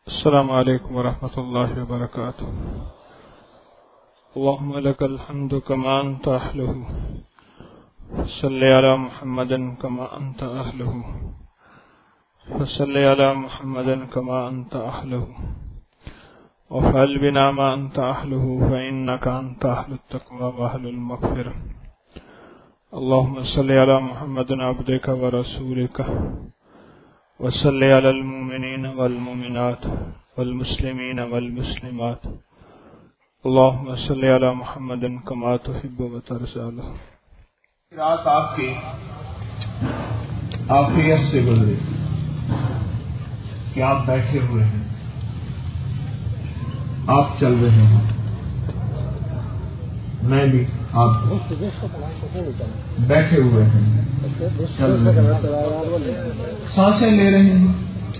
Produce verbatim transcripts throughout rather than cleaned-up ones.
السلام علیکم ورحمۃ اللہ وبرکاتہ. اللهم لك الحمد كما أنت أهله صل على محمد كما أنت أهله فصل على محمد كما أنت أهله وفعل بنا ما أنت أهله فإنك أنت أهل التقوى وأهل المغفرة. اللهم صل على محمد عبدك ورسولك وصل على المؤمنين والمؤمنات والمسلمين والمسلمات. اللهم صل على محمد كما تحب وترضى. رات آپ کی آفیت سے گزرے کہ آپ بیٹھے ہوئے ہیں، آپ چل رہے ہیں، میں بھی آپ بیٹھے ہوئے ہیں، چل رہے ہیں، سانسیں لے رہے ہیں.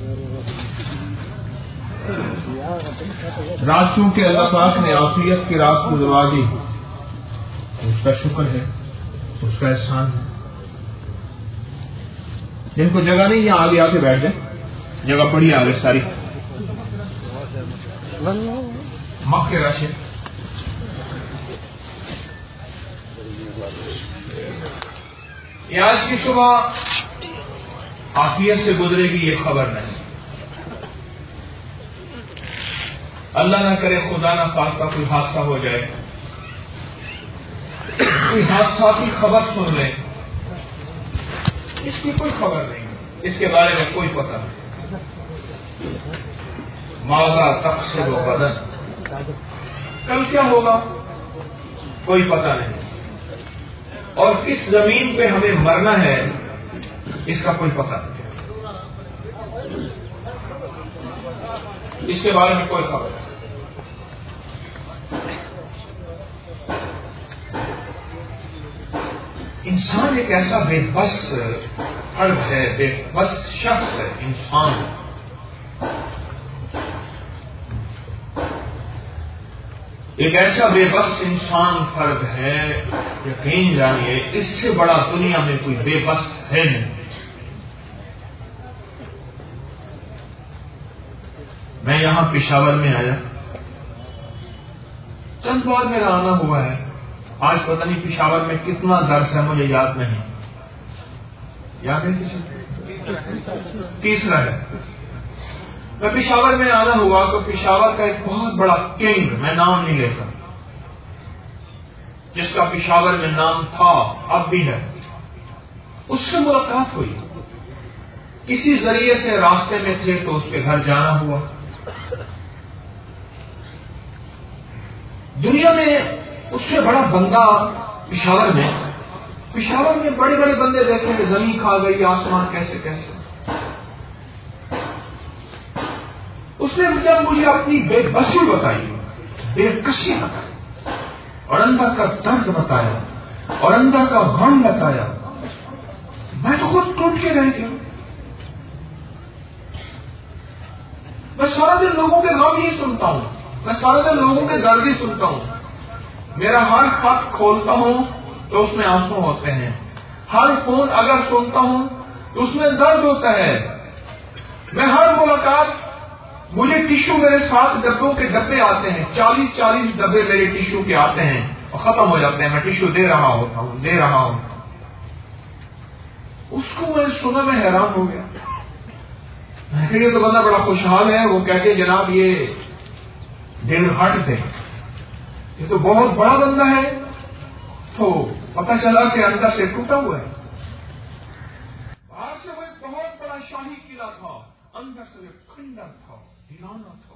رات چونکہ اللہ پاک نے عافیت کی رات گزروا دی، اس کا شکر ہے، اس کا احسان ہے. جن کو جگہ نہیں یہاں آگے آ کے بیٹھ جائیں، جگہ پڑی آگے ساری مخ کے راشے. یہ آج کی صبح عافیت سے گزرے گی یہ خبر نہیں. اللہ نہ کرے، خدا نہ خواستہ کوئی حادثہ ہو جائے، کوئی حادثہ کی خبر سن لیں، اس کی کوئی خبر نہیں، اس کے بارے میں کوئی پتہ نہیں. ماذا تکسب غدا، کل کیا ہوگا کوئی پتہ نہیں، اور کس زمین پہ ہمیں مرنا ہے اس کا کوئی پتہ نہیں، اس کے بارے میں کوئی خبر نہیں. انسان ایک ایسا بے بس فرد ہے، بے بس شخص ہے انسان. ایک ایسا بے بس انسان فرد ہے، یقین جانیے اس سے بڑا دنیا میں کوئی بے بس ہے نہیں. میں یہاں پشاور میں آیا، چند بار میرا آنا ہوا ہے. آج پتہ نہیں پشاور میں کتنا درس ہے، مجھے یاد نہیں. یاد ہے کسی؟ تیسرا ہے. میں پشاور میں آنا ہوا تو پشاور کا ایک بہت بڑا کیندر، میں نام نہیں لیتا، جس کا پشاور میں نام تھا اب بھی ہے، اس سے ملاقات ہوئی. کسی ذریعے سے راستے میں تھے تو اس کے گھر جانا ہوا. دنیا میں اس سے بڑا بندہ پشاور میں پشاور میں بڑے بڑے بندے دیکھے کہ زمین کھا گئی، آسمان کیسے کیسے. اس نے جب مجھے اپنی بے بسی بتائی، بے کسی بتائی، اور اندر کا درد بتایا، اور اندر کا غم بتایا، میں تو خود ٹوٹ کے رہ گیا. میں سارا دن لوگوں کے غم ہی سنتا ہوں، میں سارا دن لوگوں کے درد ہی سنتا ہوں. میرا ہر خط کھولتا ہوں تو اس میں آنسو ہوتے ہیں، ہر فون اگر سنتا ہوں تو اس میں درد ہوتا ہے. میں ہر ملاقات، مجھے ٹیشو میرے ساتھ ڈبوں کے ڈبے آتے ہیں، چالیس چالیس ڈبے میرے ٹیشو کے آتے ہیں اور ختم ہو جاتے ہیں. میں ٹیشو دے رہا ہوتا ہوں دے رہا ہوں اس کو میں سنا، میں حیران ہو گیا. یہ تو بندہ بڑا خوشحال ہے. وہ کہتے جناب یہ دل ہٹ دے، یہ تو بہت بڑا بندہ ہے. تو پتہ چلا کہ اندر سے ٹوٹا ہوا ہے. باہر سے وہ ایک بہت بڑا شاہی قلعہ تھا، اندر سے ایک کھنڈر تھا، ویرانہ تھا.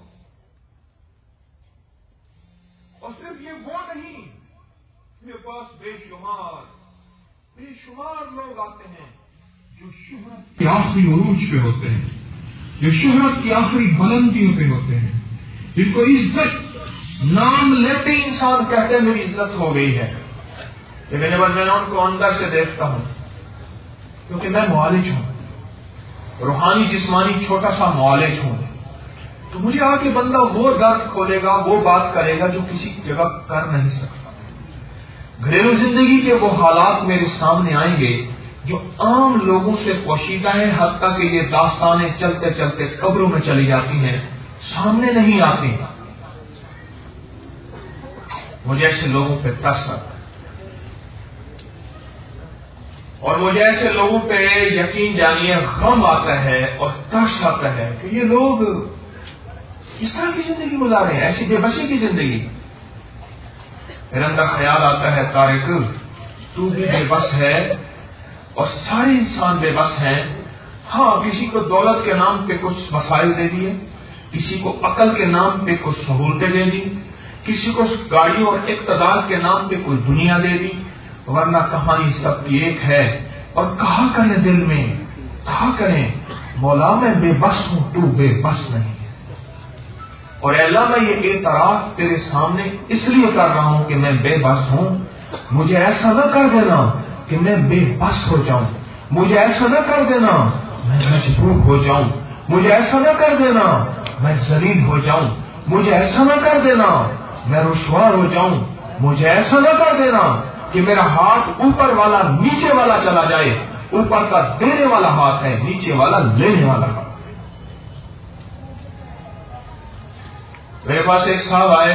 اور صرف یہ وہ نہیں، میرے پاس بے شمار بے شمار لوگ آتے ہیں جو شہرت کے آخری عروج پہ ہوتے ہیں، جو شہرت کی آخری بلندیوں پہ ہوتے ہیں، جن کو عزت نام لیتے ہی انسان کہتے ہیں میری عزت ہو گئی ہے. لیکن جب میں ان کو اندر سے دیکھتا ہوں، کیونکہ میں معالج ہوں، روحانی جسمانی چھوٹا سا معالج ہوں، تو مجھے آ کے بندہ وہ درد کھولے گا، وہ بات کرے گا جو کسی جگہ کر نہیں سکتا. گھریلو زندگی کے وہ حالات میرے سامنے آئیں گے جو عام لوگوں سے پوشیدہ ہے، حتیٰ کہ یہ داستانیں چلتے چلتے قبروں میں چلی جاتی ہیں. سامنے نہیں آتی. مجھے ایسے لوگوں پہ ترس آتا ہے اور مجھے ایسے لوگوں پہ یقین جانیے غم آتا ہے اور ترس آتا ہے کہ یہ لوگ اس طرح کی زندگی گزارے ہیں, ایسی بے بسی کی زندگی. میرے اندر خیال آتا ہے طارق تو بھی بے بس ہے اور سارے انسان بے بس ہیں. ہاں کسی کو دولت کے نام پہ کچھ مسائل دے دیے, کسی کو عقل کے نام پہ کچھ سہولتیں دے دی, کسی کو گاڑیوں اور اقتدار کے نام پہ کوئی دنیا دے دی, ورنہ کہانی سب کی ایک ہے. اور کہا کریں دل میں, کہا کریں مولا میں بے بس ہوں, تو بے بس نہیں ہے. اور اے اللہ میں یہ اعتراف تیرے سامنے اس لیے کر رہا ہوں کہ میں بے بس ہوں. مجھے ایسا نہ کر دینا کہ میں بے بس ہو جاؤں, مجھے ایسا نہ کر دینا میں مجبور ہو جاؤں, مجھے ایسا نہ کر دینا میں ذلیل ہو جاؤں, مجھے ایسا نہ کر دینا میں رسوا ہو جاؤں, مجھے ایسا نہ کر دینا کہ میرا ہاتھ اوپر والا نیچے والا چلا جائے. اوپر کا دینے والا ہاتھ ہے, نیچے والا لینے والا ہاتھ. میرے پاس ایک صاحب آئے,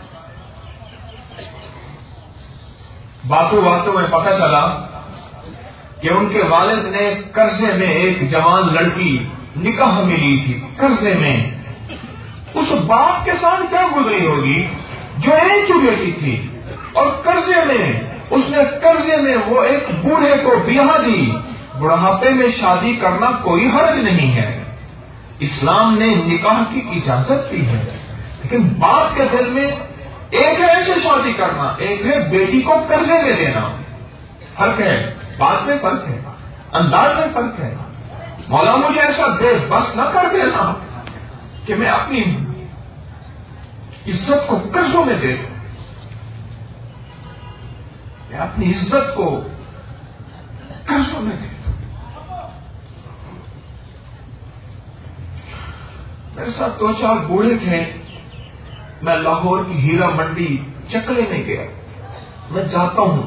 باتوں باتوں میں پتہ چلا کہ ان کے والد نے قرضے میں ایک جوان لڑکی نکاح میں لی تھی. قرضے میں اس باپ کے ساتھ کیا گزری ہوگی جو ایک ہی بیٹی تھی, اور قرضے میں اس نے قرضے میں وہ ایک بوڑھے کو بیاہ دی. بڑھاپے میں شادی کرنا کوئی حرج نہیں ہے, اسلام نے نکاح کی اجازت دی ہے. لیکن باپ کے دل میں ایک ہے ایسے شادی کرنا, ایک ہے بیٹی کو قرضے میں دینا. فرق ہے, بات میں فرق ہے, انداز میں فرق ہے. مولا مجھے ایسا بے بس نہ کر دینا کہ میں اپنی عزت کو قرضوں میں دے دوں, میں اپنی عزت کو قرضوں میں دے دوں. میرے ساتھ دو چار بوڑھے تھے. میں لاہور کی ہیرا منڈی چکلے میں گیا. میں جاتا ہوں,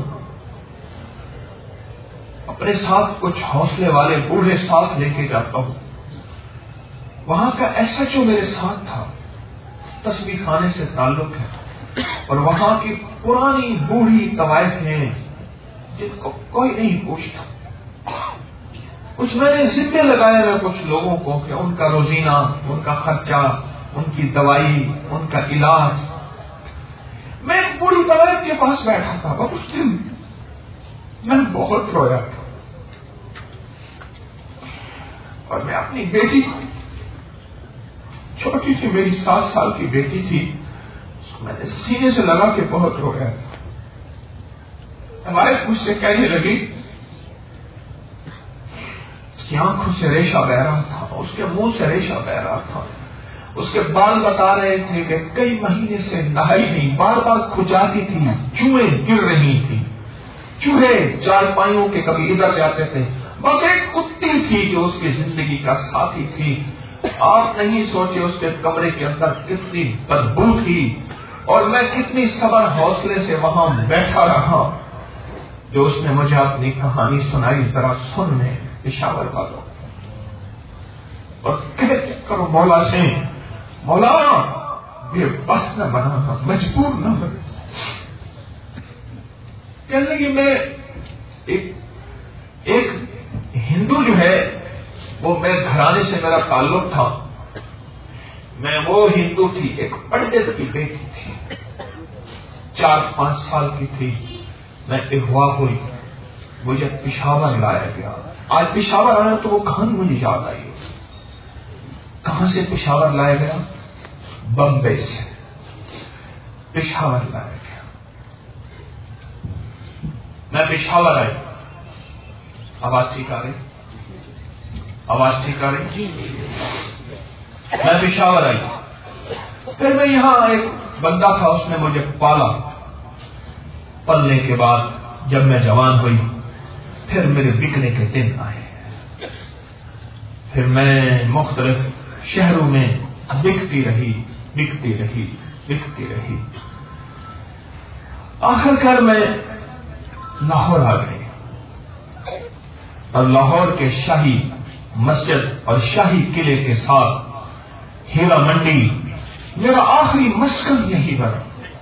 اپنے ساتھ کچھ حوصلے والے بوڑھے ساتھ لے کے جاتا ہوں. وہاں کا ایس ایچ او میرے ساتھ تھا, تسبیح خانے سے تعلق ہے, اور وہاں کی پرانی بوڑھی طوائف ہیں جن کو کوئی نہیں پوچھتا. کچھ میں نے ذمے لگایا ہے کچھ لوگوں کو کہ ان کا روزینہ, ان کا خرچہ, ان کی دوائی, ان کا علاج. میں بوڑھی طوائف کے پاس بیٹھا تھا. بس اس دن میں نے بہت رویا تھا, اور میں اپنی بیٹی, چھوٹی سی میری سات سال کی بیٹی تھی, میں نے سینے سے لگا کے بہت رویا تھا. ہمارے مجھ سے کہنے لگی, اس کی آنکھوں سے ریشہ بہ رہا تھا, اس کے منہ سے ریشہ بہ رہا تھا, اس کے بال بتا رہے تھے کہ کئی مہینے سے نہائی نہیں, بار بار کھجاتی تھی, چوہے گر رہی تھی, چوہے چارپائیوں کے کبھی ادھر جاتے تھے. بس ایک کتی تھی جو اس کی زندگی کا ساتھی تھی. آپ نہیں سوچے اس کے کمرے کے اندر کتنی بدبو تھی, اور میں کتنی صبر حوصلے سے وہاں بیٹھا رہا. جو اس نے مجھے اپنی کہانی سنائی, ذرا سن لیں پشاور والوں, اور کہتے کرو مولا سے, مولا یہ بس نہ بنا, مجبور نہ بنا. کہنے لگی میں ایک, ایک ہندو جو ہے وہ میں گھرانے سے میرا تعلق تھا, میں وہ ہندو تھی, ایک پنڈت کی بیٹی تھی, چار پانچ سال کی تھی. میں اغوا ہوئی, مجھے پشاور لایا گیا. آج پشاور آیا تو وہ کہانی مجھے یاد آئی. کہاں سے پشاور لایا گیا؟ بمبے سے پشاور لایا گیا. میں پشاور آئی, آواز ٹھیک آ رہی, آواز ٹھیک آ رہی. میں پشاور آئی, پھر میں یہاں ایک بندہ تھا, اس نے مجھے پالا. پلنے کے بعد جب میں جوان ہوئی, پھر میرے بکنے کے دن آئے. پھر میں مختلف شہروں میں بکتی رہی, بکتی رہی, بکتی رہی. آخر کار میں لاہور آ گئی, اور لاہور کے شاہی مسجد اور شاہی قلعے کے ساتھ ہیرا منڈی میرا آخری مسکن یہی بنا.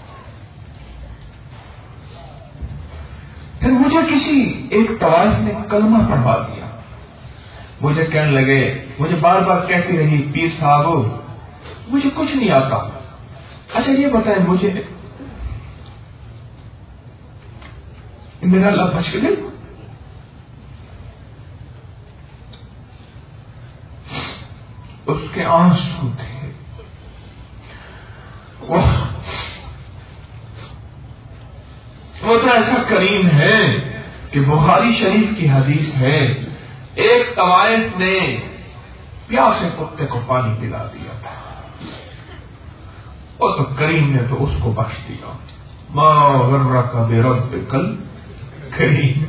پھر مجھے کسی ایک طوائف نے کلمہ پڑھوا دیا. مجھے کہنے لگے، مجھے بار بار کہتی رہی، پیر صاحب مجھے کچھ نہیں آتا. اچھا یہ بتائیں مجھے میرا اللہ بچ گئے. اس کے آنسو تھے. وہ تو ایسا کریم ہے کہ بخاری شریف کی حدیث ہے، ایک طوائف نے پیاسے کتے کو پانی پلا دیا تھا، وہ تو کریم نے تو اس کو بخش دیا. ما غرک بربک الکریم.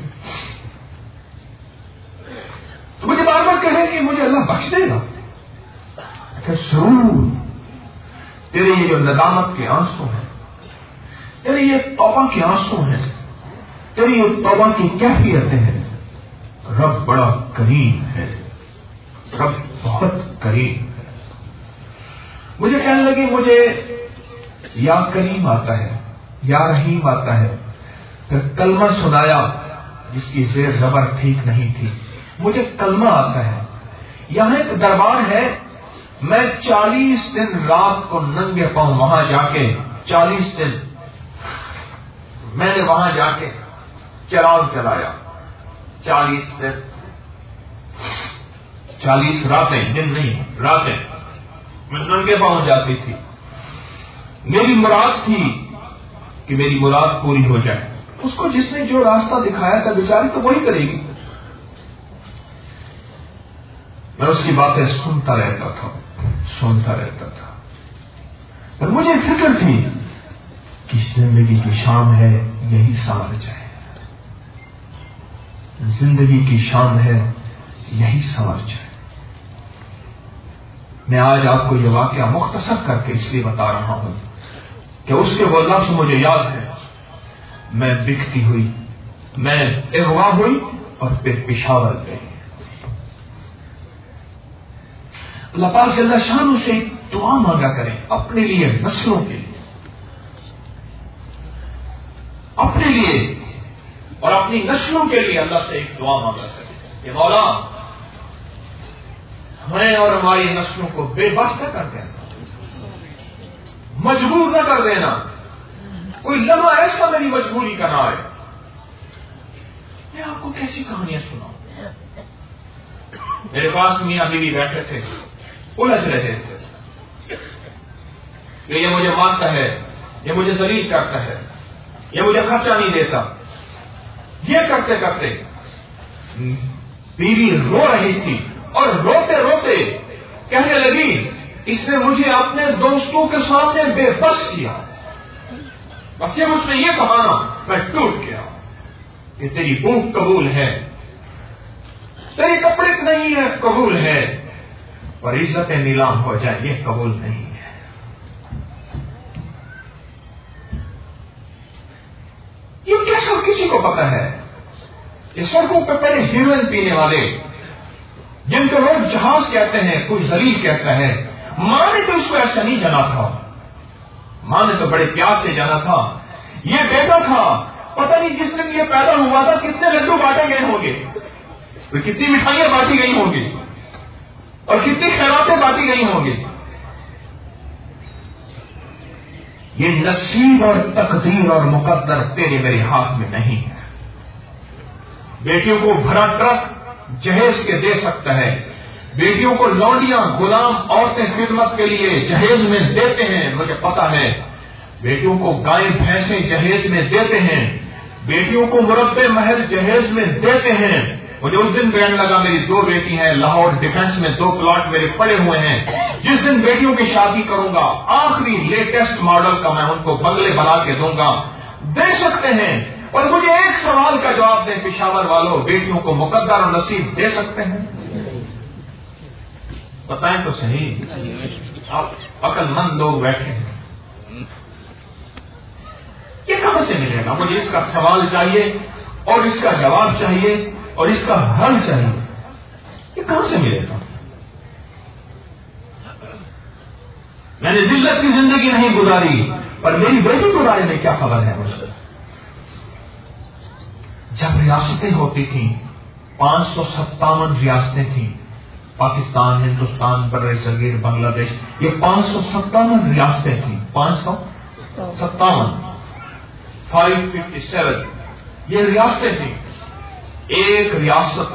تو مجھے بار بار کہے کہ مجھے اللہ بخش دے گا. کہ ضرور تیرے یہ جو ندامت کے آنسو ہیں، تیرے یہ توبہ کے آنسو ہیں، تیری یہ توبہ کی کیفیتیں ہیں، رب بڑا کریم ہے، رب بہت کریم ہے. مجھے کہنے لگی مجھے یا کریم آتا ہے یا رحیم آتا ہے. پھر کلمہ سنایا جس کی زیر زبر ٹھیک نہیں تھی. مجھے کلمہ آتا ہے. یہاں ایک دربار ہے، میں چالیس دن رات کو ننگے پاؤں وہاں جا کے، چالیس دن میں نے وہاں جا کے چراغ چلایا. چالیس دن، چالیس راتیں، دن نہیں راتیں میں ننگے پاؤں جاتی تھی. میری مراد تھی کہ میری مراد پوری ہو جائے. اس کو جس نے جو راستہ دکھایا تھا بیچاری تو وہی کرے گی. میں اس کی باتیں سنتا رہتا تھا سنتا رہتا تھا اور مجھے فکر تھی کہ زندگی کی شام ہے یہی سنور جائے، زندگی کی شام ہے یہی سنور جائے. میں آج آپ کو یہ واقعہ مختصر کر کے اس لیے بتا رہا ہوں کہ اس کے وہ لفظ مجھے یاد ہے. میں بکتی ہوئی، میں اغوا ہوئی اور پھر پشاور گئی. اللہ پاک جل شانہ سے دعا مانگا کریں اپنے لیے، نسلوں کے لیے، اپنے لیے اور اپنی نسلوں کے لیے. اللہ سے ایک دعا مانگا کریں کہ مولا ہمیں اور ہماری نسلوں کو بے بس نہ کر دینا، مجبور نہ کر دینا. کوئی لمحہ ایسا میری مجبوری کا نہ آئے. میں آپ کو کیسی کہانیاں سناؤں. میرے پاس میاں بیوی بیٹھے تھے، الجھ رہے تھے کہ یہ مجھے مانتا ہے، یہ مجھے ذلیل کرتا ہے، یہ مجھے خرچہ نہیں دیتا. یہ کرتے کرتے بیوی رو رہی تھی اور روتے روتے کہنے لگی اس نے مجھے اپنے دوستوں کے سامنے بے بس کیا. بس یہ مجھ نے یہ کہا نا میں ٹوٹ گیا کہ تیری بھوک قبول ہے، تیری کپڑے نہیں ہے قبول ہے، اور عزتیں نیلام ہو جائے یہ قبول نہیں ہے. یہ کیا سب کسی کو پتا ہے. یہ سڑکوں پہ پڑے ہیروئن پینے والے جن کو لوگ جہاز کہتے ہیں، کوئی ذلیل کہتا ہے. ماں نے تو اس کو ایسا نہیں جانا تھا، ماں نے تو بڑے پیار سے جانا تھا. یہ بیٹا تھا، پتہ نہیں جس دن یہ پیدا ہوا تھا کتنے لڈو بانٹے گئے ہوں گے، کتنی مٹھائیاں بانٹی گئی ہوں گی اور کتنی خیراتیں بانٹی گئی ہوں گی. یہ نصیب اور تقدیر اور مقدر تیرے میرے ہاتھ میں نہیں ہے. بیٹیوں کو بھرا ٹرک جہیز کے دے سکتا ہے، بیٹیوں کو لونڈیاں غلام عورتیں خدمت کے لیے جہیز میں دیتے ہیں، مجھے پتا ہے. بیٹیوں کو گائے بھینسیں جہیز میں دیتے ہیں، بیٹیوں کو مربع محل جہیز میں دیتے ہیں. مجھے اس دن بیان لگا میری دو بیٹی ہیں لاہور ڈیفنس میں، دو پلاٹ میرے پڑے ہوئے ہیں. جس دن بیٹیوں کی شادی کروں گا آخری لیٹسٹ ماڈل کا میں ان کو بنگلے بنا کے دوں گا. دے سکتے ہیں. اور مجھے ایک سوال کا جواب دیں پشاور والوں، بیٹیوں کو مقدر اور نصیب دے سکتے ہیں؟ بتائیں تو صحیح. آپ عقل مند لوگ بیٹھے ہیں، یہ کہاں سے ملے گا؟ مجھے اس کا سوال چاہیے اور اس کا جواب چاہیے اور اس کا حل چاہیے. یہ کہاں سے ملے گا؟ میں نے ذلت کی زندگی نہیں گزاری، پر میری بیٹی کے بارے میں کیا خبر ہے مجھ سے؟ جب ریاستیں ہوتی تھیں، پانچ سو ستاون ریاستیں تھیں، پاکستان، ہندوستان، بر صغیر، بنگلہ دیش، یہ پانچ سو ستاون ریاستیں تھیں، پانچ سو ستاون فائیو ففٹی سیون یہ ریاستیں تھیں. ایک ریاست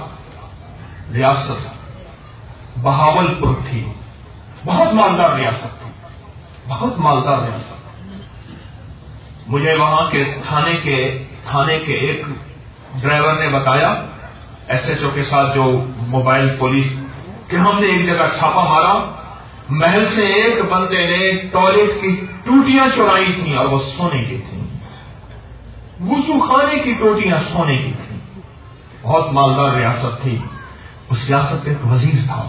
ریاست بہاول پور تھی، بہت مالدار ریاست تھی، بہت مالدار ریاست. مجھے وہاں کے تھانے کے تھانے کے ایک ڈرائیور نے بتایا، ایس ایچ او کے ساتھ جو موبائل پولیس، کہ ہم نے ایک جگہ چھاپا مارا، محل سے ایک بندے نے ٹوائلٹ کی ٹوٹیاں چورائی تھیں اور وہ سونے کی تھیں، وضو خانے کی ٹوٹیاں سونے کی تھیں. بہت مالدار ریاست تھی. اس ریاست کا ایک وزیر تھا،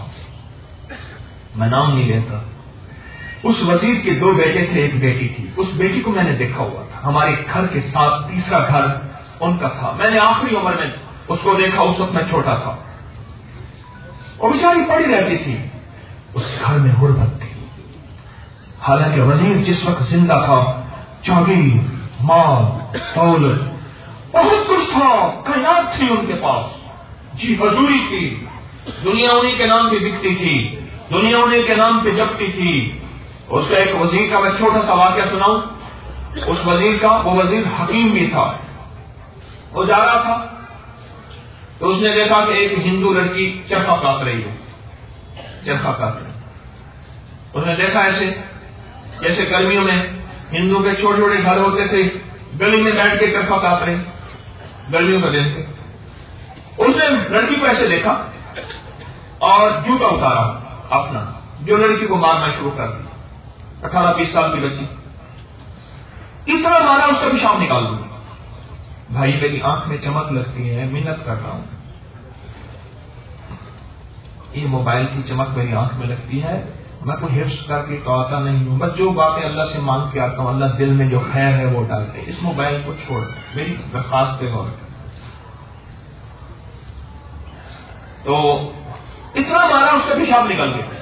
میں نام نہیں لیتا. اس وزیر کے دو بیٹے تھے، ایک بیٹی تھی. اس بیٹی کو میں نے دیکھا ہوا تھا، ہمارے گھر کے ساتھ تیسرا گھر ان کا تھا. میں نے آخری عمر میں اس کو دیکھا، اس وقت میں چھوٹا تھا. وہ بیچاری پڑی رہتی تھی. اس گھر میں غربت تھی. حالانکہ وزیر جس وقت زندہ تھا، چاگی، مال، دولت، بہت کچھ تھا، کائنات تھی ان کے پاس. جی حضوری تھی، دنیا انہیں کے نام پہ بکتی تھی، دنیا انہیں کے نام پہ جپتی تھی. اس کا ایک وزیر کا میں چھوٹا سا واقعہ سناؤں. اس وزیر کا، وہ وزیر حکیم بھی تھا. وہ جا رہا تھا تو اس نے دیکھا کہ ایک ہندو لڑکی چرخا کاٹ رہی ہے، چرخا کاٹ رہی. اس نے دیکھا ایسے جیسے گرمیوں میں ہندو کے چھوٹے چھوٹے گھر ہوتے تھے، گلی میں بیٹھ کے چرخا کاٹ رہے، گرمیوں کا دن تھے. اس نے لڑکی کو ایسے دیکھا اور جوتا اتارا اپنا، جو لڑکی کو مارنا شروع کر دیا. اٹھارہ بیس سال کی بچی، اتنا مارا اس کا پیشاب نکال دوں. بھائی میری آنکھ میں چمک لگتی ہے، محنت کر رہا ہوں، یہ موبائل کی چمک میری آنکھ میں لگتی ہے، میں کوئی حفظ کر کے تو آتا نہیں ہوں، بس جو باتیں اللہ سے مانگ کے آتا ہوں اللہ دل میں جو خیر ہے وہ ڈالتے. اس موبائل کو چھوڑ، میری درخواست پہ غور کر. تو اتنا مارا اس کا پیشاب نکل گیا.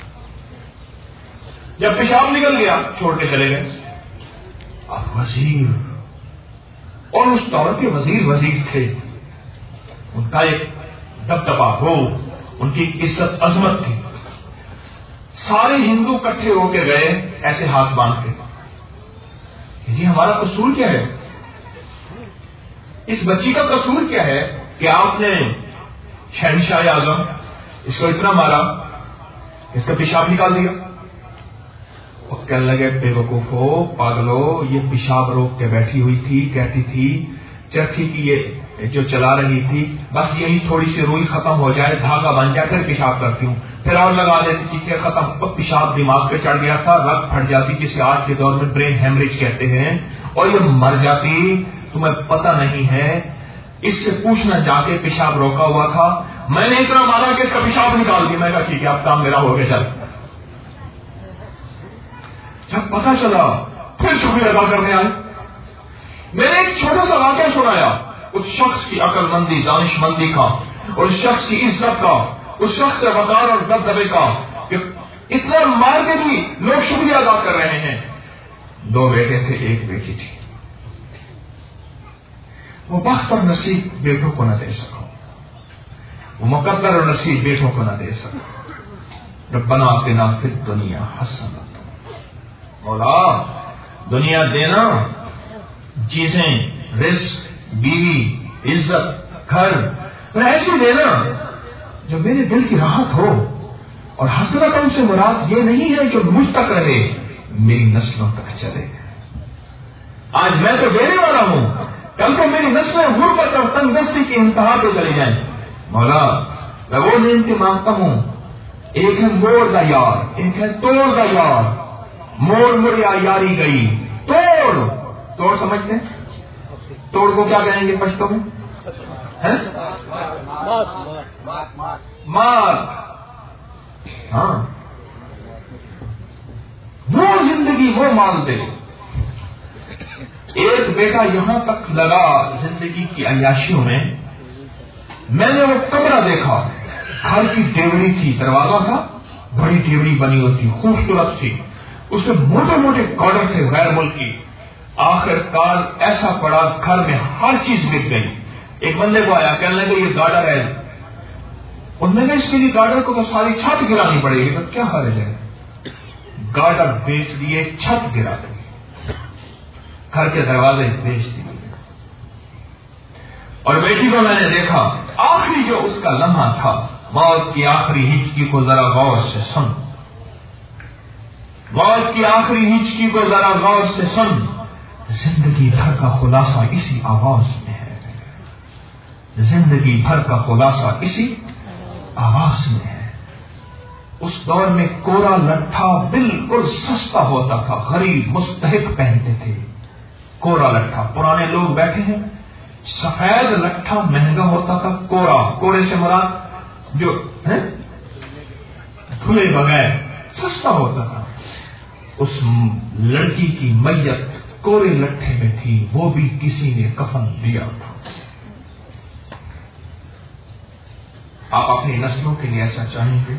جب پیشاب نکل گیا چھوڑ کے چلے گئے. اب وزیر، اور اس دور کے وزیر وزیر تھے، ان کا ایک دبدبا ہو، ان کی عزت عظمت تھی. سارے ہندو کٹھے ہو کے گئے ایسے ہاتھ باندھ کے، جی ہمارا قصور کیا ہے؟ اس بچی کا قصور کیا ہے کہ آپ نے شہنشاہ اعظم اس کو اتنا مارا، اس کا پیشاب نکال دیا؟ وہ کہنے لگے بے وقوفو، پاگلو، یہ پیشاب روک کے بیٹھی ہوئی تھی، کہتی تھی چرخی کی یہ جو چلا رہی تھی، بس یہی تھوڑی سی روئی ختم ہو جائے، دھاگا بن جائے، پھر پیشاب کرتی ہوں، پھر اور لگا دیتی تھی کہ ختم. پیشاب دماغ پہ چڑھ گیا تھا، رگ پھٹ جاتی جسے آج کے دور میں برین ہیمریج کہتے ہیں، اور یہ مر جاتی. تمہیں پتہ نہیں ہے، اس سے پوچھنا جا کے پیشاب روکا ہوا تھا، میں نے اتنا مارا کہ اس کا پیشاب نکال دیا. میں کہا ٹھیک ہے اب کام میرا ہو گیا، چل. جب پتہ چلا پھر شکریہ ادا کرنے آئے. میں نے ایک چھوٹا سا واقعہ سنایا، اس شخص کی عقل مندی، دانش مندی کا، اور اس شخص کی عزت کا، اس شخص سے وقار اور دبدبے کا، کہ اتنا مار کے بھی لوگ شکریہ ادا کر رہے ہیں. دو بیٹے تھے، ایک بیٹی تھی. وہ بخت اور نصیب بیٹوں کو نہ دے سکا، وہ مقدر اور نصیب بیٹوں کو نہ دے سکا. ربنا آتنا فی الدنیا حسنۃ، مولا دنیا دینا، چیزیں، رزق، بیوی، عزت، گھر، ایسی دینا جو میرے دل کی راحت ہو. اور حسرت ان سے مراد یہ نہیں ہے جو مجھ تک رہے، میری نسلوں تک چلے. آج میں تو دینے والا ہوں، کل کو میری نسلیں غربت اور تنگ دستی کی انتہا پہ چلی جائیں. مولا میں وہ نعمتیں مانگتا ہوں، ایک ہے موڑ دا یار، ایک ہے توڑ دا یار. موڑ مریا یاری گئی، توڑ توڑ سمجھتے ہیں؟ توڑ کو کیا کہیں گے پشتو میں؟ مار. ہاں، وہ زندگی وہ مال دے. ایک بیٹا یہاں تک لگا زندگی کی عیاشیوں میں، میں نے وہ کمرہ دیکھا، گھر کی ڈیوڑی تھی، دروازہ تھا، بڑی ڈیوڑی بنی ہوتی، خوبصورت تھی. اس میں موٹے موٹے گارڈر تھے غیر ملکی. آخر کار ایسا پڑا گھر میں ہر چیز بک گئی. ایک بندے کو آیا کہنے لگے یہ گارڈر ہے. انہوں نے اس کے لیے گارڈر کو تو ساری چھت گرانی پڑے گی. تو کیا حرج ہے؟ گارڈر بیچ دیے, چھت گرا دی, گھر کے دروازے بیچ دیے. اور بیٹی کو میں نے دیکھا, آخری جو اس کا لمحہ تھا, موت کی آخری ہچکی کو ذرا غور سے سن, موت کی آخری ہچکی کو ذرا غور سے سن. زندگی بھر کا خلاصہ اسی آواز میں ہے, زندگی بھر کا خلاصہ اسی آواز میں ہے. اس دور میں کورا لٹھا بالکل سستا ہوتا تھا, غریب مستحق پہنتے تھے کورا لٹھا. پرانے لوگ بیٹھے ہیں, سفید لٹھا مہنگا ہوتا تھا, کورا, کورے سے مراد جو دھلے بغیر سستا ہوتا تھا. اس لڑکی کی میت کورے لٹھے میں تھی, وہ بھی کسی نے کفن دیا تھا. آپ اپنی نسلوں کے لیے ایسا چاہیں گے؟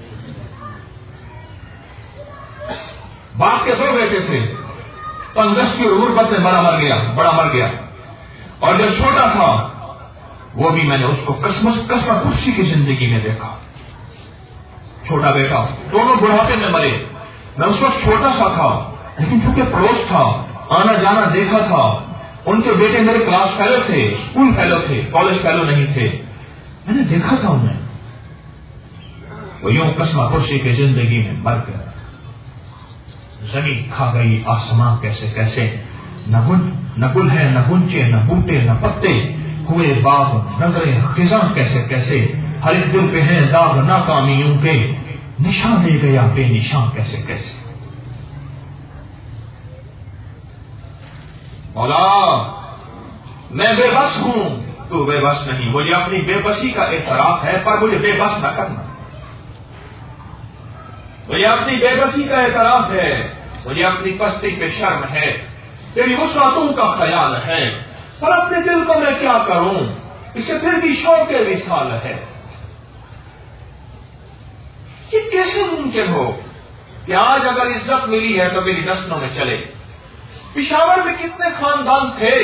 باپ کے دو بیٹے تھے, پندرہ کی غربت میں بڑا مر گیا, بڑا مر گیا. اور جب چھوٹا تھا وہ بھی میں نے اس کو قسمت قسمت خوشی کی زندگی میں دیکھا. چھوٹا بیٹا, دونوں بڑھاپے میں مرے. میں اس وقت چھوٹا سا تھا, لیکن چونکہ پڑوس تھا, آنا جانا دیکھا تھا. ان کے بیٹے میرے کلاس فیلو تھے, اسکول فیلو تھے, کالج فیلو نہیں تھے. میں نے دیکھا تھا انہیں, وہ یوں قسمت خوشی کی زندگی میں مر گیا. زمین کھا گئی آسمان کیسے کیسے, نہ نہ گل ہے, نہ گنچے, نہ بوٹے, نہ پتے, ہوئے باغ نظریں خزاں کیسے کیسے. ہر ایک دل پہ ہیں داغ ناکامیوں کے, نشان لے گیا بے نشان کیسے کیسے. مولا میں بے بس ہوں, تو بے بس نہیں. مجھے اپنی بے بسی کا اعتراف ہے, پر مجھے بے بس نہ کرنا. مجھے اپنی بے بسی کا اعتراف ہے, مجھے اپنی پستی پہ شرم ہے, تیری وسعتوں کا خیال ہے, پر اپنے دل کو میں کیا کروں, اسے پھر بھی شوق کے وصال ہے. یہ کیسے ممکن ہو کہ آج اگر عزت ملی ہے تو میری نسلوں میں چلے. پشاور میں کتنے خاندان تھے,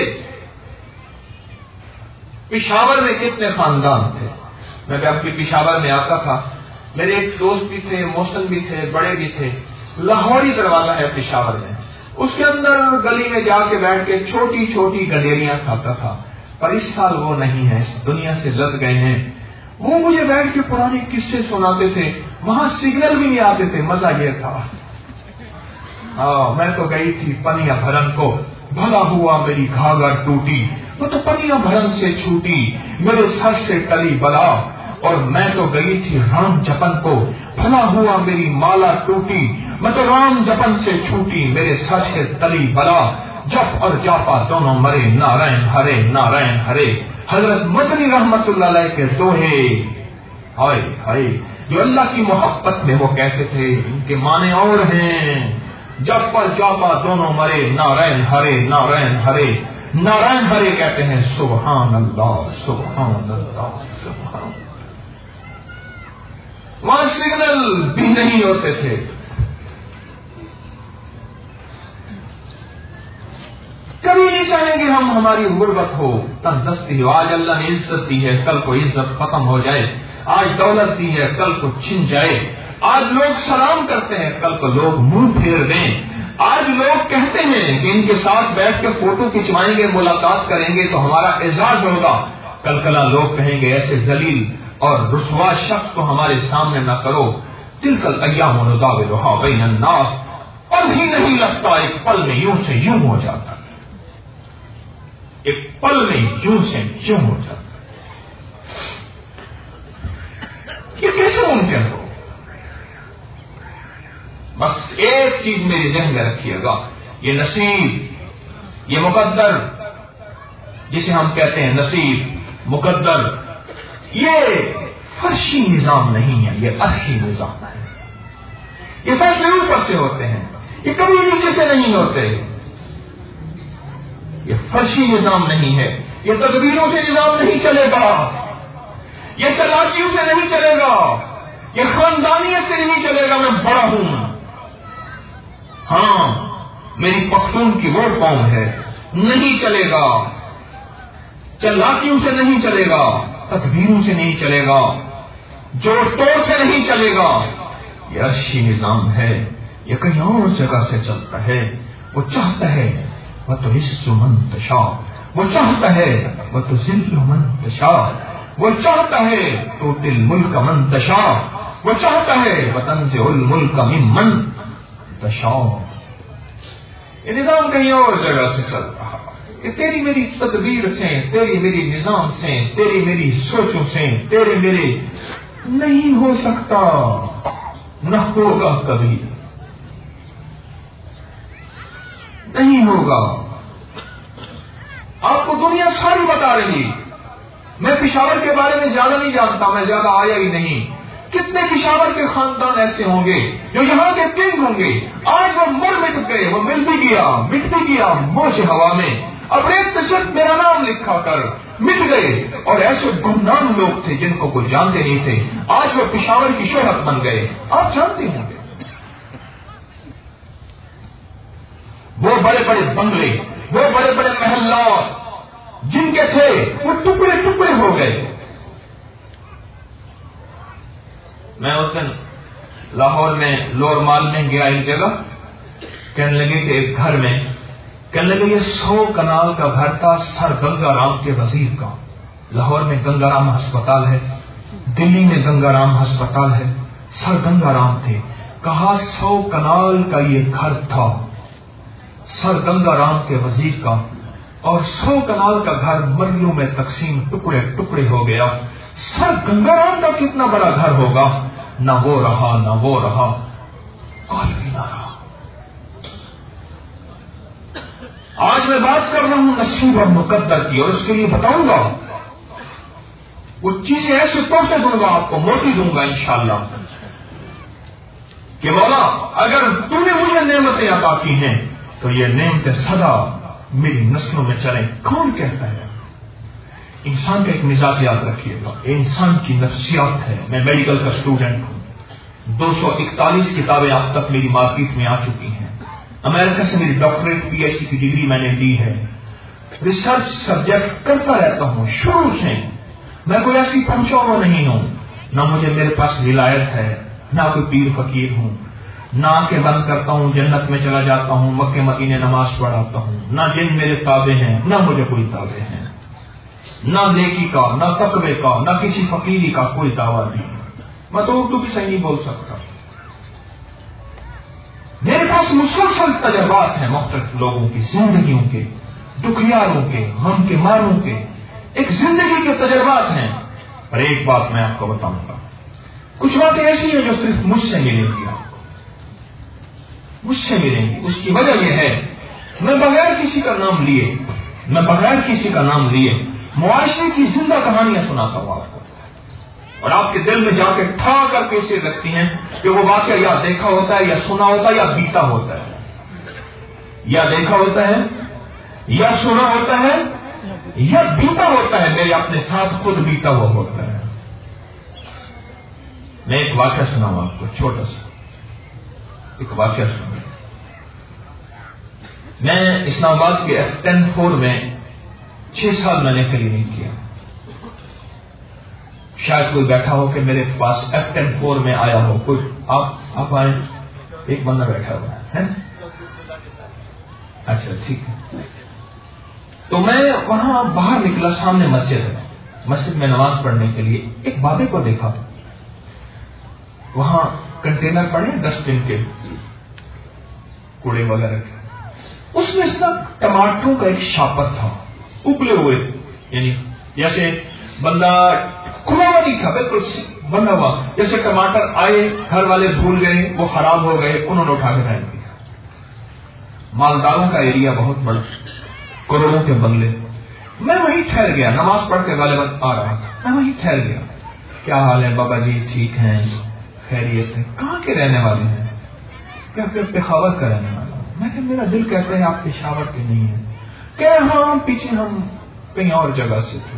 پشاور میں کتنے خاندان تھے. میں جب بھی پشاور میں آتا تھا, میرے ایک دوست بھی تھے, محسن بھی تھے, بڑے بھی تھے. لاہوری دروازہ ہے پشاور میں, اس کے اندر گلی میں جا کے بیٹھ کے چھوٹی چھوٹی گڈیریاں کھاتا تھا. پر اس سال وہ نہیں ہے, اس دنیا سے لد گئے ہیں. وہ مجھے بیٹھ کے پرانے قصے سناتے تھے. وہاں سگنل بھی نہیں آتے تھے. مزہ یہ تھا, میں تو گئی تھی پنیا بھرن کو, بھلا ہوا میری گھاگھر ٹوٹی, وہ تو پنیا بھرن سے چھوٹی, میرے سر سے ٹلی بلا. اور میں تو گئی تھی رام جپن کو, بھلا ہوا میری مالا ٹوٹی, میں تو رام جپن سے چھوٹی, میرے سر سے ٹلی بلا. جپ اور جاپا دونوں مرے, نارائن ہرے نارائن ہرے. حضرت مدنی رحمت اللہ علیہ کے دوہے, ہائے ہائے, جو اللہ کی محبت میں وہ کہتے تھے, ان کے معنی اور ہیں. جب پر جاپا دونوں مرے, نارائن ہرے نارائن ہرے. نارائن ہرے کہتے ہیں سبحان اللہ سبحان اللہ سبحان. وہاں سگنل بھی نہیں ہوتے تھے. کبھی نہیں چاہیں گے ہم ہماری غربت ہو, تندرستی ہو. آج اللہ نے عزت دی ہے, کل کو عزت ختم ہو جائے. آج دولت دی ہے, کل کو چھن جائے. آج لوگ سلام کرتے ہیں, کل کو لوگ منہ پھیر دیں. آج لوگ کہتے ہیں کہ ان کے ساتھ بیٹھ کے فوٹو کھنچوائیں گے, ملاقات کریں گے تو ہمارا اعزاز ہوگا. کل کلا لوگ کہیں گے ایسے ذلیل اور رسوا شخص کو ہمارے سامنے نہ کرو. تلکل ایام نداولھا بین الناس, پل ہی نہیں لگتا, ایک پل میں یوں سے یوں ہو جاتا, ایک پل میں یوں سے یوں ہو جاتا. یہ کیسے ممکن ہو؟ بس ایک چیز میری ذہن میں رکھیے گا, یہ نصیب, یہ مقدر, جسے ہم کہتے ہیں نصیب مقدر, یہ فرشی نظام نہیں ہے, یہ عرشی نظام ہے. یہ فیصلے اوپر سے ہوتے ہیں, یہ کبھی نیچے سے نہیں ہوتے. یہ فرشی نظام نہیں ہے, یہ تدبیروں سے نظام نہیں چلے گا, یہ چلاکیوں سے نہیں چلے گا, یہ خاندانیت سے نہیں چلے گا. میں بڑا ہوں, میری پختون کی وہ قوم ہے، نہیں چلے گا، چلاکیوں سے نہیں چلے گا، تدبیروں سے نہیں چلے گا، جوڑ توڑ سے نہیں چلے گا. یہ عرشی نظام ہے، یہ کہیں اور جگہ سے چلتا ہے. وہ چاہتا ہے وہ تو عز من تشاء، وہ چاہتا ہے وہ تو ذل من تشاء، وہ چاہتا ہے تو دل ملک من تشاء، وہ چاہتا ہے وتنزع الملک ممن تشاء. یہ نظام کہیں اور جگہ سے چل رہا، یہ تیری میری تدبیر سے، تیری میری نظام سے، تیری میری سوچوں سے، تیرے میرے نہیں ہو سکتا، نہ ہوگا کبھی، نہیں ہوگا. آپ کو دنیا ساری بتا رہی. میں پشاور کے بارے میں زیادہ نہیں جانتا، میں زیادہ آیا ہی نہیں. کتنے پشاور کے خاندان ایسے ہوں گے جو یہاں کے کنگ ہوں گے، آج وہ مر مٹ گئے، وہ مل بھی گیا، مٹ بھی گیا موج ہوا میں. اب ریت پہ صرف میرا نام لکھا کر مٹ گئے. اور ایسے گمنام لوگ تھے جن کو کوئی جانتے نہیں تھے، آج وہ پشاور کی شہرت بن گئے. آپ جانتے ہوں گے وہ بڑے بڑے بنگلے، وہ بڑے بڑے محلات جن کے تھے وہ ٹکڑے ٹکڑے ہو گئے. میں اس دن لاہور میں لور مال میں گیا ایک جگہ، کہنے لگے کہ ایک گھر میں، کہنے لگے یہ سو کنال کا گھر تھا سر گنگا رام کے وزیر کا. لاہور میں گنگا رام ہسپتال ہے، دلی میں گنگا رام ہسپتال ہے، سر گنگا رام تھے. کہا سو کنال کا یہ گھر تھا سر گنگا رام کے وزیر کا، اور سو کنال کا گھر مریوں میں تقسیم ٹکڑے ٹکڑے ہو گیا. سر گنگا رام کا کتنا بڑا گھر ہوگا، نہ وہ رہا نہ وہ رہا، کوئی بھی نہ رہا. آج میں بات کر رہا ہوں نصیب اور مقدر کی، اور اس کے لیے بتاؤں گا وہ چیزیں ایسے تحفے دوں گا آپ کو، موٹی دوں گا انشاءاللہ، کہ مولا اگر تم نے مجھے نعمتیں عطا کی ہیں تو یہ نعمتیں سدا میری نسلوں میں چلیں. کون کہتا ہے؟ انسان کا ایک مزاج یاد رکھیے گا، انسان کی نفسیات ہے. میں میڈیکل کا اسٹوڈنٹ ہوں، دو سو اکتالیس کتابیں اب تک میری مارکیٹ میں آ چکی ہیں. امریکہ سے میری ڈاکٹریٹ پی ایچ ڈی کی ڈگری میں نے لی ہے. ریسرچ سبجیکٹ کرتا رہتا ہوں شروع سے. میں کوئی ایسی پہنچا ہوا نہیں ہوں، نہ مجھے میرے پاس ولایت ہے، نہ کوئی پیر فقیر ہوں، نہ کہ بند کرتا ہوں جنت میں چلا جاتا ہوں، مکے مدینے نماز پڑھاتا ہوں، نہ جن میرے تابع ہیں، نہ مجھے کوئی تابع ہیں، نہ نیکی کا، نہ تقوی کا، نہ کسی فقیری کا کوئی دعویٰ نہیں. میں تو اردو بھی صحیح نہیں بول سکتا. میرے پاس مسلسل تجربات ہیں مختلف لوگوں کی زندگیوں کے، دکھیاروں کے، غم کے ماروں کے، ایک زندگی کے تجربات ہیں. اور ایک بات میں آپ کو بتاؤں گا، کچھ باتیں ایسی ہیں جو صرف مجھ سے ملیں گی، مجھ سے ملیں گی. اس کی وجہ یہ ہے میں بغیر کسی کا نام لیے میں بغیر کسی کا نام لیے معاشرے کی زندہ کہانیاں سناتا ہوں آپ کو، اور آپ کے دل میں جا کے ٹھا کر کے اسے رکھتی ہیں کہ وہ واقعہ یا دیکھا ہوتا ہے یا سنا ہوتا ہے یا بیتا ہوتا ہے، یا دیکھا ہوتا ہے یا سنا ہوتا ہے یا بیتا ہوتا ہے، میرے اپنے ساتھ خود بیتا ہوا ہوتا ہے. میں ایک واقعہ سناؤں آپ کو، چھوٹا سا ایک واقعہ سناؤں. میں اسلام آباد کے ایف ٹین فور میں چھ سال میں نے کلینک کیا. شاید کوئی بیٹھا ہو کہ میرے پاس ایف ٹین فور میں آیا ہو، کوئی آپ آپ آئے، ایک بندہ بیٹھا ہوا ہے. اچھا ٹھیک ہے. تو میں وہاں باہر نکلا، سامنے مسجد ہے، مسجد میں نماز پڑھنے کے لیے ایک بابے کو دیکھا. وہاں کنٹینر پڑے ڈسٹ بن کے، کوڑے وغیرہ کے، اس میں سب ٹماٹروں کا ایک شاپر تھا ابلے ہوئے، یعنی جیسے بندہ کھلا ہوا نہیں تھا، بالکل بندہ ہوا. جیسے ٹماٹر آئے، گھر والے بھول گئے، وہ خراب ہو گئے، انہوں نے اٹھا کے پھینک دیا. مالداروں کا ایریا بہت بڑا، کروڑوں کے بنگلے. میں وہیں ٹھہر گیا، نماز پڑھ کے غالباً آ رہا تھا، میں وہیں ٹھہر گیا. کیا حال ہے بابا جی؟ ٹھیک ہیں، خیریت ہے. کہاں کے رہنے والے ہیں؟ کیا پشاور کا رہنے والا. میں کہ میرا دل کہتا ہے آپ پشاور کے نہیں ہیں. کہ ہاں پیچھے ہم کہیں اور جگہ سے تھے.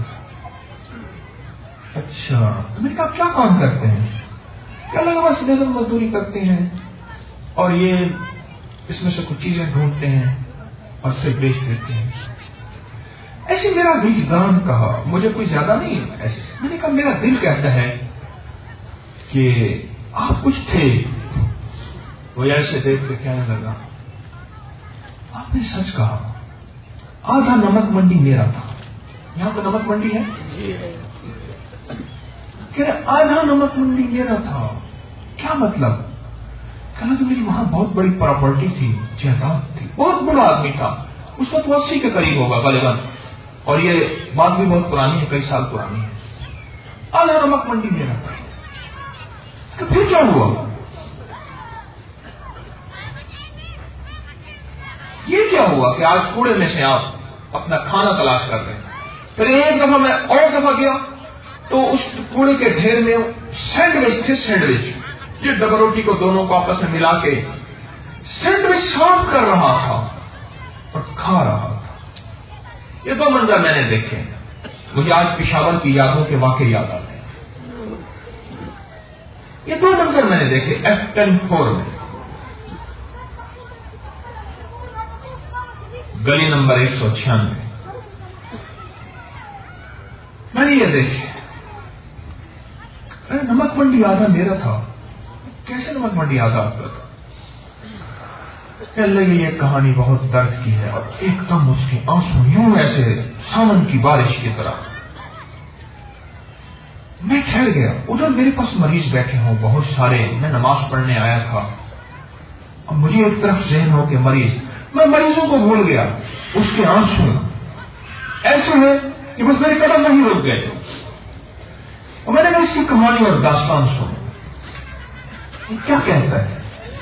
اچھا. میں نے کہا آپ کیا کام کرتے ہیں؟ کیا لگا بس نظر مزدوری کرتے ہیں اور یہ اس میں سے کچھ چیزیں ڈھونڈتے ہیں اور پھر بیچ دیتے ہیں. ایسے میرا وجدان کہا, مجھے کوئی زیادہ نہیں ایسے, میں نے کہا میرا دل کہتا ہے کہ آپ کچھ تھے. وہ ایسے دیکھ کے کہنے لگا, آپ نے سچ کہا, آدھا نمک منڈی میرا تھا. یہاں پہ نمک منڈی ہے, کہ آدھا نمک منڈی میرا تھا. کیا مطلب؟ کہنا کہ میری وہاں بہت بڑی پراپرٹی تھی, جائیداد تھی, بہت بڑا آدمی تھا, اس وقت وہ اسی کے قریب ہوگا غالباً, اور یہ بات بھی بہت پرانی ہے, کئی سال پرانی ہے. آدھا نمک منڈی میرا تھا. کہ پھر کیا ہوا؟ یہ کیا ہوا کہ آج کوڑے میں سے آپ اپنا کھانا تلاش کر رہے ہیں. پھر ایک دفعہ میں اور دفعہ گیا تو اس کوڑے کے ڈھیر میں سینڈوچ تھے. سینڈوچ, یہ ڈبل روٹی کو دونوں کو آپس میں ملا کے سینڈوچ صاف کر رہا تھا اور کھا رہا تھا. یہ دو منظر میں نے دیکھے. مجھے آج پشاور کی یادوں کے واقع یاد آتے ہیں. یہ دو منظر میں نے دیکھے ایف ٹین فور میں, گلی نمبر ایک سو چھیانوے. میں نے یہ دیکھے, نمک منڈی آدھا میرا تھا. کیسے نمک منڈی آدھا آپ کا تھا؟ اللہ یہ کہانی بہت درد کی ہے. اور ایک دم اس کے آنسو یوں ایسے سامن کی بارش کی طرح. میں ٹھہر گیا. ادھر میرے پاس مریض بیٹھے ہوں بہت سارے, میں نماز پڑھنے آیا تھا. اب مجھے ایک طرف ذہن ہو کہ مریض, میں مریضوں کو بھول گیا. اس کے آنسو ایسے ہیں کہ بس میرے قدم نہیں رک گئے. اور میں نے کہا اس کی کہانی اور داستان سنو, کیا کہتا ہے.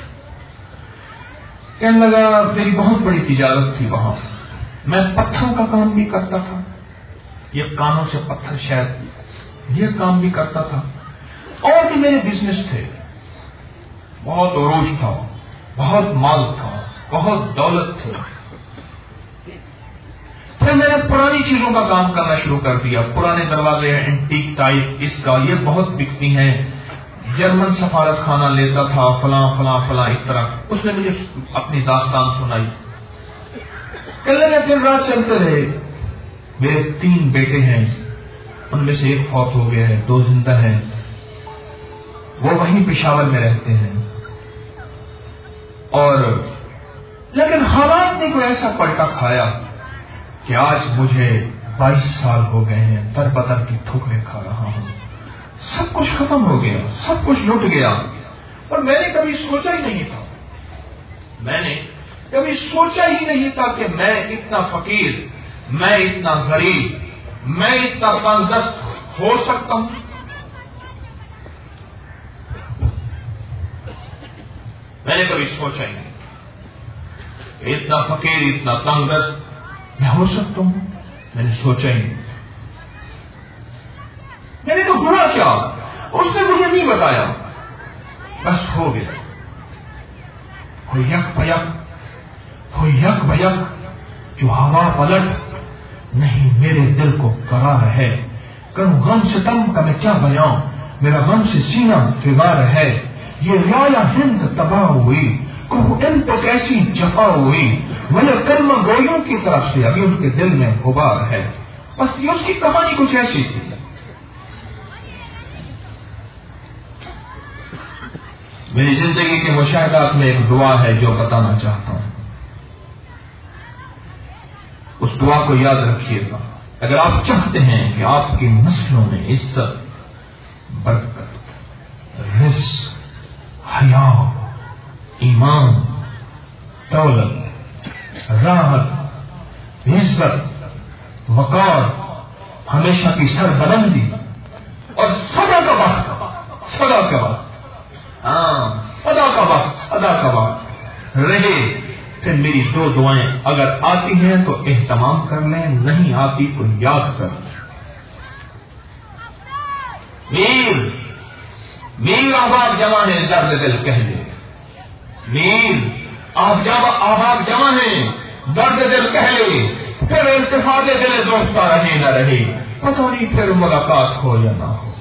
کہنے لگا میری بہت بڑی تجارت تھی وہاں, میں پتھروں کا کام بھی کرتا تھا, یہ کانوں سے پتھر شاید یہ کام بھی کرتا تھا, اور بھی میرے بزنس تھے. بہت عروج تھا, بہت مال تھا, بہت دولت تھی. پھر میں نے پرانی چیزوں کا کام کرنا شروع کر دیا. پرانے دروازے ہیں اینٹیک ٹائپ, اس کا یہ بہت بکتی ہیں. جرمن سفارت خانہ لیتا تھا, فلاں فلاں فلاں اس طرح. اس نے مجھے اپنی داستان سنائی. کل میں دن رات چلتے رہے. میرے تین بیٹے ہیں, ان میں سے ایک فوت ہو گیا ہے, دو زندہ ہیں. وہ وہیں پشاور میں رہتے ہیں. اور لیکن حالات نے کوئی ایسا پلٹا کھایا کہ آج مجھے بائیس سال ہو گئے ہیں, در بدر کی ٹھوکریں کھا رہا ہوں. سب کچھ ختم ہو گیا, سب کچھ لٹ گیا. اور میں نے کبھی سوچا ہی نہیں تھا, میں نے کبھی سوچا ہی نہیں تھا کہ میں اتنا فقیر, میں اتنا غریب, میں اتنا تنگدست ہو سکتا ہوں. میں نے کبھی سوچا ہی نہیں اتنا فقیر, اتنا تنگدست میں ہو سکتا ہوں. میں نے سوچا ہی نہیں. میں نے تو ہوا کیا, اس نے مجھے نہیں بتایا, بس ہو گیا. ہو یک بیک, ہو یک بیک جو ہوا پلٹ نہیں میرے دل کو قرار ہے. کروں غم ستم کا میں کیا بیان, میرا غم سے سینہ فگار ہے. یہ رایا ہند تباہ ہوئی, کہوں ان تو کیسی جفا ہوئی. مجھے کلمہ گوئیوں کی طرف سے ابھی ان کے دل میں غبار ہے. بس یہ اس کی کہانی کچھ ایسی تھی. میری زندگی کے مشاہدات میں ایک دعا ہے جو بتانا چاہتا ہوں. اس دعا کو یاد رکھیے گا. اگر آپ چاہتے ہیں کہ آپ کی نسلوں میں عزت, برکت, رزق, حیا, ایمان, دولت, راحت, عزت, وقار, ہمیشہ کی سربلندی اور سدا کا وقت, سدا کا وقت, ہاں سدا کا وقت, سدا کا وقت رہے, پھر میری دو دعائیں اگر آتی ہیں تو اہتمام کر لیں, نہیں آتی تو یاد کر لیں. میر میر آباد جمع ہے, درد دل کہہ لے. میر آپ جب آباد جمع ہیں, درد دل کہہ لے. پھر التفات دل دوستہ رہے نہ رہے, پتہ نہیں پھر ملاقات ہو یا نہ ہو.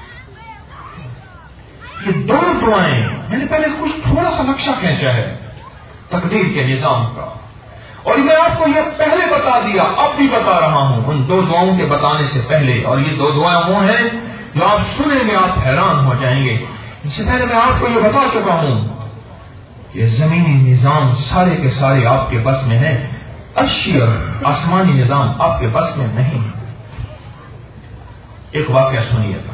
یہ دونوں دعائیں میں نے پہلے کچھ تھوڑا سا نقشہ کھینچا ہے. تقدیر کے نظام کا. اور میں آپ کو یہ پہلے بتا دیا، اب بھی بتا رہا ہوں ان دو دعاؤں کے بتانے سے پہلے. اور یہ دو دعائیں وہ ہیں جو آپ سنیں گے آپ حیران ہو جائیں گے. اس سے پہلے میں آپ کو یہ بتا چکا ہوں یہ زمینی نظام سارے کے سارے آپ کے بس میں ہے، عرشی اور آسمانی نظام آپ کے بس میں نہیں. ایک واقعہ سنیے گا،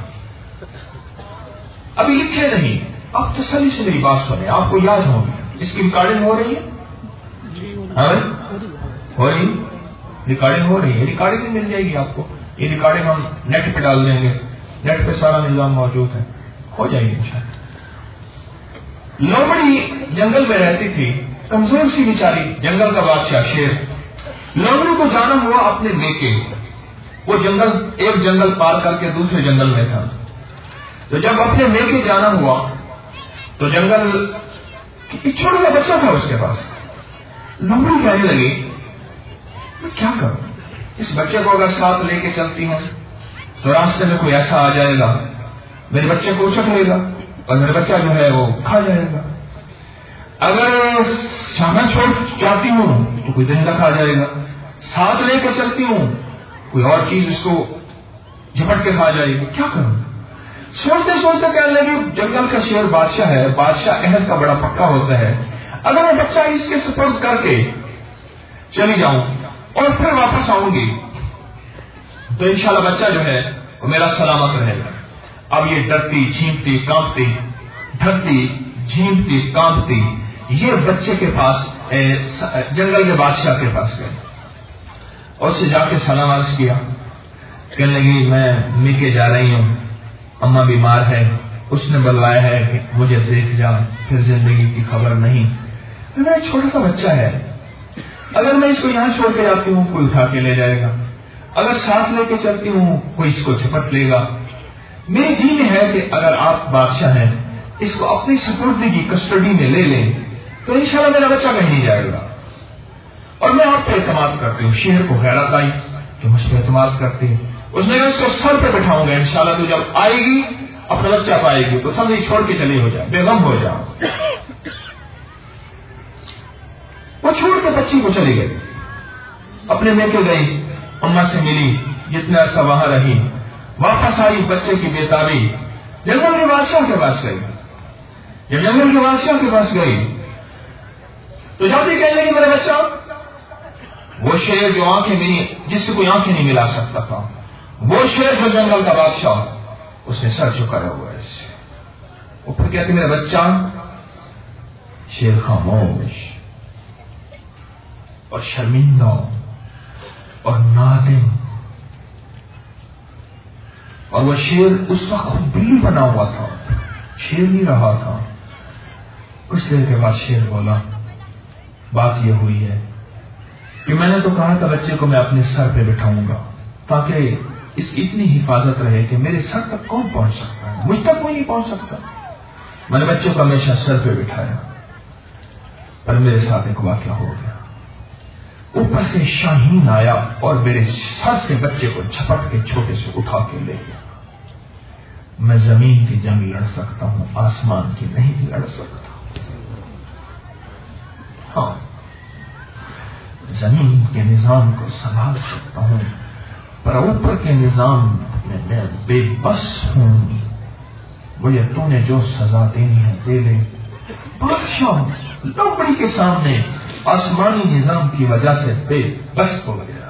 ابھی لکھے نہیں، آپ تسلی سے میری بات سنیں، آپ کو یاد ہوگی. اس کی ریکارڈنگ ہو رہی ہے؟ ہو رہی ریکارڈنگ ہو رہی ہے. ریکارڈنگ مل جائے گی آپ کو. یہ ریکارڈنگ ہم نیٹ پہ ڈال دیں گے، نیٹ پہ سارا نظام موجود ہے، ہو جائے گی انشاءاللہ. لومڑی جنگل میں رہتی تھی، کمزور سی بیچاری، جنگل کا بادشاہ شیر. لومڑی کو جانا ہوا اپنے میکے. وہ جنگل ایک جنگل پار کر کے دوسرے جنگل میں تھا. تو جب اپنے میکے جانا ہوا تو جنگل ایک چھوٹا سا بچہ تھا اس کے پاس. لومڑی کہنے لگی میں کیا کروں، اس بچے کو اگر ساتھ لے کے چلتی ہوں تو راستے میں کوئی ایسا آ جائے گا میرے بچے کو اچک لے گا اور میرا بچہ جو ہے وہ کھا جائے گا. اگر شامہ چھوڑ جاتی ہوں تو کوئی درندہ کھا جائے گا. ساتھ لے کے چلتی ہوں کوئی اور چیز اس کو جھپٹ کے کھا جائے گی. کیا کروں؟ سوچتے سوچتے کہنے لگی جنگل کا شیر بادشاہ ہے، بادشاہ عہد کا بڑا پکا ہوتا ہے. اگر میں بچہ اس کے سپرد کر کے چلی جاؤں اور پھر واپس آؤں گی تو انشاءاللہ بچہ جو ہے وہ میرا سلامت رہے گا. اب یہ ڈرتی جھیمتی کانپتی ڈرتی جھیمتی کانپتی یہ بچے کے پاس جنگل کے بادشاہ کے پاس گئی اور اسے جا کے سلام عرض کیا. کہنے لگی میں میکے جا رہی ہوں، اماں بیمار ہے، اس نے بلوایا ہے کہ مجھے دیکھ جا، پھر زندگی کی خبر نہیں. میرا ایک چھوٹا سا بچہ ہے، اگر میں اس کو یہاں چھوڑ کے جاتی ہوں کوئی اٹھا کے لے جائے گا، اگر ساتھ لے کے چلتی ہوں کوئی اس کو جھپٹ لے گا. میرے جی میں ہے کہ اگر آپ بادشاہ ہیں اس کو اپنی سپردگی کسٹڈی میں لے لیں تو انشاءاللہ میرا بچہ کہیں نہیں جائے گا. اور میں آپ پہ اعتماد کرتی ہوں. شیر کو غیرت آئی کہ مجھ پہ اعتماد کرتی ہے. اس نے کہا اس کو سر پہ بٹھاؤں گا، انشاءاللہ تو جب آئے گی اپنا بچہ پائے گی تو سب چھوڑ کے چلی ہو جائے، بے غم ہو جاؤ. وہ چھوڑ کے بچی کو چلی گئی، اپنے میکے گئی، اماں سے ملی، جتنا عرصہ وہاں رہی، واپس آئی بچے کی بیتابی. جنگل کے بادشاہ کے پاس گئی. جب جنگل کے بادشاہ کے پاس گئی تو جب بھی کہنے لگی میرا بچہ، وہ شیر جو آنکھیں ملی جس سے کوئی آنکھیں نہیں ملا سکتا تھا، وہ شیر جو جنگل کا بادشاہ، اس نے سر جھکایا ہوا ہے. وہ پھر کہتے میرا بچہ. شیر خاموش اور شرمندہ اور نادم، اور وہ شیر اس وقت خود بلی بنا ہوا تھا، شیر نہیں رہا تھا. کچھ دیر کے بعد شیر بولا بات یہ ہوئی ہے کہ میں نے تو کہا تھا بچے کو میں اپنے سر پہ بٹھاؤں گا تاکہ اس کی اتنی حفاظت رہے کہ میرے سر تک کون پہنچ سکتا ہے، مجھ تک کوئی نہیں پہنچ سکتا. میں نے بچے کو ہمیشہ سر پہ بٹھایا، پر میرے ساتھ ایک واقعہ ہو گیا. اوپر سے شاہین آیا اور میرے سر سے بچے کو جھپٹ کے چھوٹے سے اٹھا کے لے گیا. میں زمین کی جنگ لڑ سکتا ہوں، آسمان کی نہیں لڑ سکتا. ہاں زمین کے نظام کو سنبھال سکتا ہوں پر اوپر کے نظام میں میں بے بس ہوں. بولے تو نے جو سزا دینی ہے دے لے. بادشاہ لومڑی کے سامنے آسمانی نظام کی وجہ سے بے بس ہو گیا.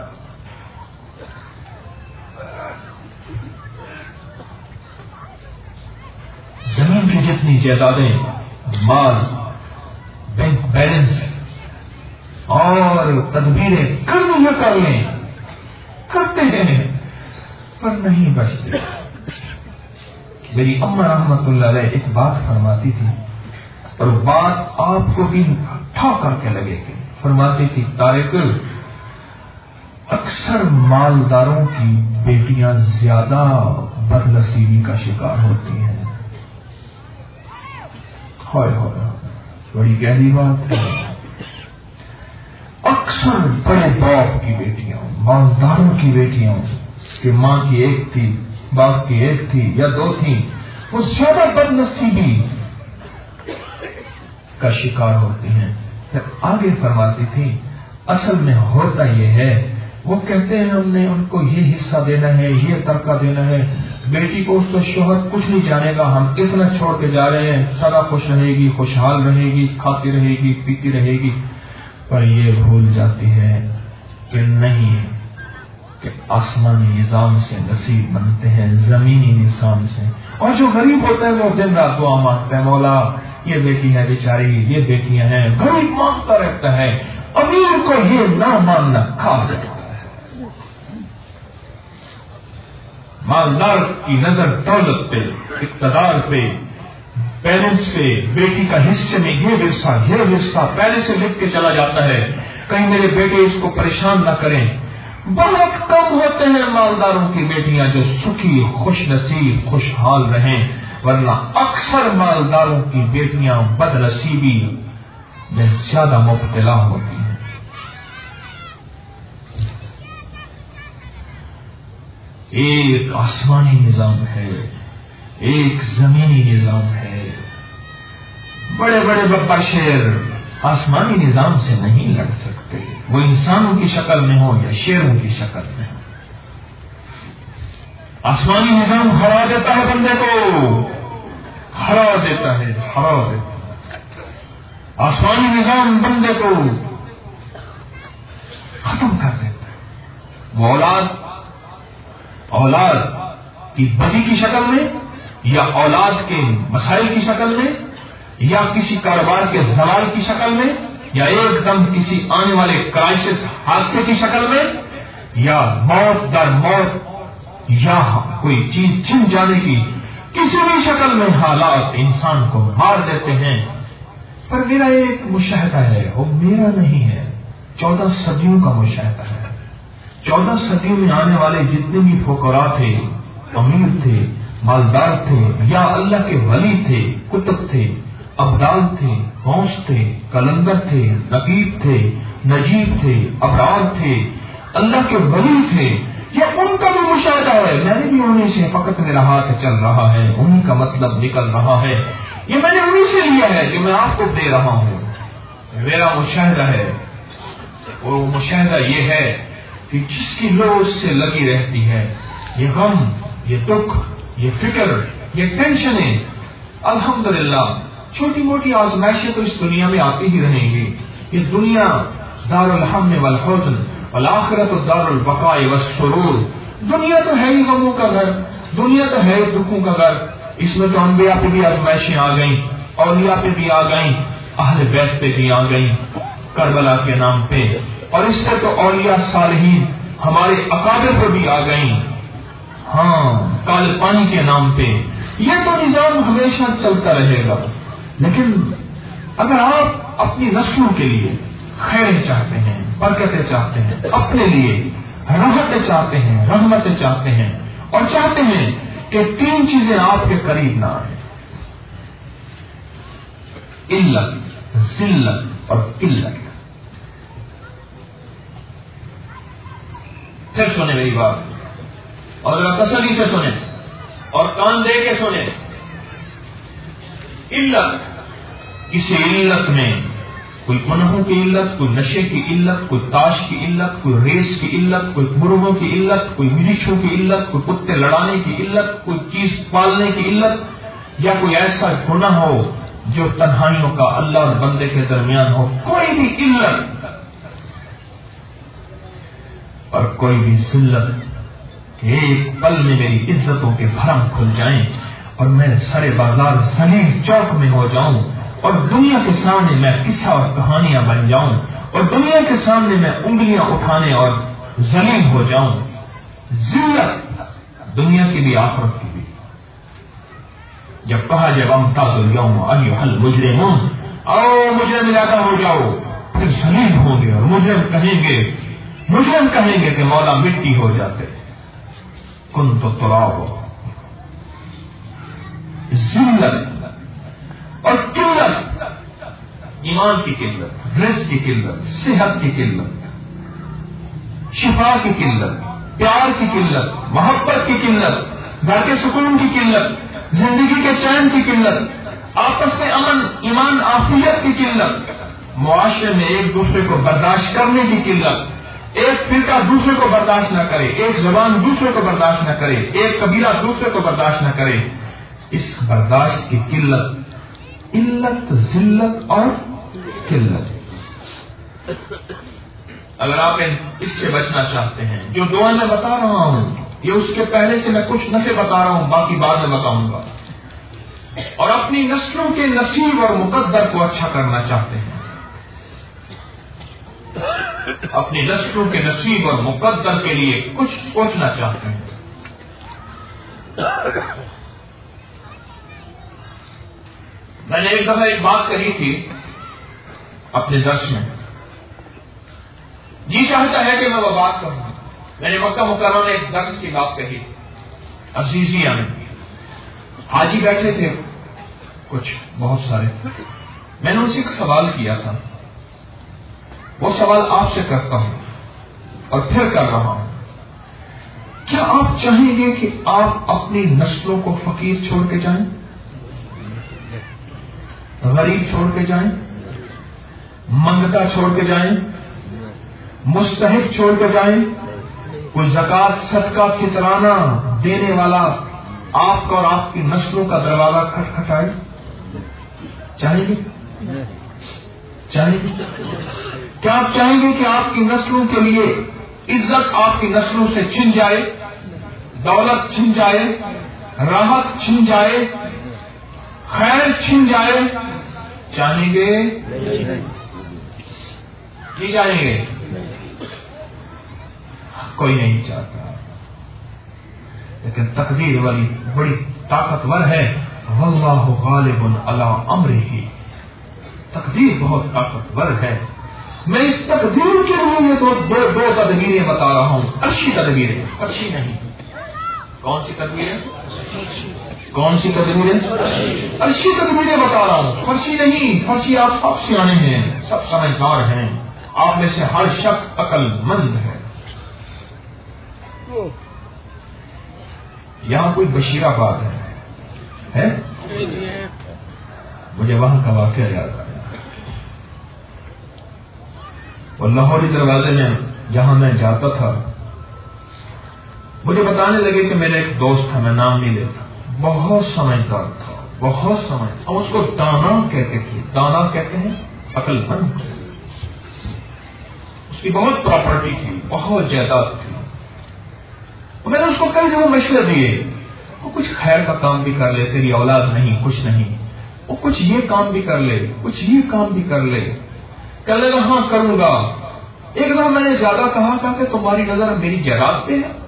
زمین کی جتنی جائیدادیں، مال، بینک بیلنس اور تدبیریں کرنی ہے کر لیں، کرتے ہیں پر نہیں بچتے. میری اماں رحمت اللہ علیہ ایک بات فرماتی تھی اور بات آپ کو بھی ٹھا کر کے لگے گی. فرماتی تھی طارق، اکثر مالداروں کی بیٹیاں زیادہ بد نصیبی کا شکار ہوتی ہیں. ہائے ہائے، بڑی گہری بات ہے. اکثر بڑے باپ کی بیٹیاں، مالداروں کی بیٹیاں کہ ماں کی ایک تھی، باپ کی ایک تھی یا دو تھیں، وہ زیادہ بد نصیبی کا شکار ہوتی ہیں. آگے فرماتی تھی اصل میں ہوتا یہ ہے، وہ کہتے ہیں ہم نے ان کو یہ حصہ دینا ہے، یہ ترکہ دینا ہے، بیٹی کو اس کا شوہر کچھ نہیں جانے گا، ہم اتنا چھوڑ کے جا رہے ہیں، سدا خوش رہے گی، خوشحال رہے گی، کھاتی رہے گی، پیتی رہے گی. پر یہ بھول جاتی ہے کہ نہیں، کہ آسمانی نظام سے نصیب بنتے ہیں زمینی نظام سے. اور جو غریب ہوتا ہے وہ دن رات دعا مانگتا ہے، مولا یہ بیٹی ہے بیچاری، یہ بیٹیاں ہیں، غریب مانگتا رہتا ہے. امیر کو یہ نہ ماننا کھا جاتا ہے. مالدار کی نظر دولت پہ، اقتدار پہ، پیرنٹس پہ، بیٹی کا حصے میں یہ ورثہ یہ ورثہ پہلے سے لکھ کے چلا جاتا ہے، کہیں میرے بیٹے اس کو پریشان نہ کریں. بہت کم ہوتے ہیں مالداروں کی بیٹیاں جو سکھی، خوش نصیب، خوشحال رہیں، ورنہ اکثر مالداروں کی بیٹیاں بد نصیبی میں زیادہ مبتلا ہوتی ہیں. ایک آسمانی نظام ہے، ایک زمینی نظام ہے. بڑے بڑے بابا شیر آسمانی نظام سے نہیں لڑ سکتے، وہ انسانوں کی شکل میں ہو یا شیروں کی شکل میں ہو. آسمانی نظام ہرا دیتا ہے بندے کو، ہرا دیتا ہے، ہرا دیتا ہے. آسمانی نظام بندے کو ختم کر دیتا ہے. وہ اولاد اولاد کی بدی کی شکل میں، یا اولاد کے مسائل کی شکل میں، یا کسی کاروبار کے زوال کی شکل میں، یا ایک دم کسی آنے والے کرائسس حادثے کی شکل میں، یا موت در موت، یا کوئی چیز چھن جانے کی کسی بھی شکل میں حالات انسان کو مار دیتے ہیں. پر میرا ایک مشاہدہ ہے، وہ میرا نہیں ہے، چودہ صدیوں کا مشاہدہ ہے. چودہ صدیوں میں آنے والے جتنے بھی فقراء تھے، امیر تھے، مالدار تھے، یا اللہ کے ولی تھے، کتب تھے، ابدال تھے، غوث تھے، کلندر تھے، نقیب تھے، نجیب تھے، ابرار تھے، اللہ کے ولی تھے، یہ ان کا بھی مشاہدہ ہے. میں نے بھی انہیں سے فقط میرا ہاتھ چل رہا ہے، انہیں کا مطلب نکل رہا ہے، یہ میں نے انہیں سے لیا ہے جو میں آپ کو دے رہا ہوں. میرا مشاہدہ ہے، وہ مشاہدہ یہ ہے کہ جس کی لو اس سے لگی رہتی ہے، یہ غم، یہ دکھ، یہ فکر، یہ ٹینشنیں، الحمدللہ چھوٹی موٹی آزمائشیں تو اس دنیا میں آتی ہی رہیں گی. یہ دنیا دار الحم والحزن والآخرت دار البقاء والسرور. دنیا تو ہے ہی غموں کا گھر، دنیا تو ہے ہی دکھوں کا گھر. اس میں تو انبیاء پہ بھی آزمائشیں آ گئیں، اولیاء پہ بھی آ گئیں، اہل بیت پہ بھی آ گئیں کربلا کے نام پہ، اور اس سے تو اولیاء صالحین ہمارے اکابر پر بھی آ گئیں، ہاں کالے پانی کے نام پہ. یہ تو نظام ہمیشہ چلتا رہے گا. لیکن اگر آپ اپنی نسلوں کے لیے خیریں چاہتے ہیں، برکتیں چاہتے ہیں، اپنے لیے راحتیں چاہتے ہیں، رحمتیں چاہتے ہیں، اور چاہتے ہیں کہ تین چیزیں آپ کے قریب نہ آئیں، علت، ذلت اور قلت. پھر سنیں میری بات، اور ذرا تسلی سے سنیں اور کان دے کے سنیں. علت، کسی علت میں کوئی گناہوں کی علت، کوئی نشے کی علت، کوئی تاش کی علت، کوئی ریس کی علت، کوئی مرغوں کی علت، کوئی ملیچھوں کی علت، کوئی کتے لڑانے کی علت، کوئی چیز پالنے کی علت، یا کوئی ایسا گناہ ہو جو تنہائیوں کا اللہ اور بندے کے درمیان ہو، کوئی بھی علت اور کوئی بھی ذلت کہ ایک پل میں میری عزتوں کے بھرم کھل جائیں اور میں سرے بازار ذلیل چوک میں ہو جاؤں، اور دنیا کے سامنے میں قصہ اور کہانیاں بن جاؤں، اور دنیا کے سامنے میں انگلیاں اٹھانے اور ذلیل ہو جاؤں. ذلت دنیا کی بھی آخرت کی بھی. جب کہا جب امتاز الیوم ایھا المجرمون، آؤ مجرم ارادہ ہو جاؤ، پھر ذلیل ہوں گے اور مجرم کہیں گے مجرم کہیں گے کہ مولا مٹی ہو جاتے، کن تو تراب. ذلت اور قلت، ایمان کی قلت، رزق کی قلت، صحت کی قلت، شفا کی قلت، پیار کی قلت، محبت کی قلت، گھر کے سکون کی قلت، زندگی کے چین کی قلت، آپس میں امن ایمان عافیت کی قلت، معاشرے میں ایک دوسرے کو برداشت کرنے کی قلت، ایک فرقہ دوسرے کو برداشت نہ کرے، ایک زبان دوسرے کو برداشت نہ کرے، ایک قبیلہ دوسرے کو برداشت نہ کرے، اس برداشت کی قلت، علت، ذلت اور قلت۔ اگر آپ اس سے بچنا چاہتے ہیں، جو دعا میں بتا رہا ہوں یہ اس کے پہلے سے میں کچھ نفع بتا رہا ہوں، باقی بعد میں بتاؤں گا، اور اپنی نسلوں کے نصیب اور مقدر کو اچھا کرنا چاہتے ہیں، اپنی نسلوں کے نصیب اور مقدر کے لیے کچھ سوچنا چاہتے ہیں۔ میں نے ایک دفعہ ایک بات کہی تھی اپنے درس میں، جی چاہتا ہے کہ میں وہ بات کروں۔ میں نے مکہ مکرمہ میں ایک درس کی بات کہی، عزیزیہ میں حاجی بیٹھے تھے کچھ بہت سارے، میں نے ان سے ایک سوال کیا تھا، وہ سوال آپ سے کرتا ہوں اور پھر کر رہا ہوں، کیا آپ چاہیں گے کہ آپ اپنی نسلوں کو فقیر چھوڑ کے جائیں، غریب چھوڑ کے جائیں، منگتا چھوڑ کے جائیں، مستحق چھوڑ کے جائیں، کوئی زکات صدقہ فطرانہ دینے والا آپ کا اور آپ کی نسلوں کا دروازہ کھٹکھٹائے؟ چاہیں گے؟ چاہیں گے؟ کیا آپ چاہیں گے کہ آپ کی نسلوں کے لیے عزت آپ کی نسلوں سے چھن جائے، دولت چھن جائے، راحت چھن جائے، خیر چھن جائے؟ چاہیں گے؟ نہیں چاہیں گے؟ کوئی نہیں چاہتا، لیکن تقدیر والی بڑی طاقتور ہے، واللہ غالب علی امرہ، تقدیر بہت طاقتور ہے۔ میں اس تقدیر کے لیے تو دو دو تدبیریں بتا رہا ہوں، اچھی تدبیریں، اچھی نہیں۔ کون سی تدبیریں؟ کون سی تدبیریں؟ اچھی تدبیریں بتا رہا ہوں، فرشی نہیں۔ فرشی آپ سب سیانے ہیں، سب سمجھدار ہیں، آپ میں سے ہر شخص عقل مند ہے۔ یہاں کوئی بشیر آباد ہے, ہے؟ مجھے وہاں کا واقعہ یاد آیا، اور لاہوری دروازے میں جہاں میں جاتا تھا مجھے بتانے لگے کہ میرا ایک دوست تھا، میں نام نہیں لیتا، بہت سمجھدار تھا، بہت سمجھ، ہم اس کو دانا کہتے تھے، دانا کہتے ہیں عقل مند، اس کی بہت پراپرٹی تھی، بہت جائیداد تھی، میں نے اس کو کئی جگہ مشورے دیے، وہ کچھ خیر کا کام بھی کر لے، تیری اولاد نہیں کچھ نہیں، وہ کچھ یہ کام بھی کر لے، کچھ یہ کام بھی کر لے، کہنے لگا ہاں کروں گا۔ ایک دفعہ میں نے زیادہ کہا تھا کہ تمہاری نظر میری جائیداد پہ ہے،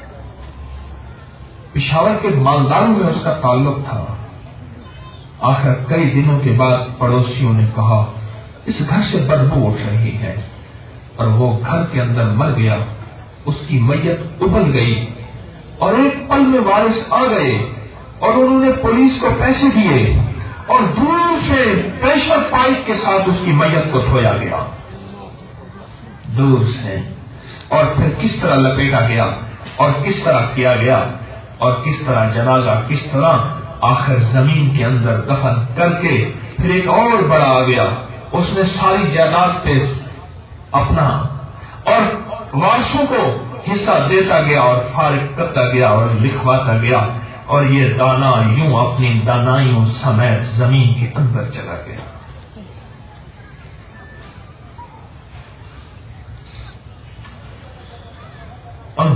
پشاور کے مالداروں میں اس کا تعلق تھا۔ آخر کئی دنوں کے بعد پڑوسیوں نے کہا اس گھر سے بدبو اٹھ رہی ہے، اور وہ گھر کے اندر مر گیا، اس کی میت ابل گئی، اور ایک پل میں وارث آ گئے اور انہوں نے پولیس کو پیسے دیے اور دور سے پریشر پائپ کے ساتھ اس کی میت کو دھویا گیا دور سے، اور پھر کس طرح لپیٹا گیا اور کس طرح کیا گیا اور کس طرح جنازہ کس طرح آخر زمین کے اندر دفن کر کے پھر ایک اور بڑا آ گیا، اس نے ساری جائیداد پہ اپنا اور وارثوں کو حصہ دیتا گیا اور فارغ کرتا گیا اور لکھواتا گیا، اور یہ دانا یوں اپنی دانائیوں سمیت زمین کے اندر چلا گیا۔ اور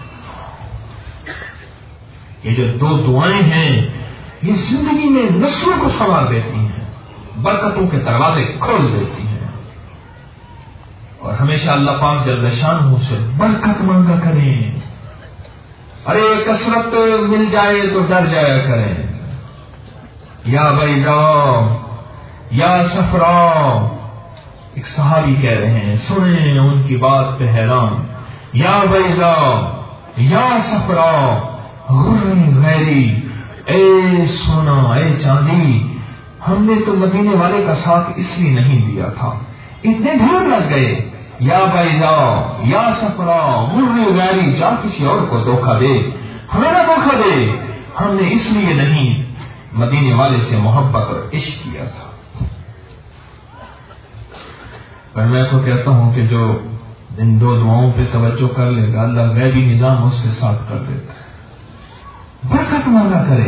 یہ جو دو دعائیں ہیں یہ زندگی میں نسلوں کو سنوار دیتی ہیں، برکتوں کے دروازے کھول دیتی ہیں، اور ہمیشہ اللہ پاک جل شانہ سے برکت مانگا کریں۔ ارے کثرت مل جائے تو ڈر جایا کریں، یا بیضا یا صفرا، ایک صحابی کہہ رہے ہیں، سنیں ان کی بات پہ حیران، یا بیضا یا صفرا غرن غیری، اے سونا اے چاندی، ہم نے تو مدینے والے کا ساتھ اس لیے نہیں دیا تھا، اتنے ڈھیر لگ گئے، یا بیضا یا صفرا غرن غیری، جا کسی اور کو دھوکہ دے، ہمیں نہ دھوکہ دے، ہم نے اس لیے نہیں مدینے والے سے محبت اور عشق کیا تھا۔ پر میں تو کہتا ہوں کہ جو ان دو دعاؤں پہ توجہ کر لے گا اللہ غیبی نظام اس کے ساتھ کر دیتا ہے. برکت مانگا کرے.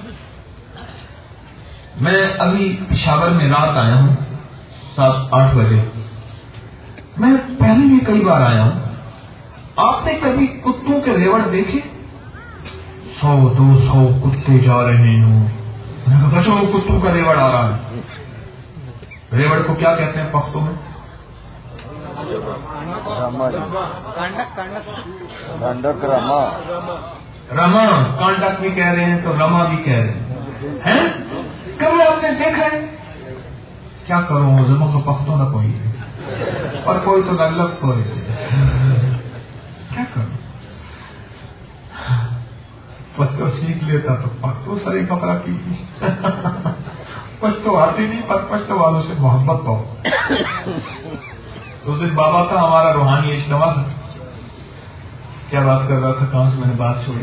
میں ابھی پشاور میں رات آیا ہوں سات آٹھ بجے. میں پہلے بھی کئی بار آیا ہوں. آپ نے کبھی کتوں کے ریوڑ دیکھے؟ سو دو سو کتے جا رہے ہوں. بچوں کتوں کا ریوڑ آ رہا ہے. ریوڑ کو کیا کہتے ہیں پختوں میں؟ رما. کانڈک بھی کہہ رہے ہیں تو رما بھی کہہ رہے ہیں. کبھی آپ نے دیکھا ہے؟ کیا کروں زموں کا پختوں نہ کوئی ہے اور کوئی تو غلط کو کیا کروں. پشتو سیکھ لیتا تو پختو سری پکڑا کی. پشتو آتی نہیں پر پشتو والوں سے محبت تو. اس دن بابا کا ہمارا روحانی اجتماع تھا. کیا بات کر رہا تھا؟ کہاں سے میں نے بات چھوڑی؟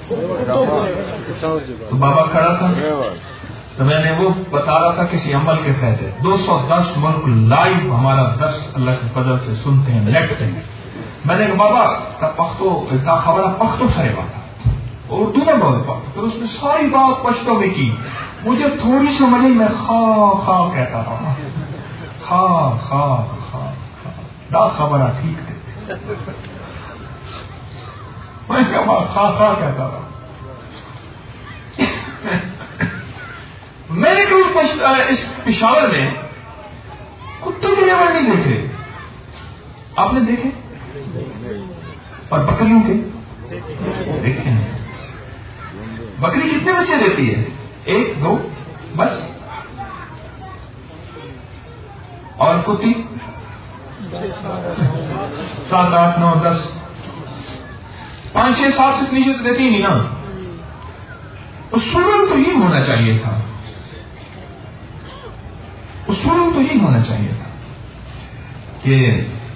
تو بابا کھڑا تھا تو میں نے وہ بتا رہا تھا کسی عمل کے فائدے. دو سو دس ملک لائیو ہمارا درس اللہ کی فضل سے سنتے ہیں نیٹ پہ. میں نے کہا بابا کا پختو کا خبر پختو سارے بات اردو میں بول پا. پھر اس نے ساری بات پشتو میں کی. مجھے تھوڑی سمجھ میں خواہ خواہ کہتا رہا. خواہ خواہ خواہ دا خبر ٹھیک ہے. میں کہا خواہ خواہ کہتا رہا. میں نے کہا اس پشاور میں کتوں کے لیور نہیں دیکھے. آپ نے دیکھے؟ اور بکریوں کے دیکھے ہیں. بکری کتنے بچے دیتی ہے؟ ایک دو بس. اور کتی سات آٹھ نو دس پانچ چھ سات سے نیچے دیتی ہی نہیں نا. اصول تو یہ ہونا چاہیے تھا. اصول تو یہ ہونا چاہیے تھا کہ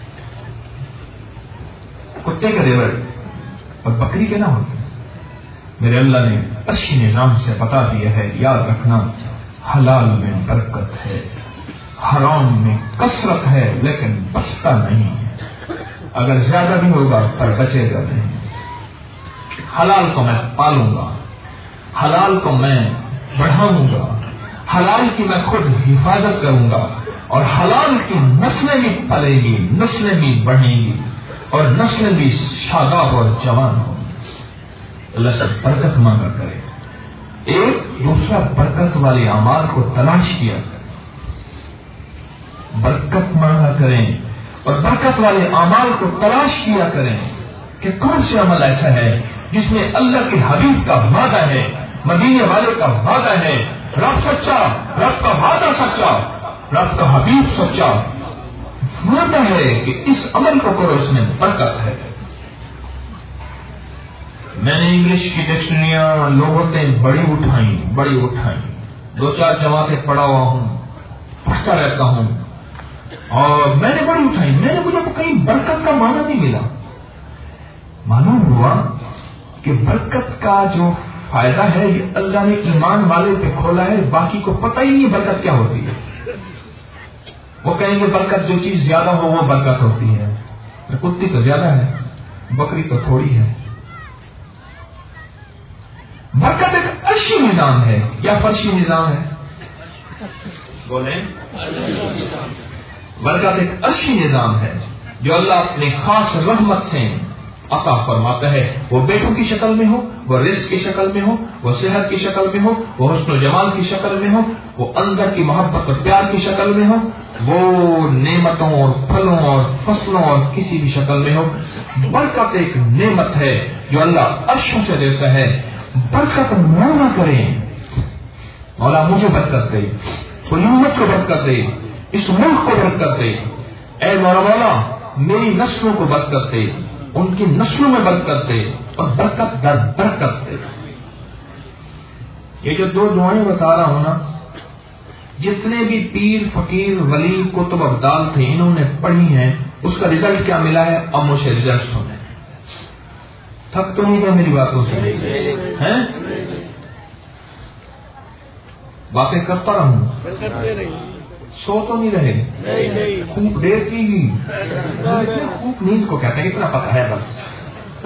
کتے کے ریوڑ اور بکری کے نہ ہوتے. میرے اللہ نے اچھی نظام سے بتا دیا ہے یاد رکھنا حلال میں برکت ہے, حرام میں کثرت ہے لیکن بچتا نہیں ہے. اگر زیادہ بھی ہوگا پر بچے گا نہیں. حلال کو میں پالوں گا, حلال کو میں بڑھاؤں گا, حلال کی میں خود حفاظت کروں گا اور حلال کی نسلیں بھی پلے گی, نسلیں بھی بڑھیں گی اور نسلیں بھی شاداب اور جوان ہوں. اللہ سے برکت مانگا کرے. ایک دوسرا برکت والے اعمال کو تلاش کیا کریں, برکت مانگا کریں اور برکت والے اعمال کو تلاش کیا کریں کہ کون سے عمل ایسا ہے جس میں اللہ کے حبیب کا وعدہ ہے, مدینے والے کا وعدہ ہے, رب سچا, رب کا وعدہ سچا, رب کا حبیب سچا, وعدہ ہے کہ اس عمل کو کرو اس میں برکت ہے. میں نے انگلش کی ڈکشنریاں لوگوں نے بڑی اٹھائیں بڑی اٹھائیں دو چار جماعتیں پڑھا ہوا ہوں, پڑھتا رہتا ہوں اور میں نے بڑی اٹھائی. میں نے مجھے کہیں برکت کا معنی نہیں ملا. معلوم ہوا کہ برکت کا جو فائدہ ہے یہ اللہ نے ایمان والے پہ کھولا ہے, باقی کو پتہ ہی نہیں برکت کیا ہوتی ہے. وہ کہیں گے برکت جو چیز زیادہ ہو وہ برکت ہوتی ہے. کتی تو زیادہ ہے, بکری تو تھوڑی ہے. برکت ایک عرشی نظام ہے یا فرشی نظام ہے؟ بولیں. برکت ایک عرشی نظام ہے جو اللہ اپنے خاص رحمت سے عطا فرماتا ہے. وہ بیٹوں کی شکل میں ہو, وہ رزق کی شکل میں ہو, وہ صحت کی شکل میں ہو, وہ حسن و جمال کی شکل میں ہو, وہ اندر کی محبت اور پیار کی شکل میں ہو, وہ نعمتوں اور پھلوں اور فصلوں اور کسی بھی شکل میں ہو. برکت ایک نعمت ہے جو اللہ عرشوں سے دیتا ہے. برکت نہ کریں, مولا مجھے برکت دے, پوری امت کو برکت دے, اس ملک کو برکت دے. اے مولا مولا میری نسلوں کو برکت دے, ان کی نسلوں میں برکت دے اور برکت در برکت دے. یہ جو دو دعائیں بتا رہا ہوں نا, جتنے بھی پیر فقیر ولی کتب ابدال تھے انہوں نے پڑھی ہیں, اس کا رزلٹ کیا ملا ہے اب مجھے رزلٹ سنیں. تھک تو نہیں گیا میری باتوں سے ہیں؟ باتیں کرتا رہوں سو تو نہیں رہے، خوب دیر کی گی، خوب نیند کو کہتے ہیں، اتنا پتہ ہے بس۔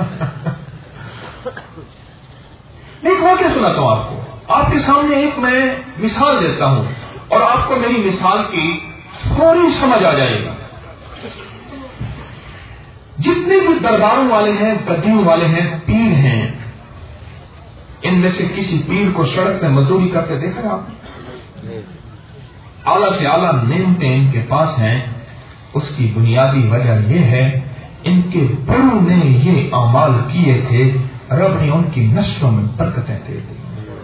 ایک واقعہ سناتا ہوں آپ کو، آپ کے سامنے ایک میں مثال دیتا ہوں اور آپ کو میری مثال کی فوری سمجھ آ جائے گا۔ جتنے بھی درباروں والے ہیں، گدیوں والے ہیں، پیر ہیں، ان میں سے کسی پیر کو سڑک میں مزدوری کرتے دیکھا آپ؟ اعلیٰ سے اعلیٰ نعمتیں ان کے پاس ہیں، اس کی بنیادی وجہ یہ ہے ان کے بڑوں نے یہ اعمال کیے تھے، رب نے ان کی نسلوں میں برکتیں دے دی۔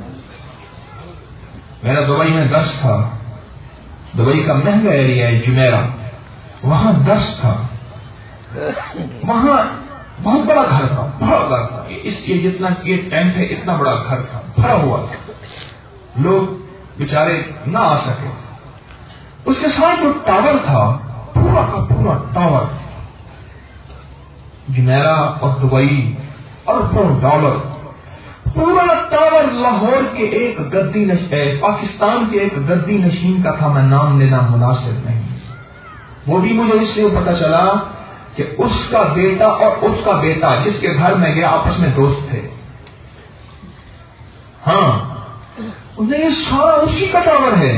میرا دبئی میں درس تھا، دبئی کا مہنگا ایریا ہے جمیرہ، وہاں درس تھا، وہاں بہت بڑا گھر تھا، بڑا گھر تھا، اس کے جتنا یہ ٹینٹ ہے اتنا بڑا گھر تھا، بھرا ہوا تھا، لوگ بیچارے نہ آ سکے۔ اس کے ساتھ جو ٹاور تھا، پورا کا پورا ٹاور، جمیرہ اور دبئی اربوں ڈالر، پورا ٹاور لاہور کے ایک گدی نشین، پاکستان کے ایک گدی نشین کا تھا، میں نام لینا مناسب نہیں، وہ بھی مجھے اس لیے پتا چلا کہ اس کا بیٹا اور اس کا بیٹا جس کے گھر میں گیا آپس میں دوست تھے۔ ہاں انہیں یہ سارا اسی کا ٹاور ہے۔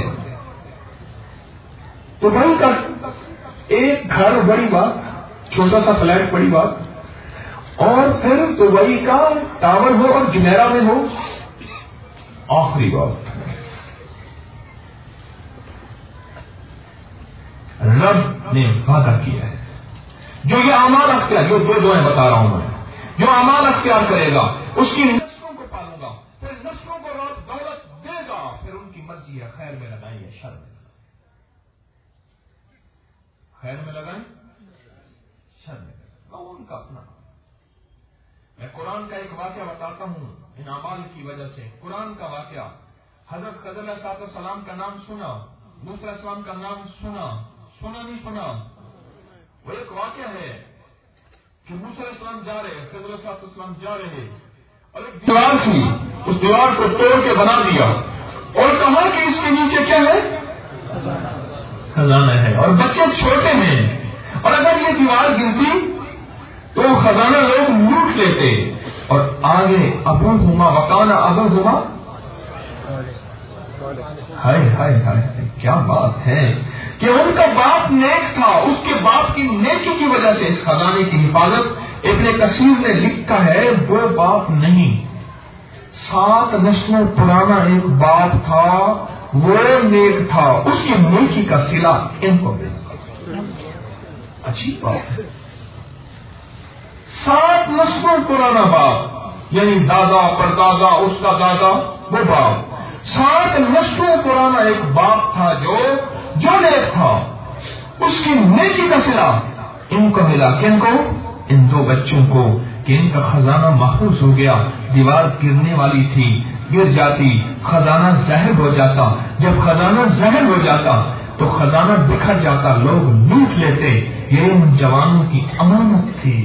تو بھائی کا ایک گھر بڑی بات، چھوٹا سا فلیٹ بڑی بات، اور پھر دبئی کا ٹاور ہو اور جمیرہ میں ہو آخری بات۔ رب نے وعدہ کیا ہے جو یہ اعمال اختیار، جو دو دعائیں بتا رہا ہوں میں، جو اعمال اختیار کرے گا اس کی نسلوں کو پالوں گا، پھر نسلوں کو رب دولت دے گا، پھر ان کی مرضی ہے خیر میں لگائیں یا شر میں لگائیں، خیر میں لگائیں شر میں لگائیں، ان کا اپنا۔ میں قرآن کا ایک واقعہ بتاتا ہوں ان اعمال کی وجہ سے، قرآن کا واقعہ۔ حضرت خضر علیہ السلام کا نام سنا، موسیٰ علیہ السلام کا نام سنا، سنا نہیں سنا؟ وہ ایک واقعہ ہے کہ موسیٰ علیہ السلام جا رہے، خضر علیہ السلام جا رہے، اور ایک دیوار تھی، اس دیوار کو توڑ کے بنا دیا اور کہا کہ اس کے نیچے کیا ہے؟ خزانہ ہے، اور بچے چھوٹے ہیں، اور اگر یہ دیوار گرتی تو خزانہ لوگ لوٹ لیتے، اور آگے ابو ہما وکانا ابو ہما، ہائے ہائے ہائے کیا بات ہے کہ ان کا باپ نیک تھا، اس کے باپ کی نیکی کی وجہ سے اس خزانے کی حفاظت ابن کثیر نے لکھا ہے وہ باپ نہیں، سات نسلوں پرانا ایک باپ تھا، وہ نیک تھا، اس کی نیکی کا صلہ ان کو ملا۔ عجیب بات ہے، سات نسلوں پرانا باپ، یعنی دادا پردادا اس کا دادا وہ باپ، سات نسلوں پرانا ایک باپ تھا جو جو نیک تھا، اس کی نیکی کا صلہ ان کو ملا۔ کن کو؟ ان دو بچوں کو، کہ ان کا خزانہ محفوظ ہو گیا۔ دیوار گرنے والی تھی، گر جاتی، خزانہ زہر ہو جاتا، جب خزانہ زہر ہو جاتا تو خزانہ بکھر جاتا، لوگ لوٹ لیتے، یہ ان جوانوں کی امانت تھی۔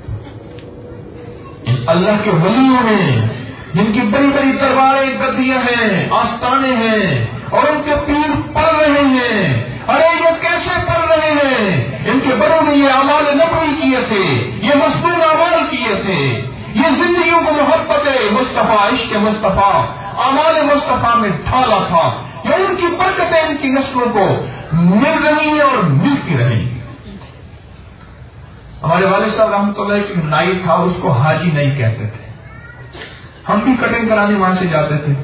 ان اللہ کے ولیوں نے جن کی بڑی بڑی درباریں گدیاں ہیں، آستانے ہیں، اور ان کے پیر پڑھ رہے ہیں، ارے یہ کیسے پڑھ رہے ہیں؟ ان کے بڑوں نے یہ اعمال نبوی کیے تھے، یہ مصنوع اعمال کیے تھے، یہ زندگیوں کو محبت مصطفیٰ، عشق مصطفیٰ، اعمال مصطفیٰ میں ڈھالا تھا، یہ ان کی برکتیں ان کی نسلوں کو مل رہی ہیں اور ملتی رہیں۔ ہمارے والد صاحب رحمۃ اللہ ایک نائی تھا، اس کو حاجی نائی کہتے تھے، ہم بھی کٹنگ کرانے وہاں سے جاتے تھے۔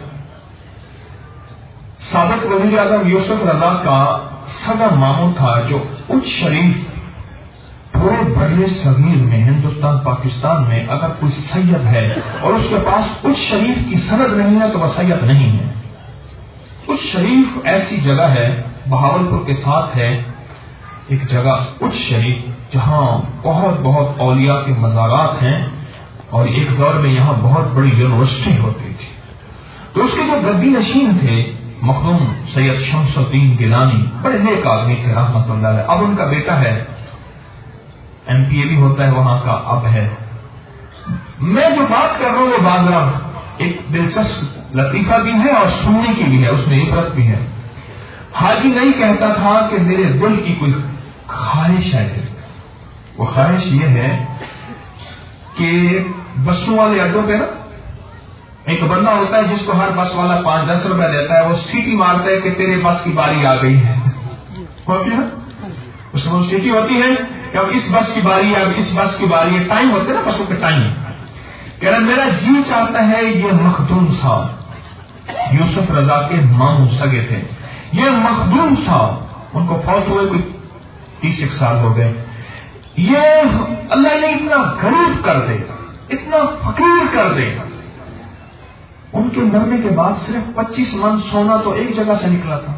سابق وزیر اعظم یوسف رضا کا سگا ماموں تھا جو اچ شریف، پورے بر صغیر میں ہندوستان پاکستان میں اگر کوئی سید ہے اور اس کے پاس اچ شریف کی سند نہیں ہے تو وہ سید نہیں ہے۔ اچ شریف ایسی جگہ ہے، بہاولپور کے ساتھ ہے ایک جگہ اچ شریف، جہاں بہت بہت اولیاء کے مزارات ہیں، اور ایک دور میں یہاں بہت بڑی یونیورسٹی ہوتی تھی۔ تو اس کے جو گدی نشین تھے مخدوم سید شمس الدین گیلانی، بڑے نیک آدمی تھے رحمت اللہ علیہ، اب ان کا بیٹا ہے، ایم پی اے بھی ہوتا ہے وہاں کا، اب ہے۔ میں جو بات کر رہا ہوں وہ بات ایک دلچسپ لطیفہ بھی ہے اور سننے کی بھی ہے، اس میں عبرت بھی ہے۔ حاجی نہیں کہتا تھا کہ میرے دل کی کوئی خواہش ہے. وہ خواہش یہ ہے کہ بسوں والے اڈوں پہ نا ایک بندہ ہوتا ہے جس کو ہر بس والا پانچ دس روپے دیتا ہے. وہ سیٹی مارتا ہے کہ تیرے بس کی باری آ گئی ہے. ہوتی ہے اس میں سیٹی ہوتی ہے کہ اب اس بس کی باری ہے, اب اس بس کی باری ہے. ٹائم ہوتے نا بسوں کے ٹائم. کہہ رہا میرا جی چاہتا ہے یہ مخدوم صاحب یوسف رضا کے ماموں سگے تھے. یہ مخدوم صاحب ان کو فوت ہوئے کوئی تیس ایک سال ہو گئے. یہ اللہ نے اتنا غریب کر دے, اتنا فقیر کر دے. ان کے مرنے کے بعد صرف پچیس من سونا تو ایک جگہ سے نکلا تھا.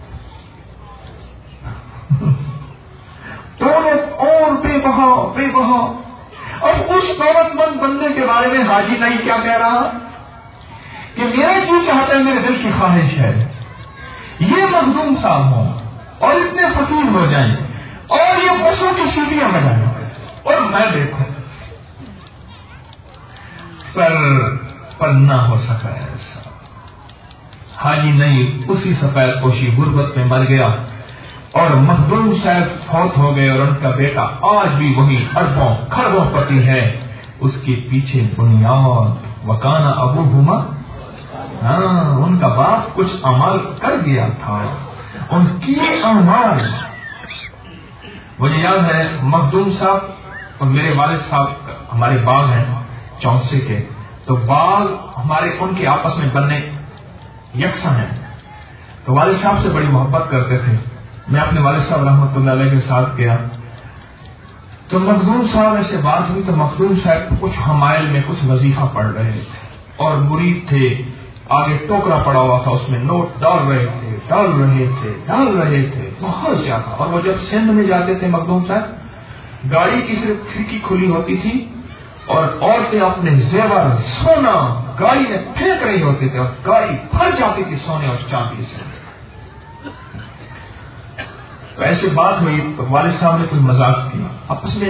دولت اور بے بہا بے بہا. اب اس دولت مند بندے کے بارے میں حاجی نہیں کیا کہہ رہا کہ میرا جی چاہتا ہے, میرے دل کی خواہش ہے یہ مخدوم صاحب ہوں اور اتنے فقیر ہو جائیں اور یہ بسوں کی سیٹیاں بجائیں اور میں دیکھوں, پر پر نہ ہو سکا ایسا. حاجی نہیں اسی سفید پوشی غربت میں مر گیا اور مخدوم صاحب فوت ہو گئے اور ان کا بیٹا آج بھی وہی اربوں کھربوں پتی ہے. اس کے پیچھے بنیاد وکانا ابوہما, ہاں ان کا باپ کچھ عمل کر گیا تھا. ان کی اعمال مجھے یاد ہے مخدوم صاحب اور میرے والد صاحب ہمارے باغ ہیں چونسے کے, تو باغ ہمارے ان کے آپس میں بننے یکساں ہیں. تو والد صاحب سے بڑی محبت کرتے تھے. میں اپنے والد صاحب رحمۃ اللہ علیہ کے ساتھ گیا تو مخدوم صاحب ایسے بات ہوئی تو مخدوم صاحب کچھ حمائل میں کچھ وظیفہ پڑھ رہے تھے اور مرید تھے, آگے ٹوکرا پڑا ہوا تھا, اس میں نوٹ ڈال رہے تھے ڈال رہے تھے ڈال رہے تھے بہت زیادہ. اور وہ جب سندھ میں جاتے تھے مخدوم صاحب, گاڑی کی صرف کھڑکی کھلی ہوتی تھی اور عورتیں اپنے زیور سونا گاڑی میں پھینک رہی ہوتی تھی اور گاڑی بھر جاتی تھی سونے اور چاندی سے. تو ایسی بات ہوئی تو والد صاحب نے کوئی مذاق کیا, آپس میں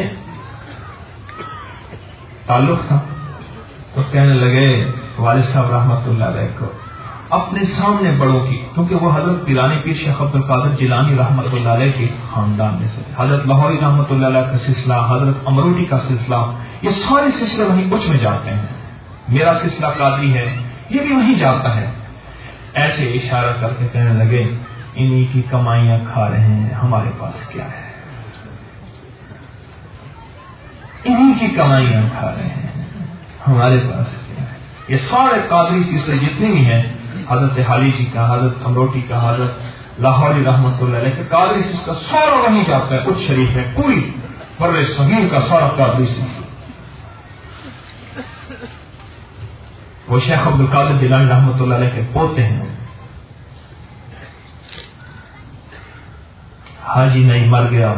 تعلق تھا. تو کہنے لگے والد صاحب رحمۃ اللہ علیہ کو اپنے سامنے بڑوں کی, کیونکہ وہ حضرت پیرانی پیر شیخ عبد القادر جیلانی رحمۃ اللہ علیہ کے خاندان میں سے, حضرت لاہوری رحمۃ اللہ علیہ کا سلسلہ, حضرت امروٹی کا سلسلہ, یہ سارے سلسلے وہیں کچھ میں جاتے ہیں. میرا سلسلہ قادری ہے یہ بھی وہیں جاتا ہے. ایسے اشارہ کر کے کہنے لگے انہی کی کمائیاں کھا رہے ہیں, ہمارے پاس کیا ہے. انہی کی کمائیاں کھا رہے ہیں, ہمارے پاس کیا ہے. یہ سارے قادری سلسلے جتنے بھی ہیں, حضرت حالی جی کا, حضرت امروٹی کا, حضرت لاہوری رحمۃ اللہ علیہ کا قادری سلسلہ سارا وہیں جاتا ہے. کچھ شریف ہے کوئی بر صغیر کا سارا قادری سلسلہ. وہ شیخ عبد القادر جیلانی رحمۃ اللہ علیہ کے پوتے ہیں. حاجی نہیں مر گیا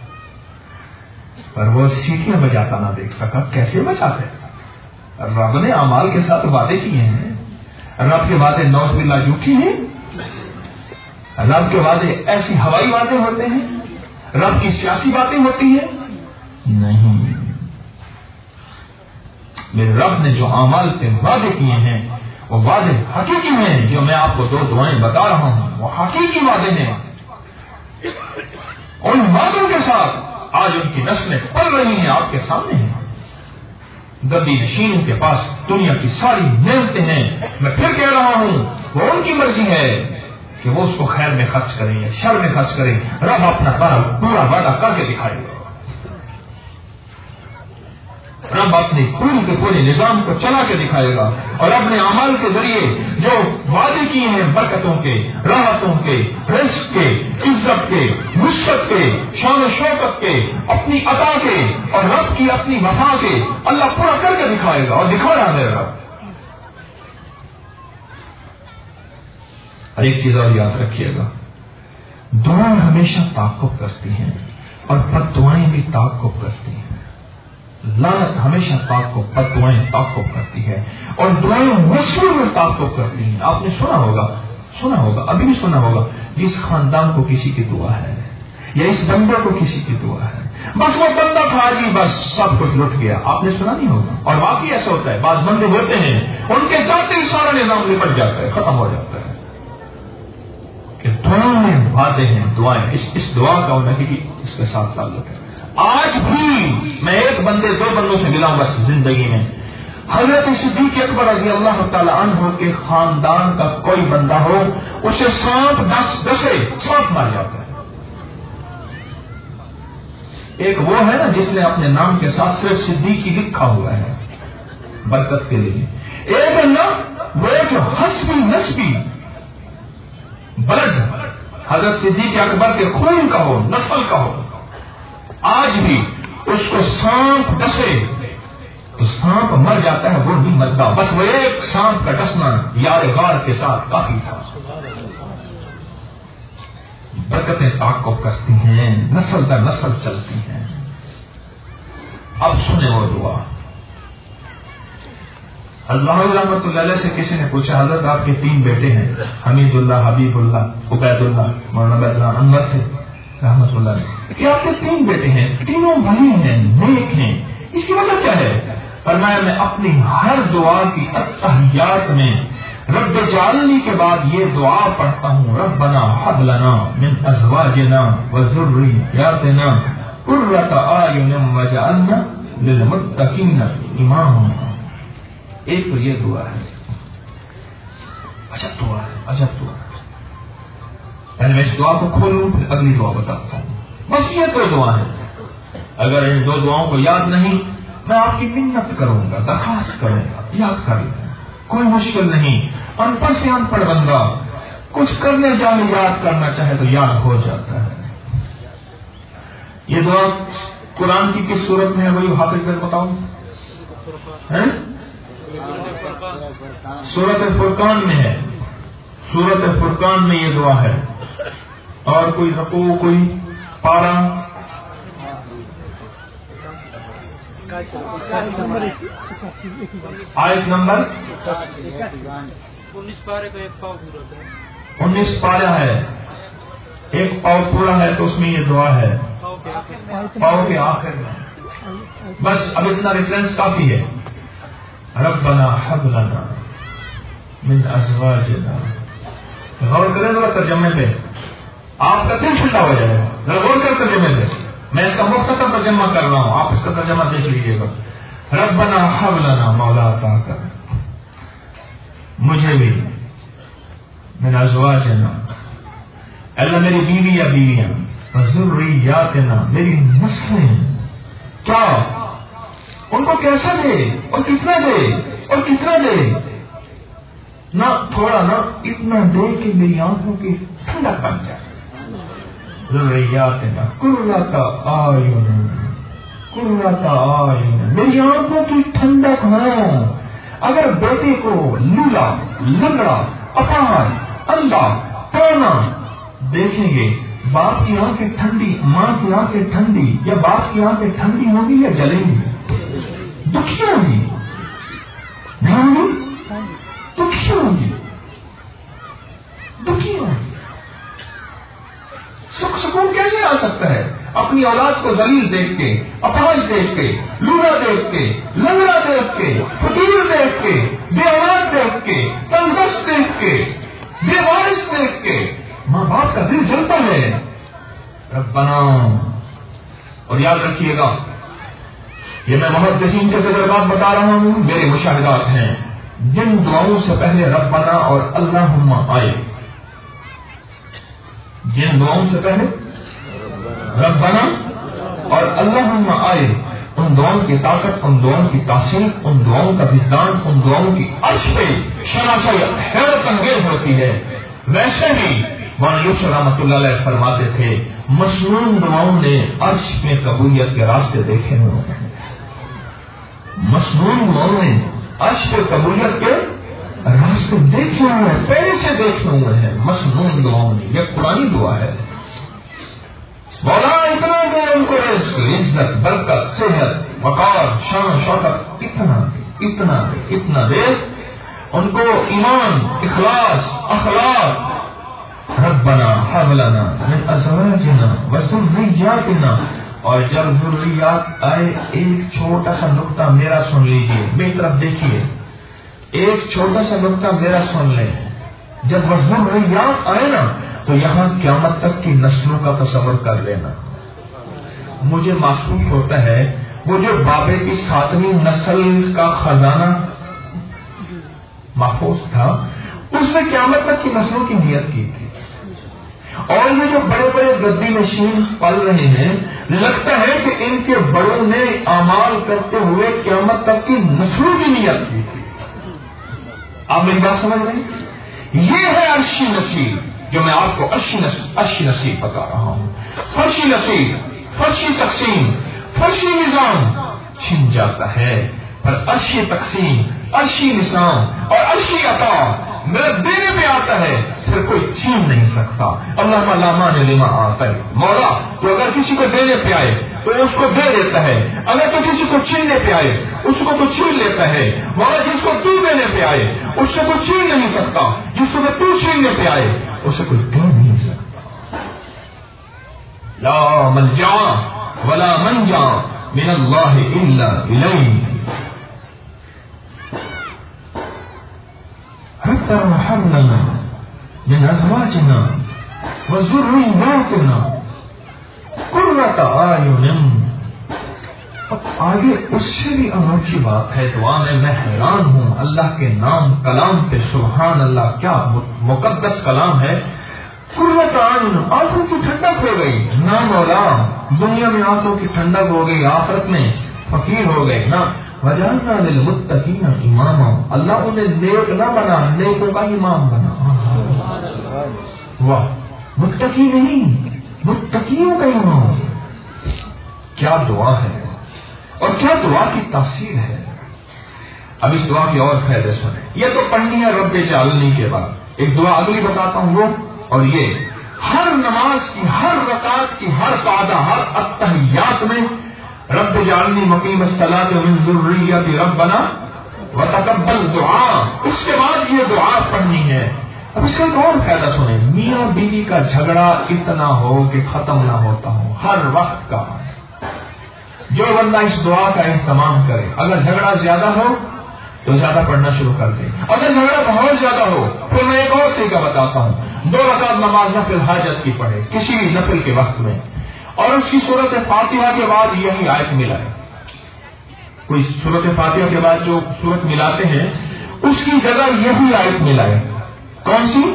پر وہ سیٹیاں بجاتا نہ دیکھ سکا. کیسے بجاتے؟ رب نے اعمال کے ساتھ وعدے کیے ہیں. رب کے وعدے نوز باللہ جھوٹے ہیں. رب کے وعدے ایسی ہوائی باتیں ہوتے ہیں, رب کی سیاسی باتیں ہوتی ہیں نہیں. میرے رب نے جو اعمال کے وعدے کیے ہیں وہ وعدے حقیقی ہیں. جو میں آپ کو دو دعائیں بتا رہا ہوں وہ حقیقی وعدے ہیں. ان وعدوں کے ساتھ آج ان کی نسلیں پل رہی ہیں, آپ کے سامنے ہیں. گدی نشینوں کے پاس دنیا کی ساری نعمتیں ہیں. میں پھر کہہ رہا ہوں وہ ان کی مرضی ہے کہ وہ اس کو خیر میں خرچ کریں یا شر میں خرچ کریں. رب اپنا پورا وعدہ کر کے دکھائے گا. رب اپنے پورے کے پورے نظام کو چلا کے دکھائے گا اور اپنے اعمال کے ذریعے جو وعدے کیے ہیں برکتوں کے, راحتوں کے, رزق کے, عزت کے, نصرت کے, شان و شوکت کے, اپنی عطا کے اور رب کی اپنی وفا کے اللہ پورا کر کے دکھائے گا اور دکھا رہا ہے رب. اور ایک چیز اور یاد رکھیے گا, دعائیں ہمیشہ تعاقب کرتی ہیں اور بد دعائیں بھی تعاقب کرتی ہیں. لعنت ہمیشہ تعاقب, بد دعائیں تعاقب کرتی ہے اور دعائیں مسلم میں تعاقب کرتی ہیں. آپ نے سنا ہوگا سنا ہوگا ابھی بھی سنا ہوگا, جس خاندان کو کسی کی دعا ہے یا اس بندے کو کسی کی دعا ہے, بس وہ بندہ تھا جی بس سب کچھ لٹ گیا. آپ نے سنا نہیں ہوگا. اور واقعی ایسا ہوتا ہے, بعض بندے ہوتے ہیں ان کے جاتے ہی سارا نظام لپٹ جاتا ہے, ختم ہو جاتا ہے. کہ دعائیں واضح ہیں، دعائیں اس اس دعا کا نہیں اس کے ساتھ تعلق ہے. آج بھی میں ایک بندے دو بندوں سے ملا ہوں بس زندگی میں. حضرت صدیق اکبر رضی اللہ تعالی عنہ کے خاندان کا کوئی بندہ ہو، اسے سانپ دس دسے سانپ مار جاتا ہے. ایک وہ ہے نا جس نے اپنے نام کے ساتھ صرف صدیقی لکھا ہوا ہے برکت کے لیے. ایک ہے نا وہ جو حسبی نسبی بلڈ حضرت صدیق اکبر کے خون کا ہو، نسل کا ہو، آج بھی اس کو سانپ ڈسے تو سانپ مر جاتا ہے، وہ نہیں مرتا. بس وہ ایک سانپ کا ڈسنا یار غار کے ساتھ کافی تھا. برکتیں تعاقب کرتی ہیں، نسل در نسل چلتی ہیں. اب سنیں وہ دعا. اللہ رحمۃ اللہ علیہ سے کسی نے پوچھا حضرت آپ کے تین بیٹے ہیں، حمید اللہ، حبیب اللہ، عبید اللہ، مولانا عبید اللہ انور تھے رحمۃ اللہ علیہ، کہ آپ کے تین بیٹے ہیں، تینوں بھلی ہیں، نیک ہیں، اس کی وجہ کیا ہے؟ فرمایا میں اپنی ہر دعا کی اتحیات میں رب جعلنی کے بعد یہ دعا پڑھتا ہوں، ربنا حب لنا من ازواجنا وذریاتنا قرۃ اعین واجعلنا للمتقین اماما. ایک تو یہ دعا ہے، عجب دعا ہے، عجب دعا. پہلے میں اس دعا کو کھولوں پھر اگلی دعا بتاتا ہوں. بس یہ تو دعا ہے. اگر ان دو دعاؤں کو یاد نہیں، میں آپ کی منت کروں گا، درخواست کروں گا، یاد کر لیں. کوئی مشکل نہیں. ان پڑھ سے ان پڑھ بندہ کچھ کرنے جانے یاد کرنا چاہے تو یاد ہو جاتا ہے. یہ دعا قرآن کی کس صورت میں ہے وہی حافظ میں بتاؤں. سورت فرقان میں ہے. سورت فرقان میں یہ دعا ہے. اور کوئی رکوع کوئی پارا آیت نمبر انیس پارا ہے، ایک پاؤ پورا ہے تو اس میں یہ دعا ہے پاؤ کے آخر میں. بس اب اتنا ریفرنس کافی ہے. ربنا حب لنا من ازواجنا. غور کریں ذرا ترجمے پہ، آپ کا دل ٹھنڈا ہو جائے گا. ذرا غور کر ترجمے پہ. میں اس کا مختصر ترجمہ کر رہا ہوں، آپ اس کا ترجمہ دیکھ لیجیے گا. ربنا حب لنا، مولا عطا کر مجھے بھی من ازواجنا، اللہ میری بیوی یا بیویاں، وذریاتنا میری نسلیں. کیا ان کو کیسا دے اور کتنا دے اور کتنا دے؟ نہ تھوڑا نہ اتنا دے کہ میری آنکھوں کی ٹھنڈک بن جائے. ذریاتنا قرۃ اعین، قرۃ اعین میری آنکھوں کی ٹھنڈک ہو. اگر بیٹے کو لولا، لنگڑا، اپاہج، اندھا، ٹونا دیکھیں گے، باپ کی آنکھیں ٹھنڈی، ماں کی آنکھیں ٹھنڈی، یا باپ کی آنکھیں ٹھنڈی ہوں گی یا جلیں گی؟ دکھی ہوں گی، دکھی ہوں گی، دکھی ہوں گی. سکھ سکون کیسے آ سکتا ہے اپنی اولاد کو ذلیل دیکھ کے، اپاہج دیکھ کے، لولا دیکھ کے، لنگڑا دیکھ کے، فقیر دیکھ کے، بے اولاد دیکھ کے، تندرست دیکھ کے، بے وارث دیکھ کے ماں باپ کا دل جلتا ہے. ربنا. اور یاد رکھیے گا یہ میں محدثین کے تجربات بتا رہا ہوں، میرے مشاہدات ہیں. جن دعاؤں سے پہلے ربنا اور اللہم آئے، جن دعاؤں سے پہلے ربنا اور اللہم آئے، ان دعاؤں کی طاقت، ان دعاؤں کی تاثیر، ان دعاؤں کا وجدان، ان دعاؤں کی عرش پہ شناسائی حیرت انگیز ہوتی ہے. ویسے ہی مولانا یوسف رحمۃ اللہ علیہ فرماتے تھے مصنون دعاؤں نے عرش میں قبولیت کے راستے دیکھے ہوئے ہیں. مصنون دعاؤں نے عرش پہ قبولیت کے راستے دیکھے ہوئے ہیں، پہلے سے دیکھے ہوئے ہیں. مصنون دعاؤں نے، یہ قرآنی دعا ہے. مولا اتنا دے ان کو رزق، عزت، برکت، صحت، وقار، شان، شوکت، اتنا دے اتنا دے اتنا دے ان کو ایمان، اخلاص، اخلاق. ربنا حب لنا من ازواجنا وذریاتنا. اور جب ذریات آئے، ایک چھوٹا سا نقطہ میرا سن لیجئے، میری طرف دیکھیے، ایک چھوٹا سا نقطہ میرا سن لیں. جب وہ ذریات آئے نا، تو یہاں قیامت تک کی نسلوں کا تصور کر لینا. مجھے محسوس ہوتا ہے وہ جو بابے کی ساتویں نسل کا خزانہ محفوظ تھا اس نے قیامت تک کی نسلوں کی نیت کی تھی. اور یہ جو بڑے بڑے گدی نشین پل رہے ہیں لگتا ہے کہ ان کے بڑوں نے اعمال کرتے ہوئے قیامت تک کی نسلوں کی نیت کی تھی. آپ میری بات سمجھ رہے ہیں؟ یہ ہے عرشی نصیب جو میں آپ کو عرشی نصیب عرشی نصیب بتا رہا ہوں. فرشی نصیب، فرشی تقسیم، فرشی نظام چھن جاتا ہے، پر عرشی تقسیم، عرشی نظام اور عرشی عطا میرا دینے میں آتا ہے، پھر کوئی چھین نہیں سکتا. اللہ لامان لما آتا ہے. مولا تو اگر کسی کو دینے پہ آئے تو اس کو دے دیتا ہے، اگر تو کسی کو چھیننے پہ آئے اس کو تو چھین لیتا ہے. مولا جس کو تو دینے پہ آئے اس سے کوئی چھین نہیں سکتا، جس کو تو چھیننے پہ آئے اس سے کوئی دے نہیں سکتا. لا ملجا ولا منجا من اللہ الا الیہ. ربنا هب لنا من ازواجنا وذرياتنا قرة اعین. اب آگے اس سے بھی انوکھی بات ہے دعا میں میں حیران ہوں. اللہ کے نام کلام پہ سبحان اللہ، کیا مقدس کلام ہے. قرۃ اعین، آنکھوں کی ٹھنڈک ہو گئی. نہ مولا دنیا میں آنکھوں کی ٹھنڈک ہو گئی، آخرت میں فقیر ہو گئے. نہ وجعلنا للمتقین اماما، اللہ انہیں نیک نہ بنا، نیکوں کا امام بنا. واہ، متقی نہیں، متقیوں کا امام. کیا دعا ہے اور کیا دعا کی تاثیر ہے. اب اس دعا کے اور فائدے سنیں. یہ تو پڑھنی ہے رب جعلنی کے بعد. ایک دعا اگلی بتاتا ہوں وہ، اور یہ ہر نماز کی ہر رکعت کی ہر قعدہ ہر التحیات میں رب جعلنی مقیم الصلاۃ ومن ذریتی ربنا وتقبل دعا. اس کے بعد یہ دعا پڑھنی ہے. اب اس کا ایک اور فائدہ سنیں. میاں بیوی کا جھگڑا اتنا ہو کہ ختم نہ ہوتا ہو ہر وقت کا. جو بندہ اس دعا کا اہتمام کرے، اگر جھگڑا زیادہ ہو تو زیادہ پڑھنا شروع کر دے. اگر جھگڑا بہت زیادہ ہو پھر میں ایک اور طریقہ بتاتا ہوں. دو رکعت نماز نفل حاجت کی پڑھے کسی بھی نفل کے وقت میں، اور اس کی سورت فاتحہ کے بعد یہی آیت ملائے. کوئی سورت فاتحہ کے بعد جو سورت ملاتے ہیں اس کی جگہ یہی آیت ملائے. کون سی؟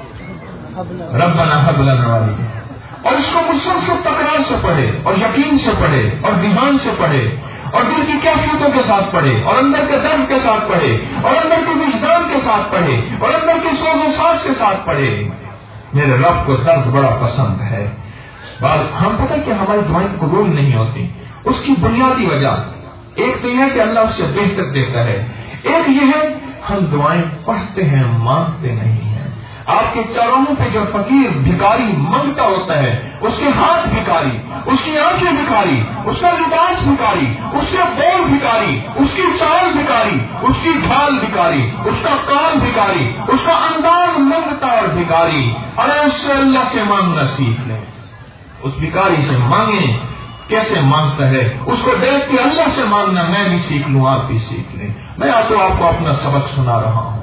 ربنا هب لنا والی. اور اس کو مسلسل تکرار سے پڑھے اور یقین سے پڑھے اور دھیان سے پڑھے اور دل کی کیفیتوں کے ساتھ پڑھے اور اندر کے درد کے ساتھ پڑھے اور اندر کے وجدان کے ساتھ پڑھے اور اندر کی سوز و ساز کے ساتھ پڑھے. میرے رب کو درد بڑا پسند ہے. ہم پتہ کہ ہماری دعائیں قبول نہیں ہوتی. اس کی بنیادی وجہ ایک تو یہ ہے کہ اللہ اس سے بہتر دیتا ہے، ایک یہ ہے ہم دعائیں پڑھتے ہیں مانگتے نہیں ہیں. آپ کے چاروں پہ جو فقیر بھکاری منگتا ہوتا ہے اس کے ہاتھ بھکاری، اس کی آنکھیں بھکاری، اس کا لباس بھکاری، اس کے بول بھکاری، اس کی چال بھکاری، اس کی ڈھال بھکاری، اس کا کام بھکاری، اس کا انداز منگتا اور بھکاری. ارے اس سے اللہ سے مانگنا سیکھ لیں. اس بھکاری سے مانگیں کیسے مانگتا ہے، اس کو دیکھ کے اللہ سے مانگنا میں بھی سیکھ لوں، آپ بھی سیکھ لیں. میں تو آپ کو اپنا سبق سنا رہا ہوں.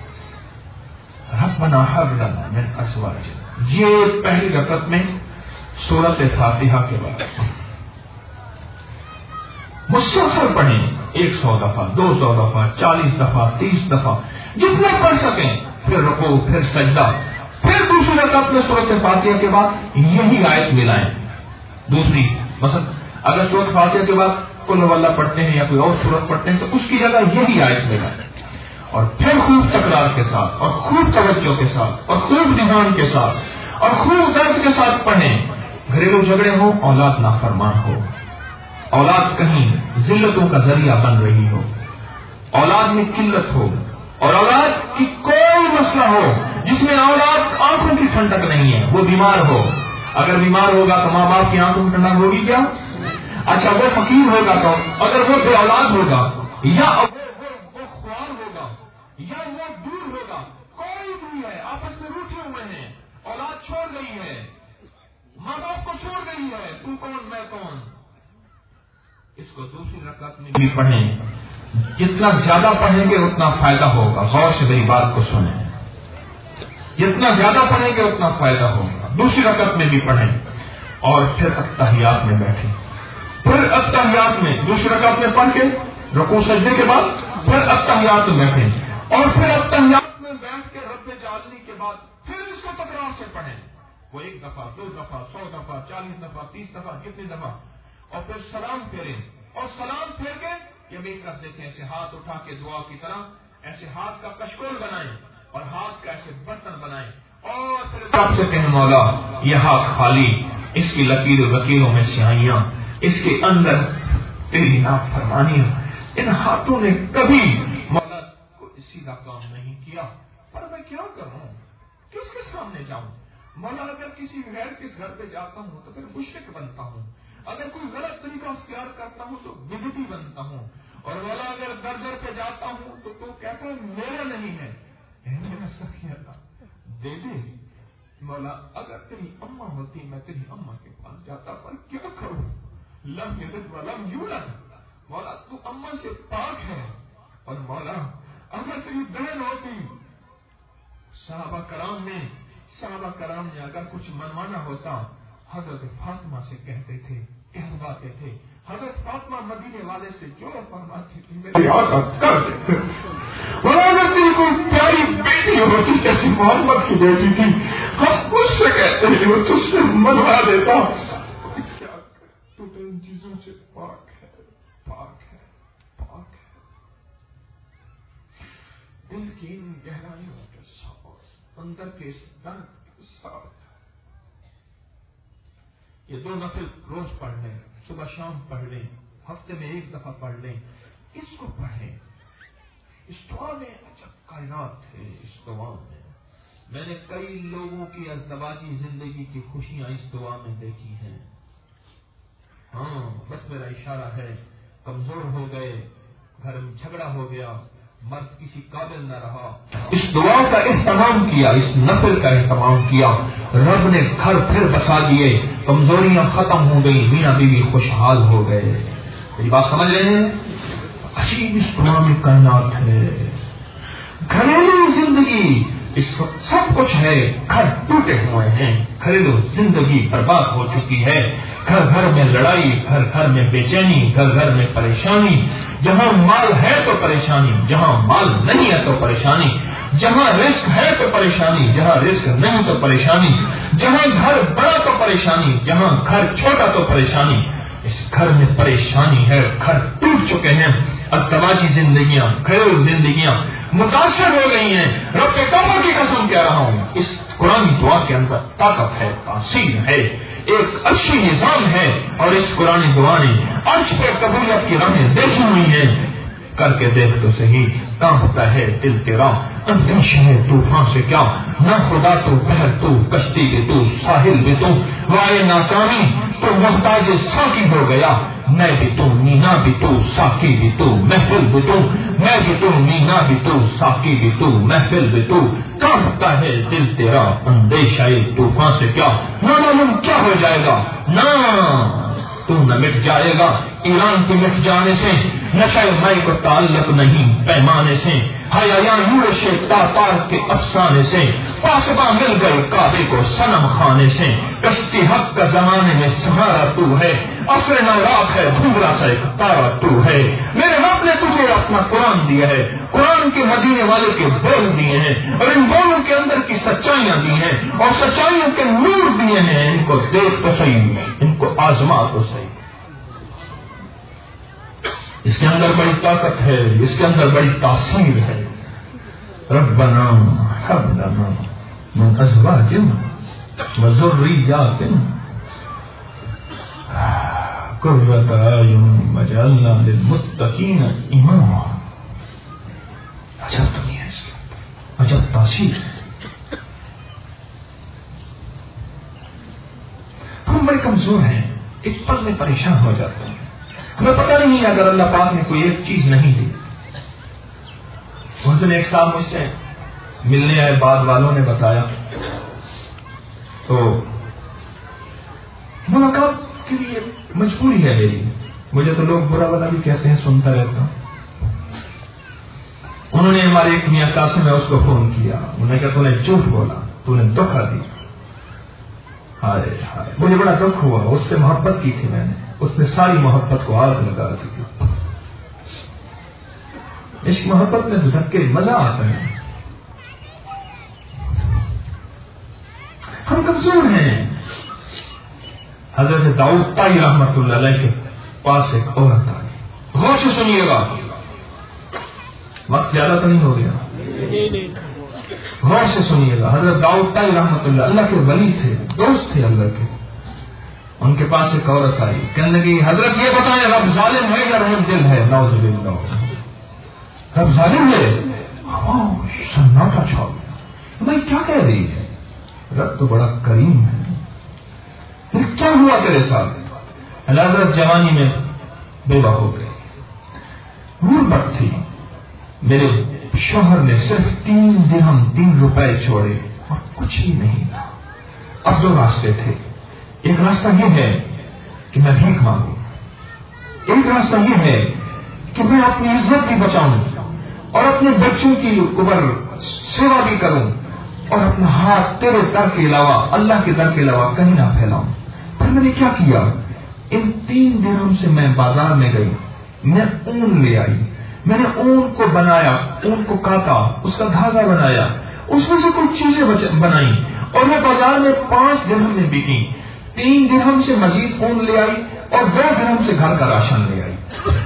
ربنا هب لنا من ازواجنا، یہ پہلی رکعت میں سورت فاتحہ کے بعد مسلسل پڑھیں. ایک سو دفعہ، دو سو دفعہ، چالیس دفعہ، تیس دفعہ، جتنے پڑھ سکیں. پھر رکوع، پھر سجدہ، پھر دوسری رکعت میں سورت فاتحہ کے بعد یہی آیت ملائیں. دوسری مثلا اگر سورت فاتحہ کے بعد قل هو اللہ پڑھتے ہیں یا کوئی اور سورت پڑھتے ہیں تو اس کی جگہ یہی آیت ملائیں، اور پھر خوب تکرار کے ساتھ اور خوب توجہ کے ساتھ اور خوب دھیان کے ساتھ اور خوب درد کے ساتھ پڑھیں. گھریلو جھگڑے ہوں، اولاد نافرمان ہو، اولاد کہیں ذلتوں کا ذریعہ بن رہی ہو، اولاد میں قلت ہو، اور اولاد کی کوئی مسئلہ ہو جس میں اولاد آنکھوں کی ٹھنڈک نہیں ہے، وہ بیمار ہو. اگر بیمار ہوگا تو ماں باپ کی آنکھوں کی ٹھنڈک ہوگی کیا؟ اچھا وہ فقیر ہوگا تو اگر وہ بے اولاد ہوگا یا یا وہ دور ہوگا، کوئی بھی ہے آپس میں روٹھے ہوئے ہیں، اولاد چھوڑ گئی ہے، ماں باپ کو چھوڑ گئی ہے، تو کون میں کون. اس کو دوسری رکعت میں بھی پڑھیں. جتنا زیادہ پڑھیں گے اتنا فائدہ ہوگا. غور سے میری بات کو سنیں. جتنا زیادہ پڑھیں گے اتنا فائدہ ہوگا. دوسری رکعت میں بھی پڑھیں اور پھر اتحیات میں بیٹھیں. پھر اتحیات میں دوسری رکعت میں پڑھ کے رکوع سجدے کے بعد پھر اتحیات میں بیٹھیں اور پھر اتحیات میں بیٹھ کے رب جعلنی کے بعد پھر اس کو تکرار سے پڑھیں. وہ ایک دفعہ، دو دفعہ، سو دفعہ، چالیس دفعہ، تیس دفعہ، کتنی دفعہ، اور پھر سلام پھیریں اور سلام پھیر کے یہ بھی کر دیتے ہیں ایسے ہاتھ اٹھا کے دعا کی طرح ایسے ہاتھ کا کشکول بنائیں اور ہاتھ کا ایسے برتن بنائیں اور پھر رب سے کہیں مولا یہ ہاتھ خالی، اس کی لکیر وکیلوں میں سیاہیاں، اس کے اندر تیری نافرمانیاں. ان ہاتھوں نے کبھی مولا کو سیدھا کام نہیں کیا، پر میں کیا کروں، کس کے سامنے جاؤں؟ مولا اگر کسی غیر کس گھر پہ جاتا ہوں تو پھر مشرک بنتا ہوں، اگر کوئی غلط طریقہ اختیار کرتا ہوں تو بدعتی بنتا ہوں، اور مولا اگر در در پہ جاتا ہوں تو تو کہتا ہے میرا نہیں ہے. اے میرا سخی اللہ دے دے مولا، اگر تیری اماں ہوتی میں تیری اماں کے پاس جاتا، پر کیا کروں، لم یلد ولم یولد. مولا تو اماں سے پاک ہے، اور مولا اگر تیری بہن ہوتی، صحابہ کرام نے صحابہ کرام نے اگر کچھ منوانا ہوتا حضرت فاطمہ سے کہتے تھے، کہلواتے تھے. حضرت فاطمہ مدینے والے سے جو فرماتی تھی میرے آقا کر دیتے. اور اگر تیری کوئی پیاری بیٹی ہوتی جیسی محمد کی بیٹی تھی، ہم اس سے کہتے ہیں وہ تجھ سے منوا دیتا. کیا تو ان چیزوں سے پاک ہے، پاک ہے، پاک ہے. دل کی ان گہرائیوں کے ساتھ، اندر کے اس درد کے ساتھ یہ دو نفل روز پڑھ لیں، صبح شام پڑھ لیں، ہفتے میں ایک دفعہ پڑھ لیں. اس کو پڑھیں. اس دعا میں عجب کائنات ہے. اس دعا میں میں نے کئی لوگوں کی ازدواجی زندگی کی خوشیاں اس دعا میں دیکھی ہیں. ہاں بس میرا اشارہ ہے، کمزور ہو گئے، گھر میں جھگڑا ہو گیا، مرد کسی قابل نہ رہا، اس دعا کا اہتمام کیا، اس نفل کا اہتمام کیا، رب نے گھر پھر بسا دیے، کمزوریاں ختم ہو گئی، میاں بیوی خوشحال ہو گئے. میری بات سمجھ رہے ہیں؟ عجیب اس دعا میں کائنات ہے. گھریلو زندگی اس سب کچھ ہے، گھر ٹوٹے ہوئے ہیں، گھریلو زندگی برباد ہو چکی ہے. گھر گھر میں لڑائی، گھر گھر میں بے چینی، گھر گھر میں پریشانی. جہاں مال ہے تو پریشانی، جہاں مال نہیں ہے تو پریشانی. جہاں رزق ہے تو پریشانی، جہاں رزق نہیں تو پریشانی. جہاں گھر بڑا تو پریشانی، جہاں گھر چھوٹا تو پریشانی. اس گھر میں پریشانی ہے، گھر ٹوٹ چکے ہیں. ازدواجی زندگیاں، گھریلو زندگیاں متاثر ہو گئی ہیں. رب کے کعبہ کی قسم کہہ رہا ہوں، اس قرآن دعا کے اندر طاقت ہے، تاثیر ہے، ایک اچھی نظام ہے. اور اس قرآن دعا نے عرش پہ قبولیت کی راہیں دیکھی ہوئی ہیں. کر کے دیکھ تو صحیح، کانپتا ہے دل تیرا، اندیش ہے طوفان سے کیا. نہ خدا تو بحر تو کشتی بھی تو ساحل بھی تو، وائے ناکامی تو محتاج ساقی ہو گیا. میں بھی تو مینا بھی تو ساقی بھی تو محفل بھی تو، میں بھی تو مینا بھی تو ساقی بھی تو محفل بھی تو. کانپتا ہے دل تیرا، اندیشہ طوفان سے کیا. نہ معلوم کیا ہو جائے گا، نہ تو نہ مٹ جائے گا ایران کے مٹ جانے سے. نشہ مائی کو تعلق نہیں پیمانے سے، حیا نور سے تاتار کے افسانے سے. پاسباں مل گئے کعبے کو صنم خانے سے. کشتی حق کا زمانے میں سہارا تو ہے، اثر نوراق ہے دھوبرا سا ایک تارا تو ہے. میرے باپ نے تجھے اپنا قرآن دیا ہے، قرآن کے مدینے والے کے بول دیے ہیں، اور ان بولوں کے اندر کی سچائیاں دی ہیں، اور سچائیوں کے نور دیے ہیں. ان کو دیکھ تو صحیح، ان کو آزما تو صحیح. اس کے اندر بڑی طاقت ہے، اس کے اندر بڑی تاثیر ہے. ربنا ہب لنا من ازواجنا وذریاتنا قرۃ اعین واجعلنا للمتقین اماما. عجب دنیا ہے اس کے اندر، عجب تاثیر ہے. ہم بڑے کمزور ہیں، ایک پل میں پریشان ہو جاتے ہیں. ہمیں پتہ نہیں اگر اللہ پاک نے کوئی ایک چیز نہیں دی. اس دن ایک صاحب مجھ سے ملنے آئے، بعد والوں نے بتایا، تو ملاقات کے لیے مجبوری ہے میری. مجھے تو لوگ برا بلا بھی کہتے ہیں، سنتا رہتا ہوں. انہوں نے ہمارے ایک میاں قاسم ہے اس کو فون کیا، انہوں نے کہا تو نے جھوٹ بولا. تو نے دھوکہ دیا. ہائے ہائے مجھے بڑا دکھ ہوا. اس سے محبت کی تھی میں نے, اس نے ساری محبت کو آگ لگا دی. عشق محبت میں دھکے مزہ آتا ہے. ہم کمزور ہیں. حضرت داؤد طائی رحمت اللہ علیہ کے پاس ایک عورت آئی. غور سے سنیے گا, وقت زیادہ تو نہیں ہو گیا, غور سے سنیے گا. حضرت داؤد طائی رحمت اللہ اللہ کے ولی تھے, دوست تھے اللہ کے. ان کے پاس ایک عورت آئی, کہنے لگی حضرت یہ بتائیں رب ظالم ہے یا رحم دل ہے؟ نعوذ باللہ. رب ظالم ہے؟ سناٹا چھا گیا. میں کیا کہہ رہی ہے؟ رب تو بڑا کریم ہے. کیا ہوا تیرے ساتھ؟ حضرت جوانی میں بیوہ ہو گئی, غربت تھی. میرے شوہر نے صرف تین درہم تین روپے چھوڑے اور کچھ ہی نہیں تھا. اب دو راستے تھے. ایک راستہ یہ ہے کہ میں بھیک مانگوں, ایک راستہ یہ ہے کہ میں اپنی عزت بھی بچاؤں اور اپنے بچوں کی اوپر سیوا بھی کروں اور اپنا ہاتھ تیرے در کے علاوہ, اللہ کے در کے علاوہ کہیں نہ پھیلاؤں. پھر میں نے کیا کیا, ان تین دنوں سے میں بازار میں گئی, میں اون لے آئی, میں نے اون کو بنایا, اون کو کاٹا, اس کا دھاگا بنایا, اس میں سے کچھ چیزیں بنائی اور میں بازار میں پانچ درہم میں بکی. تین درہم سے مزید اون لے آئی اور دو درہم سے گھر کا راشن لے آئی.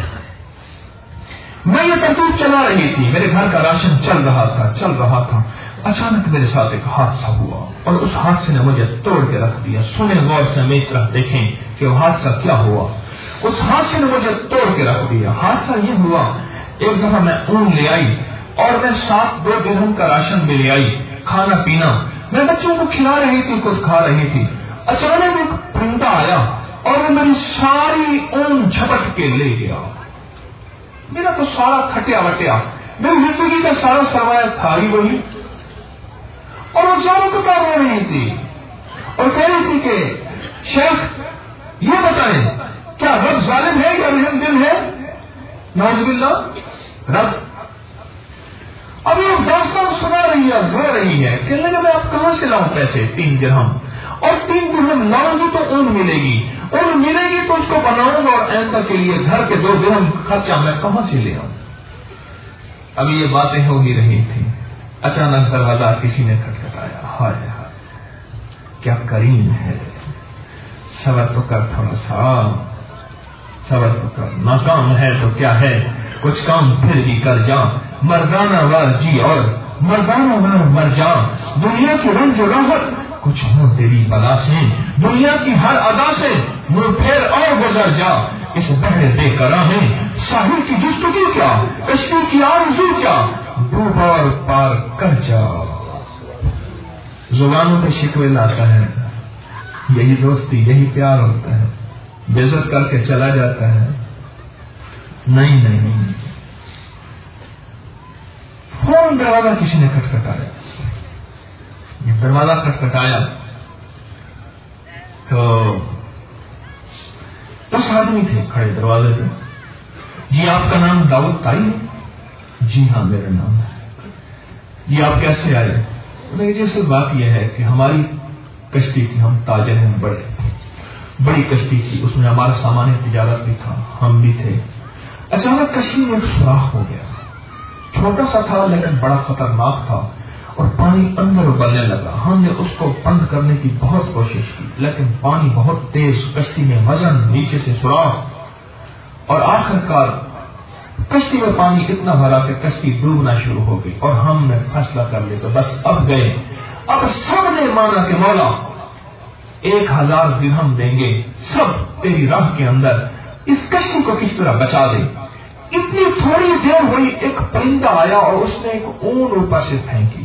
میں یہ ترتیب چلا رہی تھی, میرے گھر کا راشن چل رہا تھا چل رہا تھا اچانک میرے ساتھ ایک حادثہ ہوا اور اس حادثے نے مجھے توڑ کے رکھ دیا. سنیں غور سے, میری طرف دیکھیں کہ وہ حادثہ کیا ہوا. اس حادثے نے مجھے توڑ کے رکھ دیا. حادثہ یہ ہوا, ایک دفعہ میں اون لے آئی اور میں ساتھ دو درہم کا راشن بھی لے آئی, کھانا پینا میں بچوں کو کھلا رہی تھی, خود کھا رہی تھی. اچانک ایک پرندہ آیا اور وہ میری ساری اون جھپٹ کے لے گیا. میرا تو سارا کھٹیا وٹیا, میری زندگی کا سارا سرمایہ تھا ہی وہی. اور وہ چاروں کو کر رہی تھی اور کہہ رہی تھی کہ شیخ یہ بتائیں کیا رب ظالم ہے یا رحم دل ہے؟ نعوذ باللہ. رب اب یہ داستان سنا رہی ہے, رو رہی ہے, کہنے لگا میں اب کہاں سے لاؤں پیسے؟ تین درہم, اور تین درہم لاؤں گی تو اون ملے گی, اون ملے گی تو اس کو بناؤں گا اور آئندہ کے لیے گھر کے دو درہم خرچہ میں کہاں سے لے آؤں؟ اب یہ باتیں ہو ہی رہی تھی. اچانک دروازہ کسی نے کھٹکھٹایا. ہائے ہائے کیا کریم ہے. صبر تو کر, تھوڑا سا صبر تو کر. ناکام ہے تو کیا ہے, کچھ کام پھر بھی کر جا. مردانہ وار جی اور مردانہ وار مر جا. دنیا کی رنج و راحت کچھ ہو تیری بلا سے, دنیا کی ہر ادا سے منہ پھیر اور گزر جا. اس بہرے بے قرار میں ساحل کی جستجو کیا, کشتی کی آرزو کیا, ڈوب اور پار کر جا. زبانوں پہ شکوے لاتا ہے, یہی دوستی یہی پیار ہوتا ہے. بے عزت کر کے چلا جاتا ہے. نہیں نہیں, فون دروازہ کسی نے کھٹکھٹایا. جب دروازہ کھٹکھٹایا تو دس آدمی تھے کھڑے دروازے پہ. جی آپ کا نام داؤد طائی ہے؟ جی ہاں میرا نام ہے. جی آپ کیسے آئے؟ میں جیسے بات یہ ہے کہ ہماری کشتی تھی, ہم تاجر ہیں, بڑے بڑی کشتی تھی, اس میں ہمارا سامان تجارت بھی تھا, ہم بھی تھے. اچانک کشتی میں ایک سوراخ ہو گیا, چھوٹا سا تھا لیکن بڑا خطرناک تھا اور پانی اندر ابلنے لگا. ہم نے اس کو بند کرنے کی بہت کوشش کی لیکن پانی بہت تیز, کشتی میں وزن, نیچے سے سوراخ اور آخرکار کشتی میں پانی اتنا بھرا کہ کشتی ڈوبنا شروع ہو گئی. اور ہم نے فیصلہ کر لیا تو بس اب گئے. اب سب نے مانا کہ مولا ایک ہزار درہم دیں گے, سب تیری راہ کے اندر اس کشتی کو کس طرح بچا دے. اتنی تھوڑی دیر ہوئی, ایک پرندہ آیا اور اس نے ایک اون اوپر سے پھینکی.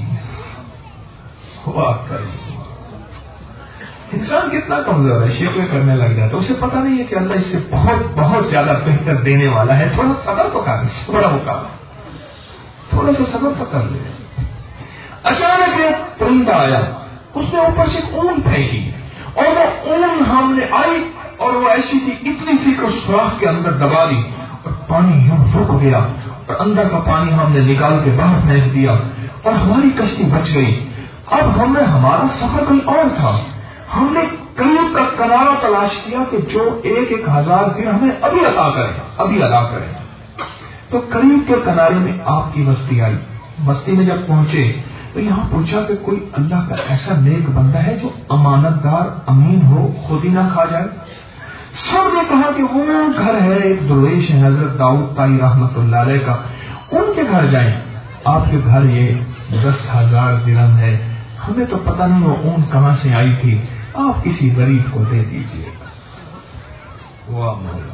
انسان کتنا کمزور ہے, شکوے کرنے لگ جاتا ہے. اسے پتہ نہیں ہے کہ اللہ اس سے بہت بہت زیادہ بہتر دینے والا ہے. تھوڑا صبر تو کر, تھوڑا مقابلہ, تھوڑا سا صبر تو کر لے. اچانک ایک پرندہ آیا, اس نے اوپر سے اون پھینکی اور وہ اون ہم نے آئی اور وہ ایسی تھی, اتنی تھی کہ اس سوراخ کے اندر دبا دی اور پانی یوں رک گیا اور اندر کا پانی ہم نے نکال کے باہر پھینک دیا اور ہماری کشتی بچ گئی. اب ہمیں ہمارا سفر کوئی اور تھا. ہم نے قریب کا کنارہ تلاش کیا کہ جو ایک ایک ہزار دن ہمیں ابھی عطا کرے ابھی ادا کرے. تو قریب کے کنارے میں آپ کی بستی آئی. بستی میں جب پہنچے تو یہاں پوچھا کہ کوئی اللہ کا ایسا نیک بندہ ہے جو امانت دار امین ہو, خود ہی نہ کھا جائے. سب نے کہا کہ وہ گھر ہے ایک درویش ہے حضرت داؤد طائی رحمت اللہ علیہ کا, ان کے گھر جائیں. آپ کے گھر یہ دس ہزار درہم ہے, ہمیں تو پتہ نہیں وہ اون کہاں سے آئی تھی, آپ کسی غریب کو دے دیجیے. واہ مولا,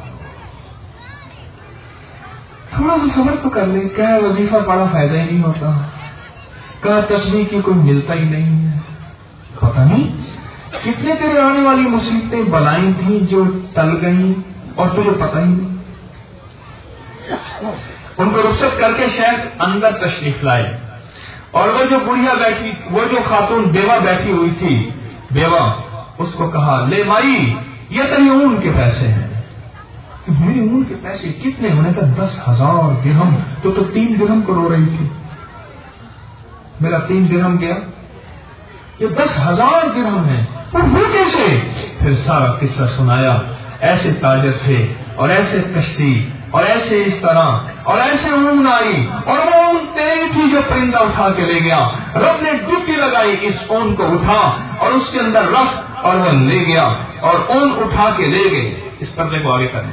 تھوڑا سا صبر تو کر لیں. کیا وظیفہ پڑا فائدہ ہی نہیں ہوتا, کہا تسبیح کی کوئی ملتا ہی نہیں ہے. پتہ نہیں کتنے تیرے آنے والی مصیبتیں بلائیں تھیں جو ٹل گئیں اور تجھے پتہ ہی نہیں. ان کو رخصت کر کے شاید اندر تشریف لائے, اور وہ جو بڑھیا بیٹھی, وہ جو خاتون بیوہ بیٹھی ہوئی تھی, بیوہ, اس کو کہا لے مائی یہ تیری اون کے پیسے ہیں. میری اون کے پیسے کتنے؟ ہونے کا دس ہزار درہم. تو تو تین درہم کو رو رہی تھی, میرا تین درہم گیا, یہ دس ہزار درہم ہے. اور وہ کیسے؟ پھر سارا قصہ سنایا. ایسے تاجر تھے اور ایسے کشتی اور ایسے اس طرح اور ایسے اون آئی, اور وہ اون تیری تھی جو پرندہ اٹھا کے لے گیا. رب نے ڈبکی لگائی, اس اون کو اٹھا اور اس کے اندر رکھ, اور وہ لے گیا اور اون اٹھا کے لے گئے. اس پردے کو آگے کریں.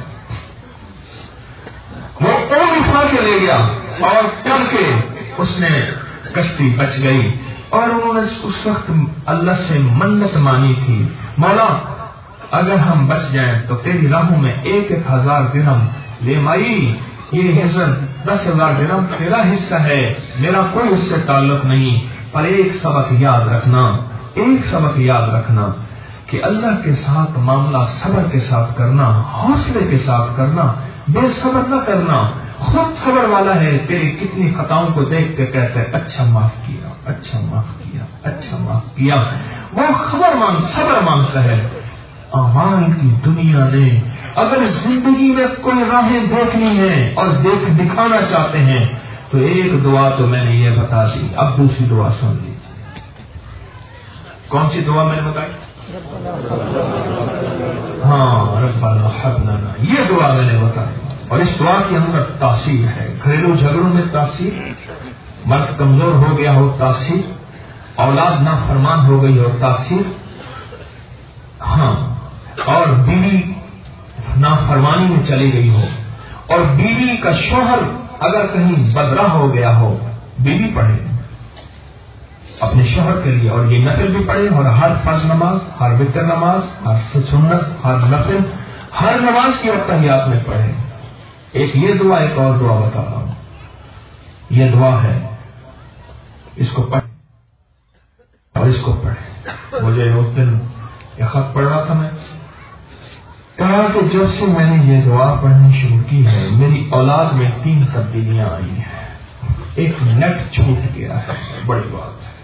وہ اون اٹھا کے لے گیا اور کر کے اس نے کشتی بچ گئی. اور انہوں نے اس وقت اللہ سے منت مانی تھی, مولا اگر ہم بچ جائیں تو تیری راہوں میں ایک ایک ہزار درہم لے مائی. یہ حضرت دس ہزار درہم تیرا حصہ ہے, میرا کوئی اس سے تعلق نہیں. پر ایک سبق یاد رکھنا, ایک سبق یاد رکھنا کہ اللہ کے ساتھ معاملہ صبر کے ساتھ کرنا, حوصلے کے ساتھ کرنا, بے صبر نہ کرنا. خود صبر والا ہے, تیری کتنی خطاؤں کو دیکھ کے کہتے ہیں اچھا معاف کیا, اچھا معاف کیا, اچھا معاف کیا. وہ خبر مانگ صبر مانگتا ہے. اعمال کی دنیا نے اگر زندگی میں کوئی راہیں دیکھنی ہے اور دیکھ دکھانا چاہتے ہیں تو ایک دعا تو میں نے یہ بتا دی. اب دوسری دعا سن لیجیے. کون سی دعا میں نے بتائی؟ ہاں ربنا ہب لنا, یہ دعا میں نے بتائی. اور اس دعا کے اندر تاثیر ہے. گھریلو جھگڑوں میں تاثیر, مرد کمزور ہو گیا ہو تاثیر, اولاد نافرمان ہو گئی ہو تاثیر, ہاں, اور بیوی نافرمانی میں چلی گئی ہو, اور بیوی کا شوہر اگر کہیں بدراہ ہو گیا ہو, بیوی پڑھے اپنے شوہر کے لیے, اور یہ نفل بھی پڑھے, اور ہر فرض نماز, ہر وتر نماز, ہر سنت, ہر نفل, ہر نماز کی اتحیات میں پڑھے. ایک یہ دعا, ایک اور دعا بتا رہا ہوں. یہ دعا ہے, اس کو پڑھ اور اس کو پڑھے. مجھے اس دن یہ خط پڑھ رہا تھا, میں کہا کہ جب سے میں نے یہ دعا پڑھنی شروع کی ہے میری اولاد میں تین تبدیلیاں آئی ہیں. ایک نیٹ چھوٹ گیا ہے, بڑی بات ہے.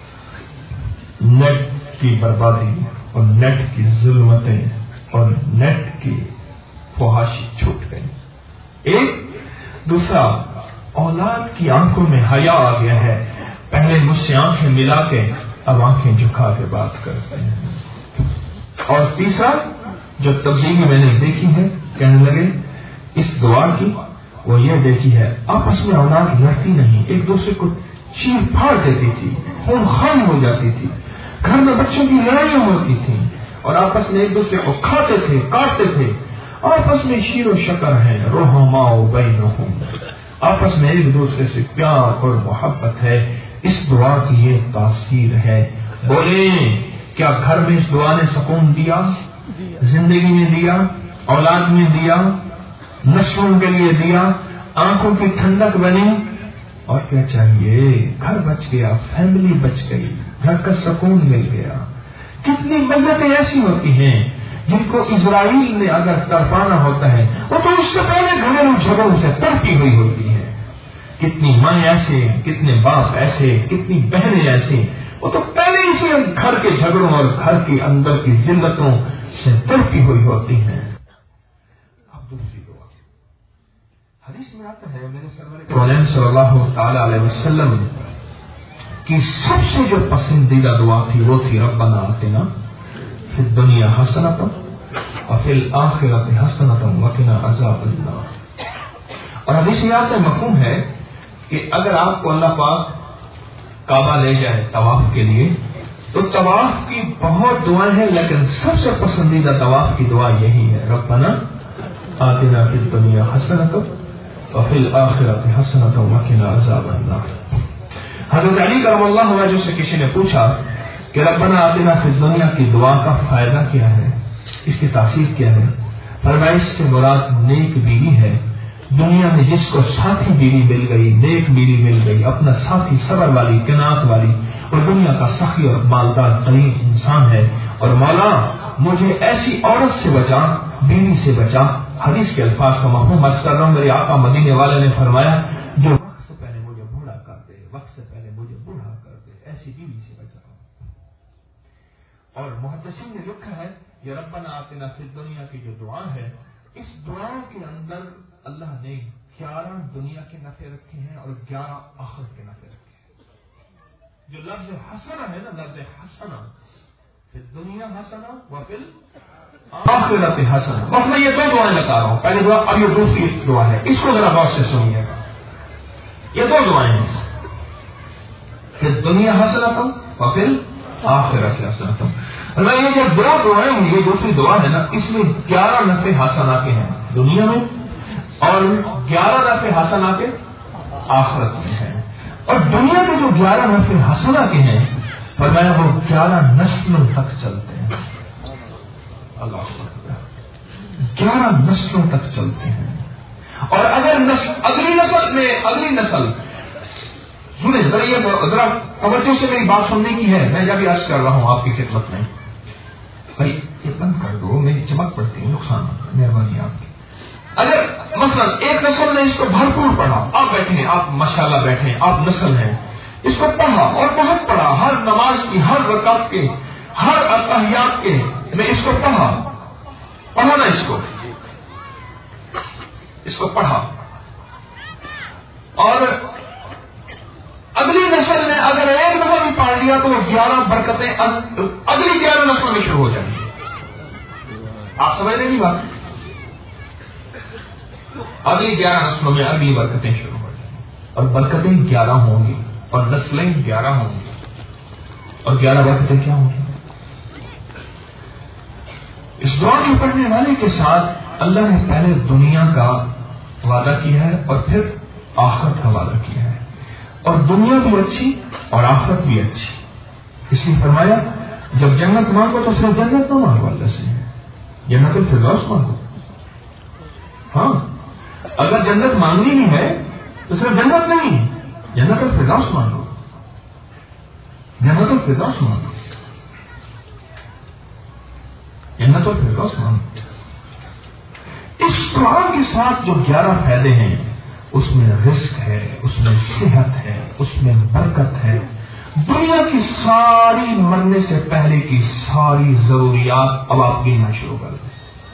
نیٹ کی بربادی اور نیٹ کی ظلمتیں اور نیٹ کی فحاشی چھوٹ گئی. ایک دوسرا, اولاد کی آنکھوں میں حیا آ گیا ہے. پہلے مجھ سے آنکھیں ملا کے اب آنکھیں جھکا کے بات کرتے ہیں. اور تیسرا جو تبدیلی میں نے دیکھی ہے کہنے لگے اس دعا کی, وہ یہ دیکھی ہے آپس میں اولاد لڑتی نہیں, ایک دوسرے کو چیر پھاڑ دیتی تھی, خون خون ہو جاتی تھی, گھر میں بچوں کی لڑائیاں ہوتی تھیں, اور آپس میں ایک دوسرے کو کھاتے تھے, کاٹتے تھے. آپس میں شیر و شکر ہے, رحماء بینہم, آپس میں ایک دوسرے سے پیار اور محبت ہے. اس دعا کی یہ تاثیر ہے. بولیں کیا گھر میں اس دعا نے سکون دیا, زندگی میں دیا, اولاد میں دیا, نسلوں کے لیے دیا, آنکھوں کی ٹھنڈک بنی؟ اور کیا چاہیے؟ گھر بچ گیا, فیملی بچ گئی, گھر کا سکون مل گیا. کتنی مزتیں ایسی ہوتی ہیں جن کو اسرائیل نے اگر تڑپانا ہوتا ہے وہ تو اس سے پہلے گھریلو جھگڑوں سے تڑپی ہوئی ہوتی ہے. کتنی مائیں ایسے, کتنے باپ ایسے, کتنی بہنیں ایسی, وہ تو پہلے ہی سے گھر کے جھگڑوں اور گھر کے اندر کی ذلتوں سے تڑپی ہوئی ہوتی ہیں. اب دوسری دعا, حدیث میں آتا ہے میرے سرور صلی اللہ تعالی علیہ وسلم کی سب سے جو پسندیدہ دعا تھی وہ تھی ربنا آتنا فی الدنیا حسنۃ وفی الآخرۃ حسنۃ وقنا عذاب النار۔ اور حدیث یاد سے مفہوم ہے کہ اگر آپ کو اللہ پاک کعبہ لے جائے طواف کے لیے تو طواف کی بہت دعائیں ہیں، لیکن سب سے پسندیدہ طواف کی دعا یہی ہے ربنا آتنا فی الدنیا حسنۃ وفی الآخرۃ حسنۃ وقنا عذاب النار۔ حضرت علی کرم اللہ وجہ سے کسی نے پوچھا کہ ربنا آتنا فی الدنیا کی دعا کا فائدہ کیا ہے، اس کی تاثیر کیا ہے؟ فرمایا اس سے مراد نیک بیوی ہے۔ دنیا میں جس کو ساتھی بیوی مل گئی، نیک بیوی مل گئی، اپنا ساتھی صبر والی، قناعت والی، اور دنیا کا سخی اور مالدار ترین انسان ہے، اور مولا مجھے ایسی عورت سے بچا، بیوی سے بچا۔ حدیث کے الفاظ کا مفہوم عرض کر رہا ہوں، میرے آقا مدینے والے نے فرمایا جو وقت سے پہلے مجھے بوڑھا کر دے، وقت سے پہلے مجھے بوڑھا کر دے، ایسی بیوی سے بچا۔ اور محدثین نے لکھا ہے یہ ربنا آتنا فی الدنیا کی جو دعا ہے، اس دعا کے اندر اللہ نے گیارہ دنیا کے نفع رکھے ہیں اور گیارہ آخرت کے نفع رکھے ہیں۔ جو لفظ حسنہ ہے نا، لفظ حسنہ فی الدنیا حسنہ وفی الآخرۃ حسنہ، بس میں یہ دو دعائیں بتا رہا ہوں، پہلی دعا اب یہ دوسری دعا ہے، اس کو ذرا غور سے سنیے گا۔ یہ دو دعائیں ہیں، فی الدنیا حسنۃ وفی الآخرۃ حسنۃ۔ اللہ یہ جو دو دعائیں ہیں، یہ دوسری دعا ہے نا، اس میں گیارہ نفع حسنہ کے ہیں دنیا میں اور گیارہ نفع حسنہ کے آخرت میں ہیں۔ اور دنیا کے جو گیارہ نفع حسنہ کے ہیں فرمایا وہ گیارہ نسلوں تک چلتے ہیں۔ اللہ گیارہ نسلوں تک چلتے ہیں۔ اور اگر نسل اگلی نسل میں اگلی نسل سنیں ذریعے ذرا توجہ سے میری بات سننے کی ہے، میں جب عرض کر رہا ہوں آپ کی خدمت میں، بھائی یہ بند کر دو، میری چمک پڑتی ہے، نقصان ہوتا ہے، مہربانی آپ کی۔ اگر مثلا ایک نسل نے اس کو بھرپور پڑھا، آپ بیٹھے آپ ماشاءاللہ بیٹھے آپ نسل ہیں، اس کو پڑھا اور بہت پڑھا، ہر نماز کی ہر رکعت کے ہر اتحیات کے میں اس کو پڑھا پڑھا نا اس کو اس کو پڑھا اور اگلی نسل نے اگر ایک دفعہ بھی پڑھ لیا تو وہ گیارہ برکتیں اگلی گیارہ نسلوں میں شروع ہو جائیں گی۔ آپ سمجھ رہے نہیں بات؟ اگلی گیارہ نسلوں میں اگلی برکتیں شروع ہو جائیں گی، اور برکتیں گیارہ ہوں گی اور نسلیں گیارہ ہوں گی، اور گیارہ برکتیں کیا ہوں گی؟ اس دعا کے پڑھنے والے کے ساتھ اللہ نے پہلے دنیا کا وعدہ کیا ہے اور پھر آخرت کا وعدہ کیا ہے، اور دنیا بھی اچھی اور آخرت بھی اچھی۔ اس لیے فرمایا جب جنت مانگو تو صرف جنت نہ مانگو، اللہ سے جنت الفردوس مانگو۔ ہاں اگر جنت مانگنی ہی ہے تو صرف جنت نہیں، جنت الفردوس مانگو، جنت الفردوس مانگو، جنت الفردوس مانگو۔ اس دعا کے ساتھ جو گیارہ فائدے ہیں اس میں رزق ہے، اس میں صحت ہے، اس میں برکت ہے، دنیا کی ساری مرنے سے پہلے کی ساری ضروریات اب آپ گننا شروع کر دیں۔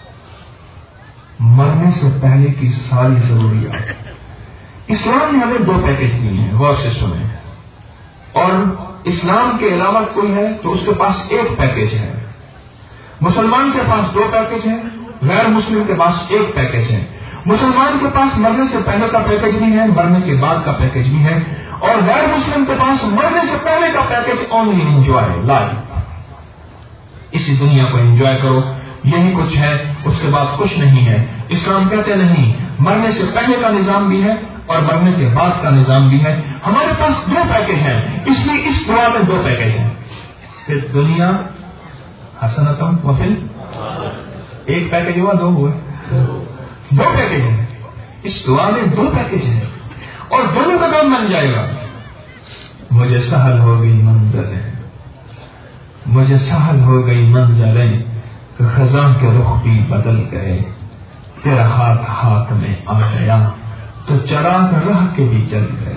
مرنے سے پہلے کی ساری ضروریات اسلام نے ہمیں دو پیکج دیے ہیں، غور سے سنیں، اور اسلام کے علاوہ کوئی ہے تو اس کے پاس ایک پیکج ہے۔ مسلمان کے پاس دو پیکج ہیں، غیر مسلم کے پاس ایک پیکج ہے۔ مسلمان کے پاس مرنے سے پہلے کا پیکج بھی ہے، مرنے کے بعد کا پیکج بھی ہے، اور غیر مسلم کے پاس مرنے سے پہلے کا پیکج اونلی انجوائے، لائف، اسی دنیا کو انجوائے کرو، یہی کچھ ہے، اس کے بعد کچھ نہیں ہے۔ اسلام کہتے نہیں، مرنے سے پہلے کا نظام بھی ہے اور مرنے کے بعد کا نظام بھی ہے۔ ہمارے پاس دو پیکج ہیں، اس لیے اس دعا میں دو پیکج ہیں، پھر دنیا حسنتم وفل، ایک پیکج ہوا دو ہوئے، دو پیکج ہیں، اس دعا میں دو پیکج ہیں، اور دونوں کا کام بن جائے گا۔ مجھے سہل ہو گئی منزلیں، مجھے سہل ہو گئی منزلیں، کہ خزاں کے رخ بھی بدل گئے، تیرا ہاتھ ہاتھ میں آ گیا تو چراغ راہ کے بھی جل گئے۔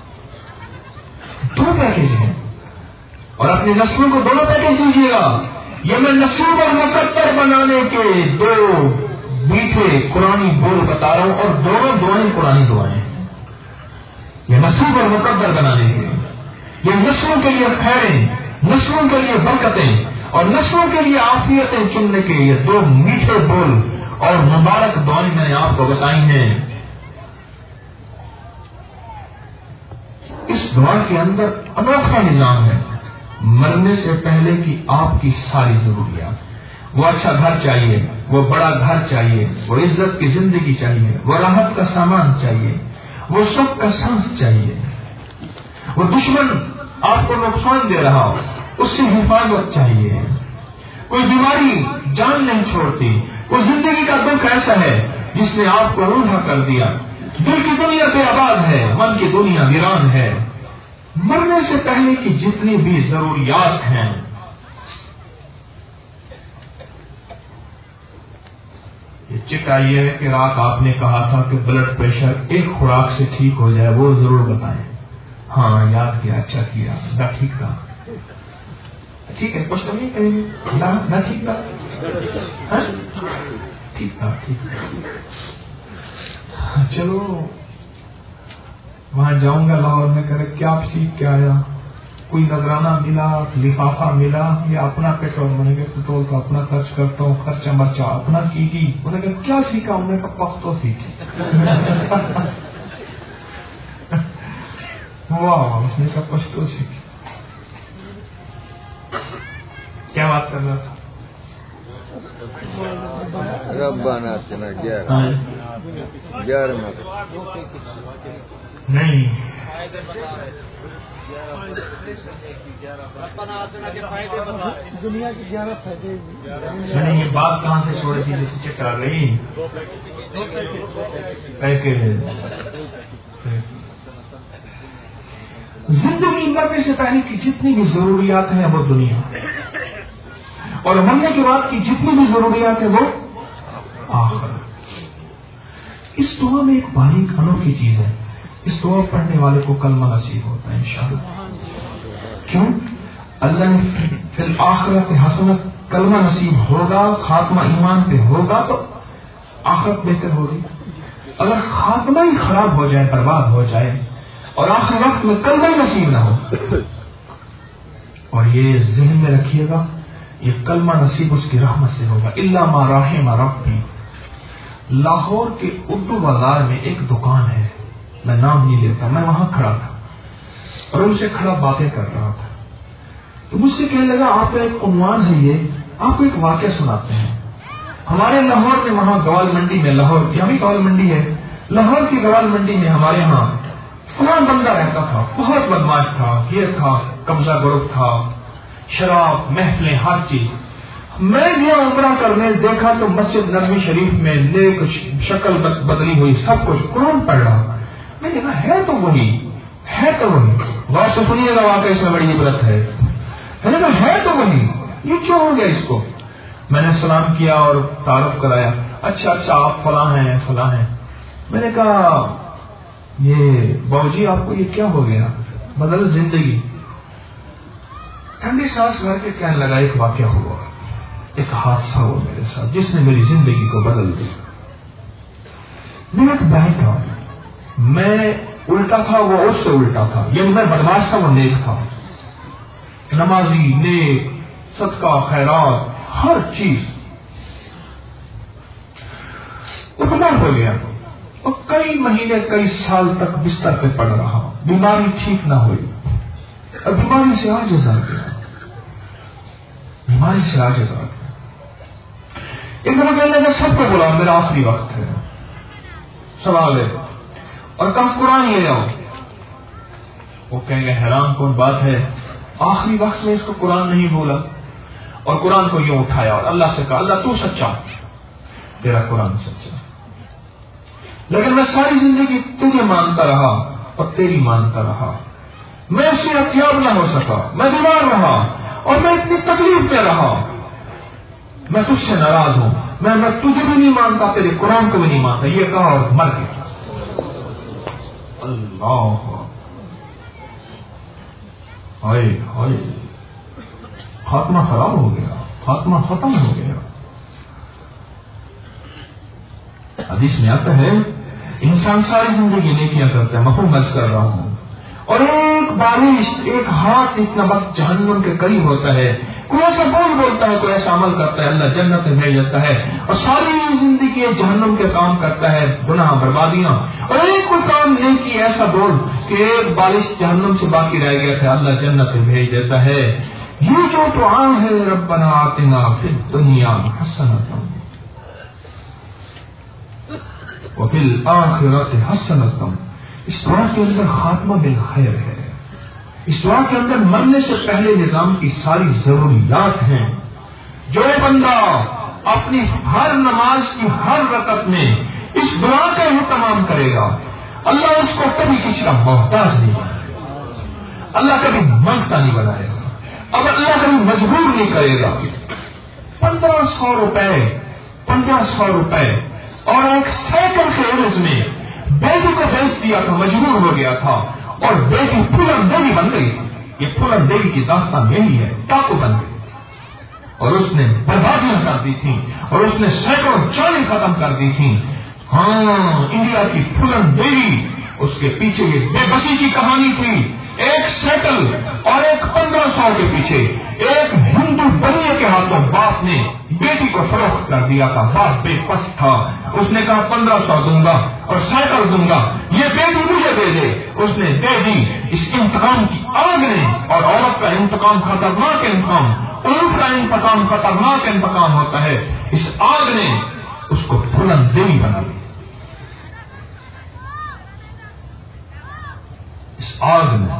دو پیکج ہیں، اور اپنی نسلوں کو دونوں پیکج دیجیے گا۔ یہ میں نصیب اور مقدر بنانے کے دو میٹھے قرآنی بول بتا رہا ہوں، اور دونوں دعائیں قرآنی دعائیں ہیں، یہ نصیب اور مقدر بنانے کے۔ یہ نسلوں کے لیے خیریں، نسلوں کے لیے برکتیں اور نسلوں کے لیے عافیتیں چننے کے لیے دو میٹھے بول اور مبارک دعائیں میں نے آپ کو بتائی ہیں. اس دعا کے اندر انوکھا نظام ہے. مرنے سے پہلے کی آپ کی ساری ضروریات، وہ اچھا گھر چاہیے، وہ بڑا گھر چاہیے، وہ عزت کی زندگی چاہیے، وہ راحت کا سامان چاہیے، وہ سب کا سانس چاہیے، وہ دشمن آپ کو نقصان دے رہا ہو اس سے حفاظت چاہیے، کوئی بیماری جان نہیں چھوڑتی، وہ زندگی کا دکھ ایسا ہے جس نے آپ کو روڑھا کر دیا، دل کی دنیا بے آباد ہے، من کی دنیا ویران ہے. مرنے سے پہلے کی جتنی بھی ضروریات ہیں یہ چکا یہ ہے کہ رات آپ نے کہا تھا کہ بلڈ پریشر ایک خوراک سے ٹھیک ہو جائے، وہ ضرور بتائیں. ہاں یاد کیا، اچھا کیا، نہ ٹھیک تھا، ٹھیک ہے کچھ تو نہیں کہیں گے نہ ٹھیک تھا، ٹھیک تھا ٹھیک تھا. چلو وہاں جاؤں گا لاہور میں، کرے کیا آپ سیکھ کے آیا، کوئی نذرانہ ملا، لفافہ ملا، یا اپنا پیٹرول؟ میں نے کہا پیٹرول تو اپنا خرچ کرتا ہوں، خرچہ مرچہ اپنا کی گی. انہوں نے کہا کیا سیکھا؟ ہم نے کہا پختو سیکھی. واہ، اس نے کہا پشتو سیکھی. کیا بات کر رہا تھا؟ ربنا اتنا گیارہ گیارہ نہیں، دنیا کے گیارہ فائدے. یہ بات کہاں سے چھوڑی تھی جس سے کر رہی زندگی مرنے سے پہلے کی جتنی بھی ضروریات ہیں وہ دنیا، اور مرنے کے بعد کی جتنی بھی ضروریات ہیں وہ آخرت. اس دعا میں ایک باریک انوکھی چیز ہے، اس دعا پڑھنے والے کو کلمہ نصیب ہوتا ہے انشاءاللہ. کیوں؟ اللہ نے فی الآخرت حسنت کلمہ نصیب ہوگا، خاتمہ ایمان پہ ہوگا تو آخرت بہتر ہوگی. اگر خاتمہ ہی خراب ہو جائے، برباد ہو جائے اور آخر وقت میں کلمہ ہی نصیب نہ ہو، اور یہ ذہن میں رکھیے گا یہ کلمہ نصیب اس کی رحمت سے ہوگا. الا ما رحم ربی. لاہور کے اردو بازار میں ایک دکان ہے، میں نام نہیں لیتا، میں وہاں کھڑا تھا اور ان سے کھڑا باتیں کر رہا تھا. تو مجھ سے کہنے لگا آپ کا ایک عنوان ہے، یہ آپ کو ایک واقعہ سناتے ہیں. ہمارے لاہور میں وہاں گوال منڈی میں، لاہور یہاں بھی گوال منڈی ہے، لاہور کی گوال منڈی میں ہمارے ہاں فلاں بندہ رہتا تھا، بہت بدماش تھا، یہ تھا، قبضہ گروپ تھا، شراب، محفلیں، ہر چیز. میں گیا عمرہ کرنے، دیکھا تو مسجد نبوی شریف میں نیک شکل بدلی ہوئی، سب کچھ قرآن پڑھ رہا. میں نے کہا ہے تو وہی، ہے تو وہی. غور سے سنیے گا، واقعی اس میں بڑی عبرت ہے. میں نے کہا ہے تو وہی، یہ کیوں ہو گیا اس کو؟ میں نے سلام کیا اور تعارف کرایا. اچھا اچھا آپ فلاں ہیں فلاں ہیں. میں نے کہا یہ باؤ جی آپ کو یہ کیا ہو گیا، بدل زندگی. ٹھنڈی سانس بھر کے کہنے لگا ایک واقعہ ہوا، ایک حادثہ ہوا میرے ساتھ جس نے میری زندگی کو بدل دی. میں ایک بہن تھا، میں الٹا تھا، وہ اس سے الٹا تھا. یعنی میں بدماش تھا، وہ نیک تھا، نمازی، نیک، صدقہ خیرات، ہر چیز. وہ بیمار ہو گیا اور کئی مہینے کئی سال تک بستر پہ پڑ رہا، بیماری ٹھیک نہ ہوئی اور بیماری سے عاجز آ گیا، بیماری سے عاجز آ گیا. ایک دفعہ کہنے لگا سب کو بلا، میرا آخری وقت ہے، سوال ہے، اور کہا قرآن لے آؤ. وہ کہیں گے حیران کون بات ہے، آخری وقت میں اس کو قرآن نہیں بولا اور قرآن کو یوں اٹھایا اور اللہ سے کہا اللہ تو سچا، تیرا قرآن سچا، لیکن میں ساری زندگی تجھے مانتا رہا اور تیری مانتا رہا، میں اس سے احتیاط نہ ہو سکا، میں بیمار رہا اور میں اتنی تکلیف میں رہا، میں تجھ سے ناراض ہوں، میں میں تجھے بھی نہیں مانتا، تیرے قرآن کو بھی نہیں مانتا. یہ کہا اور مر گیا. اللہ ہائے ہائے، خاتمہ خراب ہو گیا، خاتمہ ختم ہو گیا. حدیث میں آتا ہے انسان ساری زندگی نیکیاں کرتا ہے، مفہوم عرض کر رہا ہوں، اور ایک بارش ایک ہاتھ اتنا بس جہنم کے قریب ہوتا ہے. کوئی ایسا بول بولتا ہے, کوئی ایسا عمل کرتا ہے, اللہ جنت میں بھیج دیتا ہے, اور ساری زندگی جہنم کے کام کرتا ہے, گناہ بربادیاں. اور ایک کوئی کام نہیں کی ایسا بول کہ ایک بارش جہنم سے باقی رہ گیا تھا, اللہ جنت میں بھیج دیتا ہے. یہ جو دعا ہے ربنا آتنا فی الدنیا حسنۃ وفی الآخرۃ حسنۃ, اس دعا کے اندر خاتمہ بالخیر ہے. اس دعا کے اندر مرنے سے پہلے نظام کی ساری ضروریات ہیں. جو بندہ اپنی ہر نماز کی ہر رکعت میں اس دعا کا اہتمام کرے گا, اللہ اس کو کبھی کسی کا محتاج نہیں بنائے گا, اللہ کبھی مانگتا نہیں بنائے گا, اب اللہ کبھی مجبور نہیں کرے گا. پندرہ سو روپے پندرہ سو روپے اور ایک سائیکل کے عوض میں بیٹی کو بیچ دیا تھا, مجبور ہو گیا تھا, اور بیٹی پھولن دیوی بن گئی تھی. یہ پھولن دیوی کی داستان یہی ہے, ڈاکو بن گئی اور اس نے بربادیاں کر دی تھی, اور اس نے سینکڑوں جانیں ختم کر دی تھی. ہاں, انڈیا کی پھولن دیوی, اس کے پیچھے یہ بے بسی کی کہانی تھی. ایک سیکل اور ایک پندرہ سو کے پیچھے ایک ہندو بنیے کے ہاتھوں باپ نے بیٹی کو فروخت کر دیا تھا. باپ بے بس تھا, اس نے کہا پندرہ سو دوں گا اور سائیکل دوں گا, یہ بیٹی مجھے دے دے. اس نے دے دی. اس انتقام کی آگ نے, اور عورت کا انتقام خطرناک انتقام, اونٹ کا انتقام خطرناک انتقام ہوتا ہے, اس آگ نے اس کو پھولن دیوی بنا دی. اس آگ میں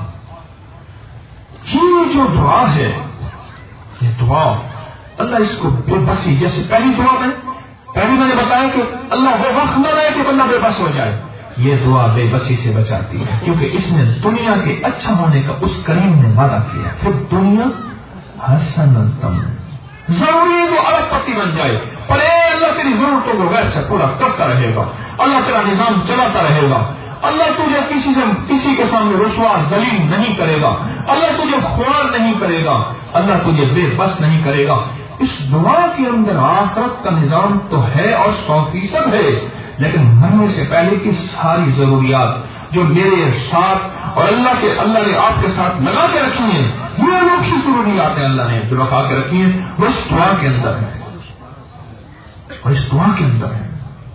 یہ جو دعا ہے, یہ دعا اللہ اس کو بے بسی, جیسے پہلی دعا میں پہلی میں نے بتایا کہ اللہ وہ وقت نہ رہے کہ بندہ بے بس ہو جائے, یہ دعا بے بسی سے بچاتی ہے, کیونکہ اس نے دنیا کے اچھا ہونے کا اس کریم نے وعدہ کیا. پھر دنیا حسنتم, ضروری ہے تو الگ پتی بن جائے, پر اے اللہ تیری ضرورتوں کو غیر سے پورا کرتا رہے گا, اللہ تیرا نظام چلاتا رہے گا, اللہ تجھے کسی سے کسی کے سامنے رسوا ذلیل نہیں کرے گا, اللہ تجھے خوار نہیں کرے گا, اللہ تجھے بے بس نہیں کرے گا. اس دعا کے اندر آخرت کا نظام تو ہے اور سو فیصد ہے, لیکن مرنے سے پہلے کی ساری ضروریات جو میرے ساتھ اور اللہ کے اللہ نے آپ کے ساتھ لگا کے رکھی ہیں, یہ انوکھی ضروریات ہیں اللہ نے جو رکھا کے رکھی ہیں, وہ اس دعا کے اندر ہے. اور اس دعا کے اندر ہے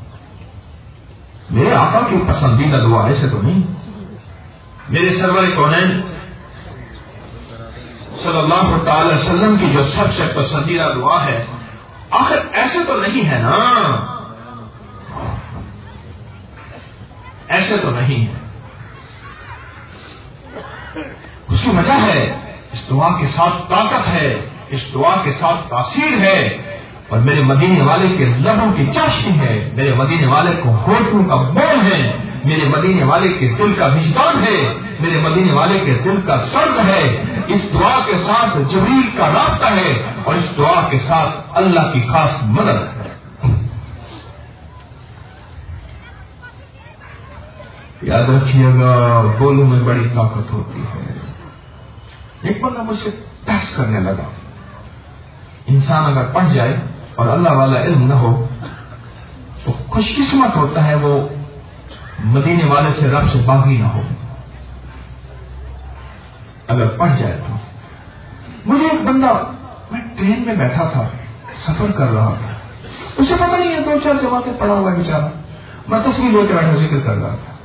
میرے آقا کی پسندیدہ دعا, ایسے تو نہیں. میرے سرور کونین صلی اللہ تعالی وسلم کی جو سب سے پسندیدہ دعا ہے, آخر ایسے تو نہیں ہے نا, ایسے تو نہیں ہے. اس کی وجہ ہے, اس دعا کے ساتھ طاقت ہے, اس دعا کے ساتھ تاثیر ہے, اور میرے مدینے والے کے لبوں کی چاشنی ہے, میرے مدینے والے کو ہوٹلوں کا بول ہے, میرے مدینے والے کے دل کا وجدان ہے, میرے مدینے والے کے دل کا درد ہے. اس دعا کے ساتھ جبریل کا رابطہ ہے, اور اس دعا کے ساتھ اللہ کی خاص مدد ہے. یاد رکھیے گا, بولوں میں بڑی طاقت ہوتی ہے. ایک بندہ مجھ سے بحث کرنے لگا, انسان اگر پڑھ جائے اور اللہ والا علم نہ ہو تو خوش قسمت ہوتا ہے وہ مدینے والے سے رب سے باغی نہ ہو. اگر پڑھ جائے تو مجھے ایک بندہ, میں ٹرین میں بیٹھا تھا, سفر کر رہا تھا, اسے پتہ نہیں ہے دو چار جماعتیں پڑھا ہوا ہے بیچارہ, میں تصویر لے کے بیٹھا ذکر کر رہا تھا,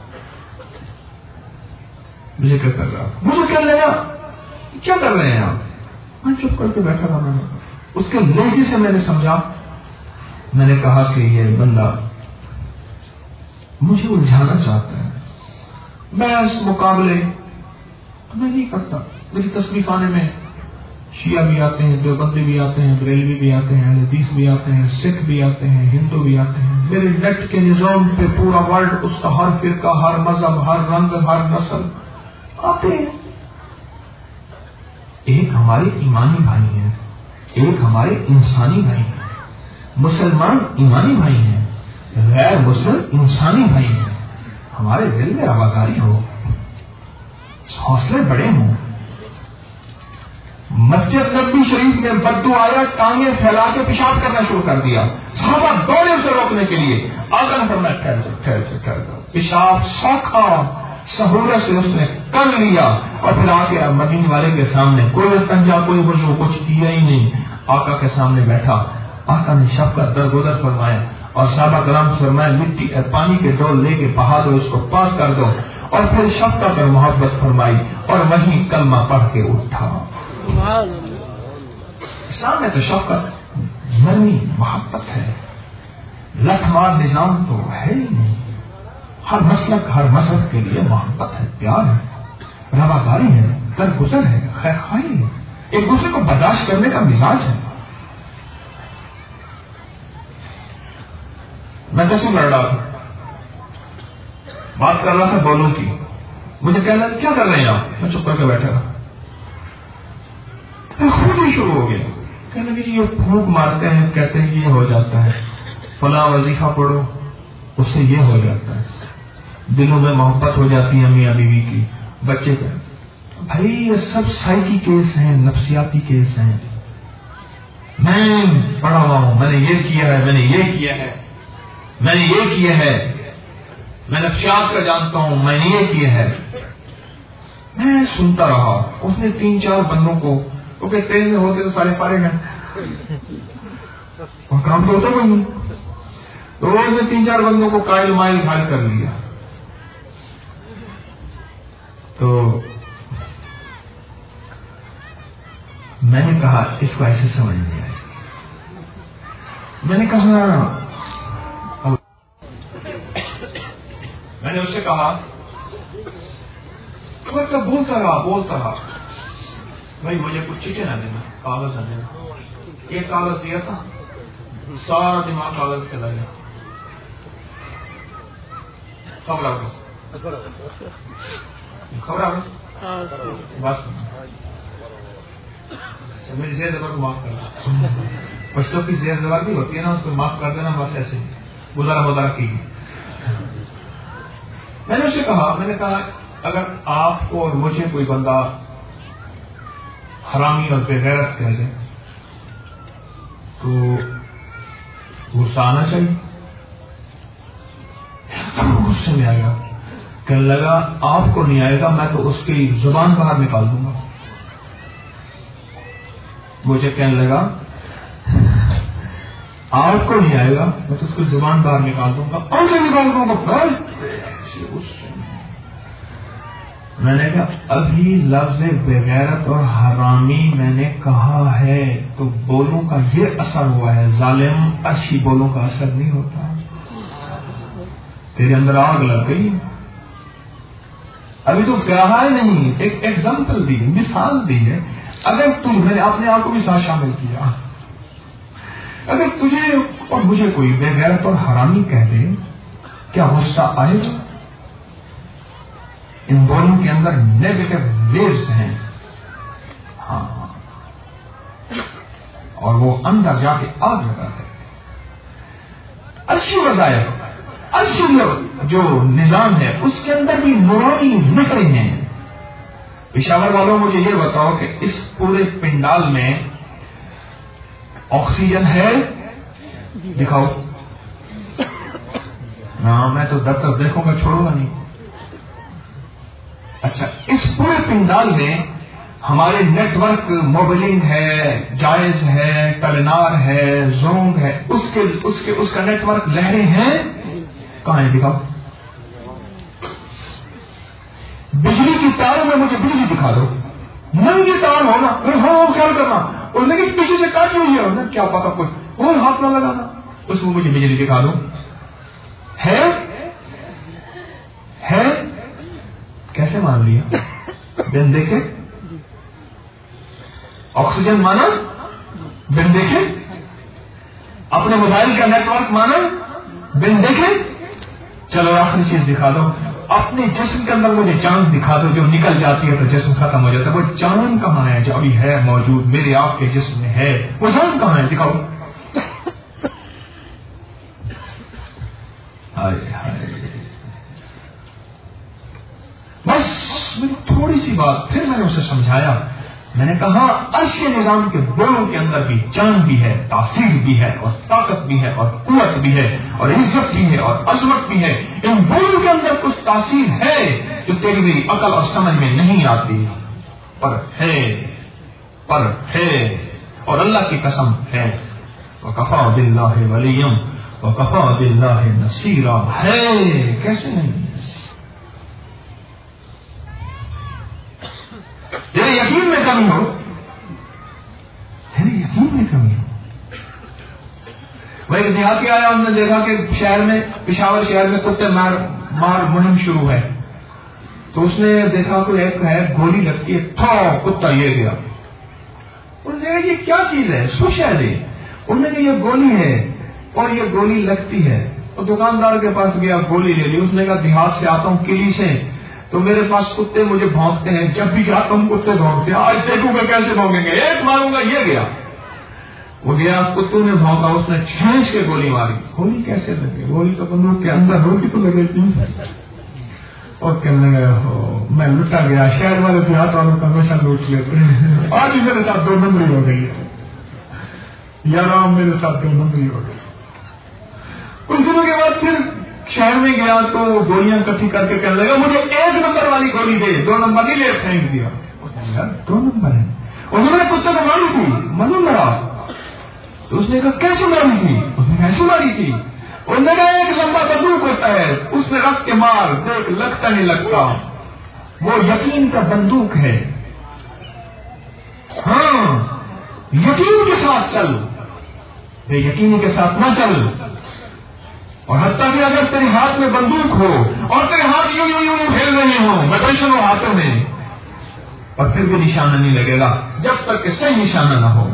ذکر کر رہا تھا. مجھے کہنے لگا کیا کر رہے ہیں آپ؟ میں چپ کر کے بیٹھا تھا. میں نے اس کے لہجے سے میں نے سمجھا, میں نے کہا کہ یہ بندہ مجھے الجھانا چاہتا ہے, میں اس مقابلے میں نہیں کرتا. میری تصویر خانے میں شیعہ بھی آتے ہیں, دیوبندی بھی آتے ہیں, بریلوی بھی آتے ہیں, اہل حدیث بھی آتے ہیں, سکھ بھی آتے ہیں, ہندو بھی آتے ہیں. میرے نیٹ کے نظام پہ پورا ورلڈ, اس کا ہر فرقہ, ہر مذہب, ہر رنگ, ہر نسل آتے ہیں. ایک ہمارے ایمانی بھائی ہیں, ایک ہمارے انسانی بھائی ہیں. مسلمان ایمانی بھائی ہیں, غیر مسلم انسانی بھائی ہیں. ہمارے دل میں رواداری ہو, حوصلے بڑے ہوں. مسجد نبوی شریف میں بدو آیا, ٹانگیں پھیلا کے پیشاب کرنا شروع کر دیا. صحابہ دوڑے اسے روکنے کے لیے. آقا نے فرمایا ٹھہر جاؤ, ٹھہر جاؤ, ٹھہر جاؤ. پیشاب سوکھا سہولت سے اس نے کر لیا اور پھر آ کے مدینے والے کے سامنے کوئی استنجا کوئی وضو کچھ کیا ہی نہیں، آقا کے سامنے بیٹھا. آقا نے شفقت درگزر فرمایا اور صحابہ کرام فرمایا مٹی پانی کے ڈول لے کے بہا دو، اس کو پاک کر دو، اور پھر شفقت اور محبت فرمائی اور وہیں کلمہ پڑھ کے اٹھا. اسلام میں تو شفقت نرمی محبت ہے، لٹھ مار نظام تو ہے ہی نہیں. ہر مسلک ہر مذہب کے لیے محبت ہے، پیار ہے، رواداری ہے، درگزر ہے، خیر خواہی ہے، ایک دوسرے کو برداشت کرنے کا مزاج ہے. میں کیسے لڑ رہا تھا، بات کر رہا تھا بولوں کی، مجھے کہنا کیا کر رہے ہیں آپ؟ میں چپ کر کے بیٹھا رہا. خود ہی شروع ہو گیا کہنے کہ یہ پھونک مارتے ہیں، کہتے ہیں یہ ہو جاتا ہے، فلاں وظیفہ پڑھو اس سے یہ ہو جاتا ہے، دلوں میں محبت ہو جاتی ہے میاں بیوی کی، بچے کا. بھائی یہ سب سائیکی کیس ہیں، نفسیاتی کیس ہیں. میں پڑھا ہوا ہوں، میں نے یہ کیا ہے، میں نے یہ کیا ہے، میں نے یہ کیا ہے، میں نفسیات کا جانتا ہوں، میں نے یہ کیا ہے. میں سنتا رہا. اس نے تین چار بندوں کو، کیونکہ تیل میں ہوتے تو سارے فارغ ہیں اور کام تو ہوتا نہیں، تو اس نے تین چار بندوں کو قائل مائل گھائل کر لیا. تو میں نے کہا اس کو ایسے سمجھ نہیں آئے. میں نے کہا میں نے اس سے کہا تو بولتا رہا بولتا رہا بھائی مجھے کچھ چیزیں نہ دینا، کاغذ نہ دینا. ایک کاغذ دیا تھا، سارا دماغ کاغذ چلا گیا. خبر آ گئی خبر آ گئی بس میری زیر زبر کو معاف کرنا. بچوں کی زیر زبر بھی ہوتی ہے نا، اس کو معاف کر دینا، بس ایسے گزارا گزارا کی. میں نے اسے کہا میں نے کہا اگر آپ کو اور مجھے کوئی بندہ حرامی اور بے غیرت کہہ دے تو غصہ آنا چاہیے. غصے میں آئے گا، کہنے لگا آپ کو نہیں آئے گا، میں تو اس کی زبان باہر نکال دوں گا. مجھے کہنے لگا آپ کو نہیں آئے گا، میں تو اس کی زبان باہر نکال دوں گا. اور سے نکال دوں گا. میں نے کہا ابھی لفظ بغیرت اور حرامی میں نے کہا ہے تو بولوں کا یہ اثر ہوا ہے، ظالم اچھی بولوں کا اثر نہیں ہوتا. تیرے اندر آگ لگ گئی، ابھی تو کہا نہیں، ایک ایگزامپل دی، مثال دی ہے. اگر تم، میں نے اپنے آپ کو بھی ساتھ شامل کیا، اگر تجھے اور مجھے کوئی بے غیرت اور حرامی کہہ دے کیا غصہ آئے گا؟ ان دونوں کے اندر نیگیٹو ویوز ہیں، ہاں، اور وہ اندر جا کے آگ لگاتے ہیں. اچھی وظائف، اچھی جو نظام ہے اس کے اندر بھی نورانی نکلے ہیں. پشاور والوں مجھے یہ بتاؤ کہ اس پورے پنڈال میں آکسیجن ہے؟ دکھاؤ. ہاں میں تو دب تک دیکھوں گا، چھوڑوں گا نہیں. اچھا اس پورے پنڈال میں ہمارے نیٹ ورک موبلنگ ہے، جائز ہے، ٹرنار ہے، زونگ ہے، اس کے اس کے اس کا نیٹ ورک لہریں ہیں کہاں ہے؟ دکھاؤ. بجلی کی تاروں میں مجھے بجلی دکھا دو. ننگی تار ہونا، ہاں خیال کرنا، اور لیکن پیچھے سے کاٹی ہوئی ہے، کیا پتا کوئی اور ہاتھ نہ لگانا، اس میں مجھے بجلی دکھا دو. ہے ہے کیسے مان لیا؟ بن دیکھے آکسیجن مانا، بن دیکھے اپنے موبائل کا نیٹ ورک مانا، بن دیکھے. چلو آخری چیز دکھا دو، اپنے جسم کے اندر مجھے چاند دکھا دو. جو نکل جاتی ہے تو جسم ختم ہو جاتا ہے. وہ چاند کہاں ہے جو ابھی ہے موجود میرے آپ کے جسم میں ہے؟ وہ چاند کہاں ہے؟ دکھاؤ. ہائے ہائے. بس تھوڑی سی بات پھر میں نے اسے سمجھایا. میں نے کہا عرش نظام کے بولوں کے اندر بھی جان بھی ہے، تاثیر بھی ہے، اور طاقت بھی ہے، اور قوت بھی ہے، اور عزت بھی ہے، اور عظمت بھی ہے. ان بولوں کے اندر کچھ تاثیر ہے جو تیری میری عقل اور سمجھ میں نہیں آتی، پر ہے پر ہے اور اللہ کی قسم ہے. وَكَفَى بِاللَّهِ وَلِيًّا وَكَفَى بِاللَّهِ نَصِيرًا. ہے کیسے نہیں؟ تیرے یقین میں کمی ہو، تیرے یقین میں کمی ہو. وہ ایک دیہاتی آیا، انہوں نے دیکھا کہ شہر میں، پشاور شہر میں کتے مار مار مہم شروع ہے. تو اس نے دیکھا کوئی ایک ہے، گولی لگتی ہے، تھو کتا یہ گیا. انہوں نے دیکھا یہ کیا چیز ہے، سوچ ہے یہ. انہوں نے کہا یہ گولی ہے اور یہ گولی لگتی ہے. اور دکاندار کے پاس گیا، گولی لے لی. اس نے کہا دیہات سے آتا ہوں، قلعے سے، تو میرے پاس کتے مجھے بھونکتے ہیں، جب بھی جاتا ہوں کتے بھونکتے ہیں. آج دیکھوں گا کیسے بھونکیں گے، ایک ماروں گا. یہ گیا، وہ گیا، کتوں نے بھونکا، اس نے چھینچ کے گولی ماری. گولی کیسے لگے؟ گولی تو بندوق کے اندر ہوگی تو لگے تھی. اور کہنے لگا ہو میں لٹا گیا. شہر والے دیہات والوں کا ہمیشہ لوٹ لیتے ہیں. آج بھی میرے ساتھ دو نمبری ہو گئی ہے، یار میرے ساتھ دو نمبری ہو گئی. کچھ دنوں کے بعد پھر شہر میں گیا تو گولیاں اکٹھی کر کے کہنے لگا مجھے ایک نمبر والی گولی دے. دو نمبر نہیں لے، پھینک دیا. دو نمبر ہے. انہوں نے کتے کو ماری تھی، منو مرا. تو اس نے کہا کیسے ماری تھی؟ اس نے کیسے ماری تھی؟ انہوں نے کہا ایک لمبا بندوق ہوتا ہے، اس میں رکھ کے مار، دیکھ لگتا نہیں لگتا. وہ یقین کا بندوق ہے. ہاں یقین کے ساتھ چل، بے یقینی کے ساتھ نہ چل. اور حتیٰ کہ اگر تیرے ہاتھ میں بندوق ہو اور تیرے ہاتھ یوں یوں یوں پھیل رہے ہوں میٹریشن ہو ہاتھوں میں، اور پھر بھی نشانہ نہیں لگے گا جب تک کہ صحیح نشانہ نہ ہو.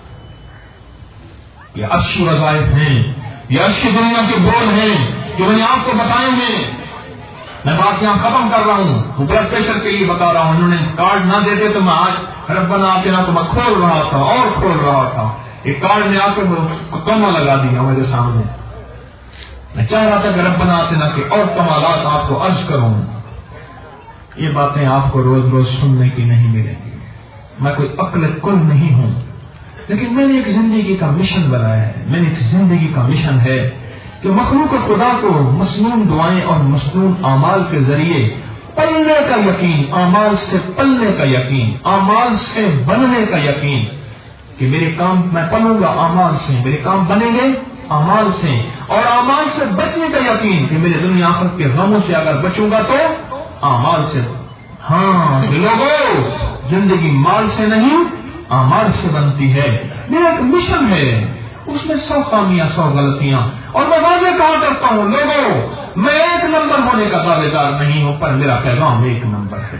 یہ عرشی وظائف ہیں، یہ عرشی دنیا کے بول ہیں جو میں نے آپ کو بتائے ہیں. میں بات یہاں ختم کر رہا ہوں، بلڈ پریشر کے لیے بتا رہا ہوں. انہوں نے کارڈ نہ دیتے تو میں آج ربنا آتنا تو میں کھول رہا تھا اور کھول رہا تھا. ایک کارڈ نے آ کے کما لگا دیا میرے سامنے. میں چاہ رہا تھا کہ ربنا آتنا کے اور کمالات آپ کو عرض کروں. یہ باتیں آپ کو روز روز سننے کی نہیں ملیں گی. میں کوئی عقل کل نہیں ہوں، لیکن میں نے ایک زندگی کا مشن بنایا ہے. میں نے ایک زندگی کا مشن ہے کہ مخلوق خدا کو مسنون دعائیں اور مسنون اعمال کے ذریعے پلنے کا یقین، اعمال سے پلنے کا یقین، اعمال سے بننے کا یقین کہ میرے کام میں پلوں گا اعمال سے، میرے کام بنیں گے اعمال سے، اور اعمال سے بچنے کا یقین کہ میرے دنیا آخرت کے غموں سے اگر بچوں گا تو اعمال سے. ہاں لوگوں، زندگی مال سے نہیں اعمال سے بنتی ہے. میرا ایک مشن ہے، اس میں سو خامیاں سو غلطیاں. اور میں واضح کہا کرتا ہوں لوگوں، میں ایک نمبر ہونے کا دعوے دار نہیں ہوں، پر میرا پیغام ایک نمبر ہے.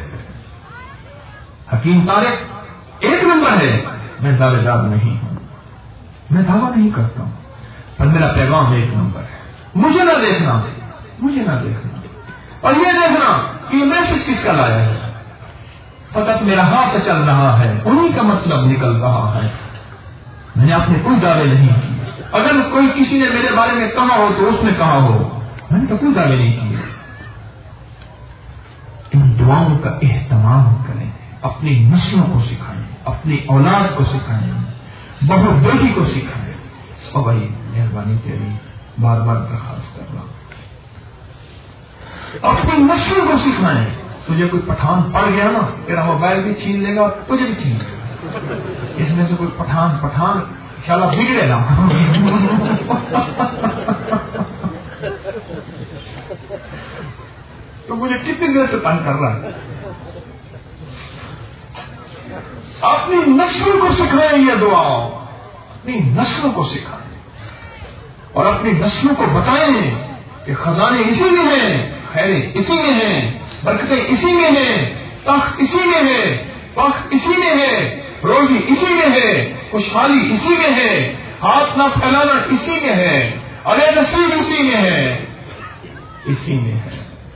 حکیم طارق ایک نمبر ہے، میں دعوے دار نہیں ہوں، میں دعویٰ نہیں کرتا ہوں، پر میرا پیغام ایک نمبر ہے. مجھے نہ دیکھنا، مجھے نہ دیکھنا اور یہ دیکھنا کہ یہ میسج کس کا لایا ہے. فقط میرا ہاتھ چل رہا ہے، انہی کا مطلب نکل رہا ہے. میں نے اپنے کوئی دعوے نہیں کیے. اگر کوئی کسی نے میرے بارے میں کہا ہو تو اس نے کہا ہو، میں نے تو کوئی دعوے نہیں کیے. ان دعاؤں کا اہتمام کریں، اپنی نسلوں کو سکھائیں، اپنی اولاد کو سکھائیں، بہو بیٹی کو سکھائیں. اور بھائی مہربانی تیری بار بار درخواست کر رہا ہوں، اپنی نسلوں کو سکھائیں. تجھے کوئی پٹھان پڑ گیا نا، تیرا موبائل بھی چھین لے گا، تجھے بھی چھین لے گا. اس میں سے کوئی پٹھان پٹھان انشاءاللہ بگڑے گا. تو مجھے کتنی دیر سے تنگ کر رہا ہے. اپنی نسلوں کو سکھائیں یہ دعا، اپنی نسلوں کو سکھائیں اور اپنی نسلوں کو بتائیں کہ خزانے اسی میں ہیں، خیریں اسی میں ہیں، برکتیں اسی میں ہیں، تخت اسی میں ہے، وقت اسی میں ہے، روزی اسی میں ہے، خوشحالی اسی میں ہے، ہاتھ نہ پھیلانا اسی میں ہے، اور یہ نصیب اسی میں ہے، اسی میں ہے.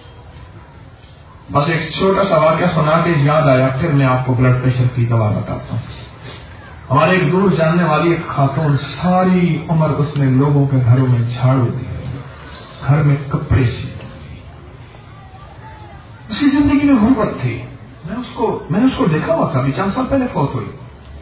بس ایک چھوٹا سا واقعہ سنا کے یاد آیا، پھر میں آپ کو بلڈ پریشر کی دوا بتاتا ہوں. ہمارے ایک دور جاننے والی ایک خاتون، ساری عمر اس نے لوگوں کے گھروں میں جھاڑو دی، گھر میں کپڑے سی. اس کی زندگی میں غربت تھی، میں اس کو میں نے اس کو دیکھا ہوا تھا، ابھی چند سال پہلے فوت ہوئی.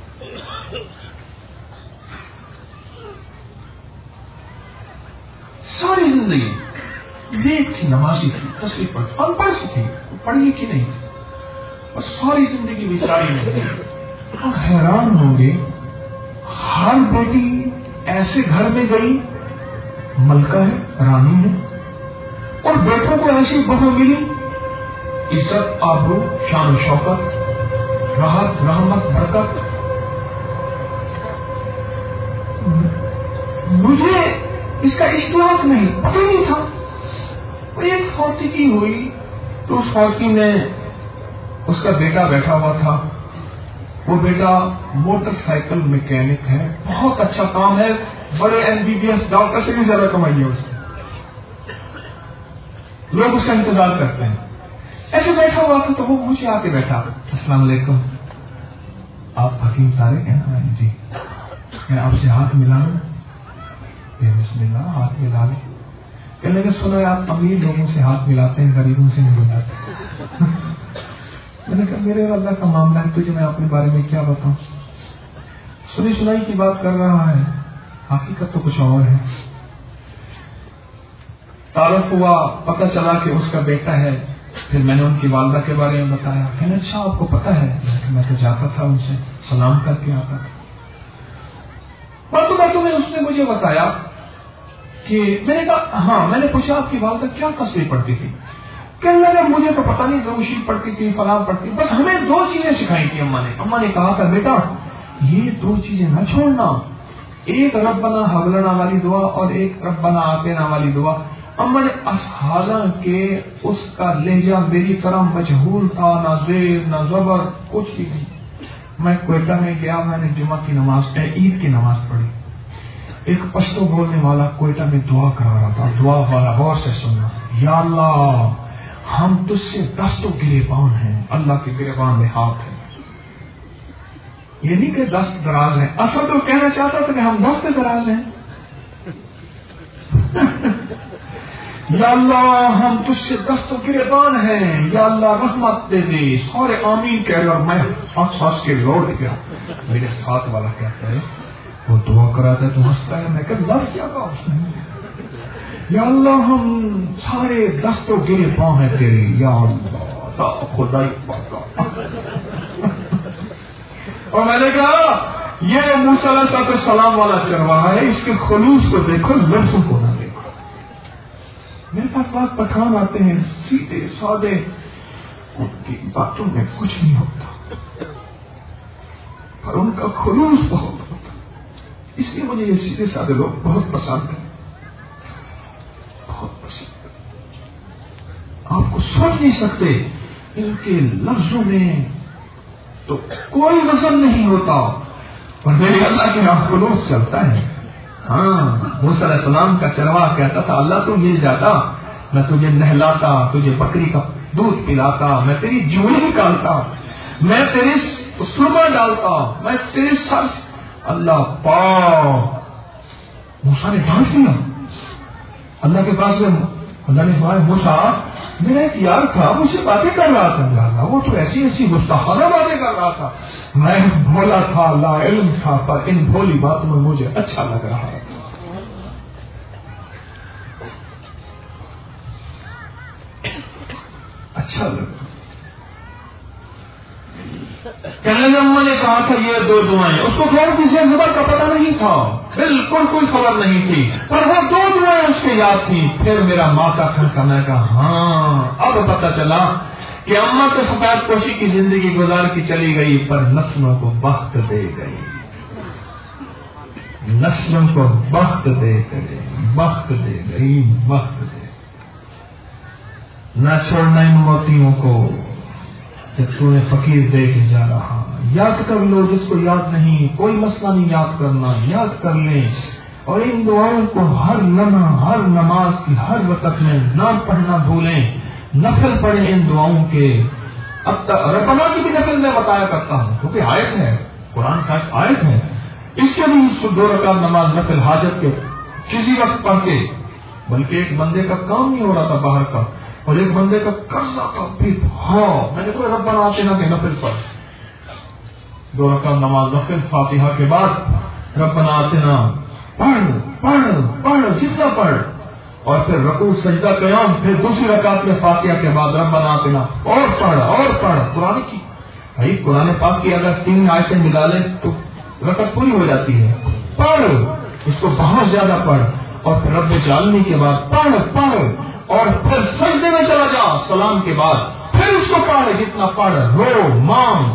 ساری زندگی نیک تھی، نمازی تھی، تصویر پڑھ ان پڑھ سی تھی، پڑھی لکھی نہیں تھی، اور ساری زندگی بیچاری میں تھی. اور حیران ہوں گے، ہر بیٹی ایسے گھر میں گئی ملکہ ہے، رانی ہے، اور بیٹوں کو ایسی بہو ملی، عزت، آبرو، شان و شوکت، راحت، رحمت، برکت. مجھے اس کا اشتراک نہیں پتہ نہیں تھا. ایک خواتین ہوئی تو اس خواتین نے اس کا بیٹا بیٹھا ہوا تھا. وہ بیٹا موٹر سائیکل میکینک ہے، بہت اچھا کام ہے، بڑے M B B S doctor سے بھی زیادہ کمائی ہے اس سے. لوگ اس کا انتظار کرتے ہیں. ایسے بیٹھا ہوا تھا تو وہ مجھے آ کے بیٹھا، السلام علیکم، آپ حکیم طارق ہیں؟ جی. میں آپ سے ہاتھ ملا لوں؟ بسم اللہ، ہاتھ ملا لیں. کہنے لگے سنو آپ امیر لوگوں سے ہاتھ ملاتے ہیں، غریبوں سے نہیں ملاتے. میں نے کہا میرے اللہ کا معاملہ ہے، تجھے میں اپنے بارے میں کیا بتاؤں. سنی سنائی کی بات کر رہا ہے، حقیقت تو کچھ اور ہے. تعارف ہوا، پتہ چلا کہ اس کا بیٹا ہے. پھر میں نے ان کی والدہ کے بارے میں بتایا. کہنے اچھا آپ کو پتہ ہے؟ میں تو جاتا تھا ان سے سلام کر کے آتا تھا. باتوں باتوں میں اس نے مجھے بتایا کہ میں نے کہا ہاں. میں نے پوچھا آپ کی والدہ کیا تصویر پڑھتی تھی؟ کہنے لگا مجھے تو پتہ نہیں، دروشی پڑھتی تھی، فلاں پڑھتی، بس ہمیں دو چیزیں سکھائی تھی اماں نے. اماں نے کہا تھا بیٹا یہ دو چیزیں نہ چھوڑنا، ایک ربنا حب لنا والی دعا اور ایک ربنا آتینا والی دعا. اماں نے حالانکہ اس کا لہجہ میری طرح مجہول تھا، نہ زیر نہ زبر کچھ بھی نہیں. میں کوئٹہ میں گیا، میں نے جمعہ کی نماز عید کی نماز پڑھی. ایک پشتو بولنے والا کوئٹہ میں دعا کرا رہا تھا. دعا والا غور سے سننا، یا اللہ ہم تجھ سے دست و گریبان ہیں، اللہ کے گریبان میں ہاتھ ہے. یہ نہیں کہ دست دراز ہیں، اصل تو کہنا چاہتا تھا کہ ہم دست دراز ہیں. یا اللہ ہم تجھ سے دست و گریبان ہیں، یا اللہ رحمت دے دے. سارے آمین کہہ رہے اور میں ہنس ہنس کے لوٹ گیا. میرے ساتھ والا کہتا ہے وہ دعا کراتا ہے تو ہنستا ہے. میں کہ لفظ کیا کہا اس نے؟ یا اللہ ہم سارے دست و گریبان ہیں تیرے، یا اللہ خدائی پاکا. اور میں نے کہا یہ موسیٰ علیہ السلام والا چرواہا ہے، اس کے خلوص کو دیکھو، لفظوں کو نہ دیکھو. میرے پاس بعض پٹھان آتے ہیں سیدھے سادے، ان کی باتوں میں کچھ نہیں ہوتا پر ان کا خلوص بہت ہوتا. اس لیے مجھے یہ سیدھے سادے لوگ بہت پسند ہیں، بہت پسند. آپ کو سوچ نہیں سکتے ان کے لفظوں میں تو کوئی وزن نہیں ہوتا اور میرے اللہ کے یہاں خلوص چلتا ہے. ہاں موسیٰ علیہ السلام کا چرواہا کہتا تھا اللہ تو یہ جاتا، میں تجھے نہلاتا، تجھے بکری کا دودھ پلاتا، میں تیری جوڑی نکالتا، میں تیری سرما ڈالتا، میں تیری سر. اللہ پاک موسیٰ نے ڈانٹ دیا. اللہ کے پاس اللہ نے فرمایا موسیٰ میرا ایک یار تھا، مجھ سے باتیں کر رہا تھا، اللہ وہ تو ایسی ایسی گستاخانہ باتیں کر رہا تھا، میں بھولا تھا، لا علم تھا، پر ان بھولی باتوں میں مجھے اچھا لگ رہا ہے. اچھا لگ رہا. کہنے نے کہا تھا یہ دو دعائیں، اس کو خیر کسی زبر کا پتہ نہیں تھا، بالکل کوئی خبر نہیں تھی، پر وہ دو دعائیں اس کے یاد تھی. پھر میرا ماں کا کھنکا، میں کہا ہاں اب پتہ چلا کہ اماں تو سفید پوشی کی زندگی گزار کی چلی گئی پر نسلوں کو بخت دے گئی، نسلوں کو بخت دے گئی، بخت دے گئی، بخت دے. نہ چھوڑنا ان موتیوں کو جب تو نے فقیر دے کے جا رہا. یاد کر لو جس کو یاد نہیں، کوئی مسئلہ نہیں یاد کرنا، یاد کر لیں. اور ان دعاؤں کو ہر لمحہ، ہر نماز کی ہر وقت میں نہ پڑھنا بھولیں، نفل پڑھیں ان دعاؤں کے. اب تک ربنا کی بھی نفل میں بتایا کرتا ہوں کیونکہ آیت ہے، قرآن کا آیت ہے، اس کے بھی دو رکعت نماز نفل حاجت کے کسی وقت پڑھ کے. بلکہ ایک بندے کا کام نہیں ہو رہا تھا باہر کا، اور ایک بندے کا قرضہ کا بھی ہاں میں نے کوئی ربنا آتنا کے نفل پر دو رکعت نماز نفل فاتحہ کے بعد ربنا آتنا پڑھ پڑھ پڑھ جتنا پڑھ، اور پھر رکوع سجدہ قیام، پھر دوسری رکعت میں فاتحہ کے بعد ربنا آتنا اور پڑھ اور پڑھ. قرآن کی بھائی قرآن پاک کی اگر تین آیتیں ملا لیں تو رکعت پوری ہو جاتی ہے. پڑھ اس کو بہت زیادہ پڑھ، اور پھر رب جعلنی کے بعد پڑھ پڑھ اور پھر سجدے میں چلا جا سلام کے بعد، پھر اس کو پڑھ جتنا پڑھ، رو مانگ.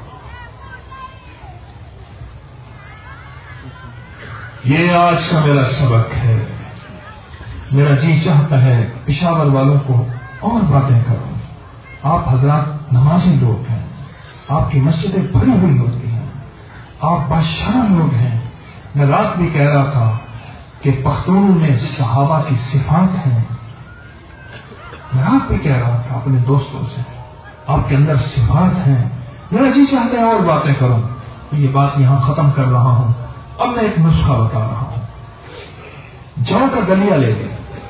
یہ آج کا میرا سبق ہے. میرا جی چاہتا ہے پشاور والوں کو اور باتیں کروں. آپ حضرات نمازی لوگ ہیں، آپ کی مسجدیں بھری ہوئی ہوتی ہیں، آپ بادشاہ لوگ ہیں. میں رات بھی کہہ رہا تھا کہ پختون میں صحابہ کی صفات ہیں. میں رات بھی کہہ رہا تھا اپنے دوستوں سے آپ کے اندر صفات ہیں. میرا جی چاہتا ہے اور باتیں کروں. یہ بات یہاں ختم کر رہا ہوں. اب میں ایک نسخہ بتا رہا ہوں. جو کا دلیا لے لیں،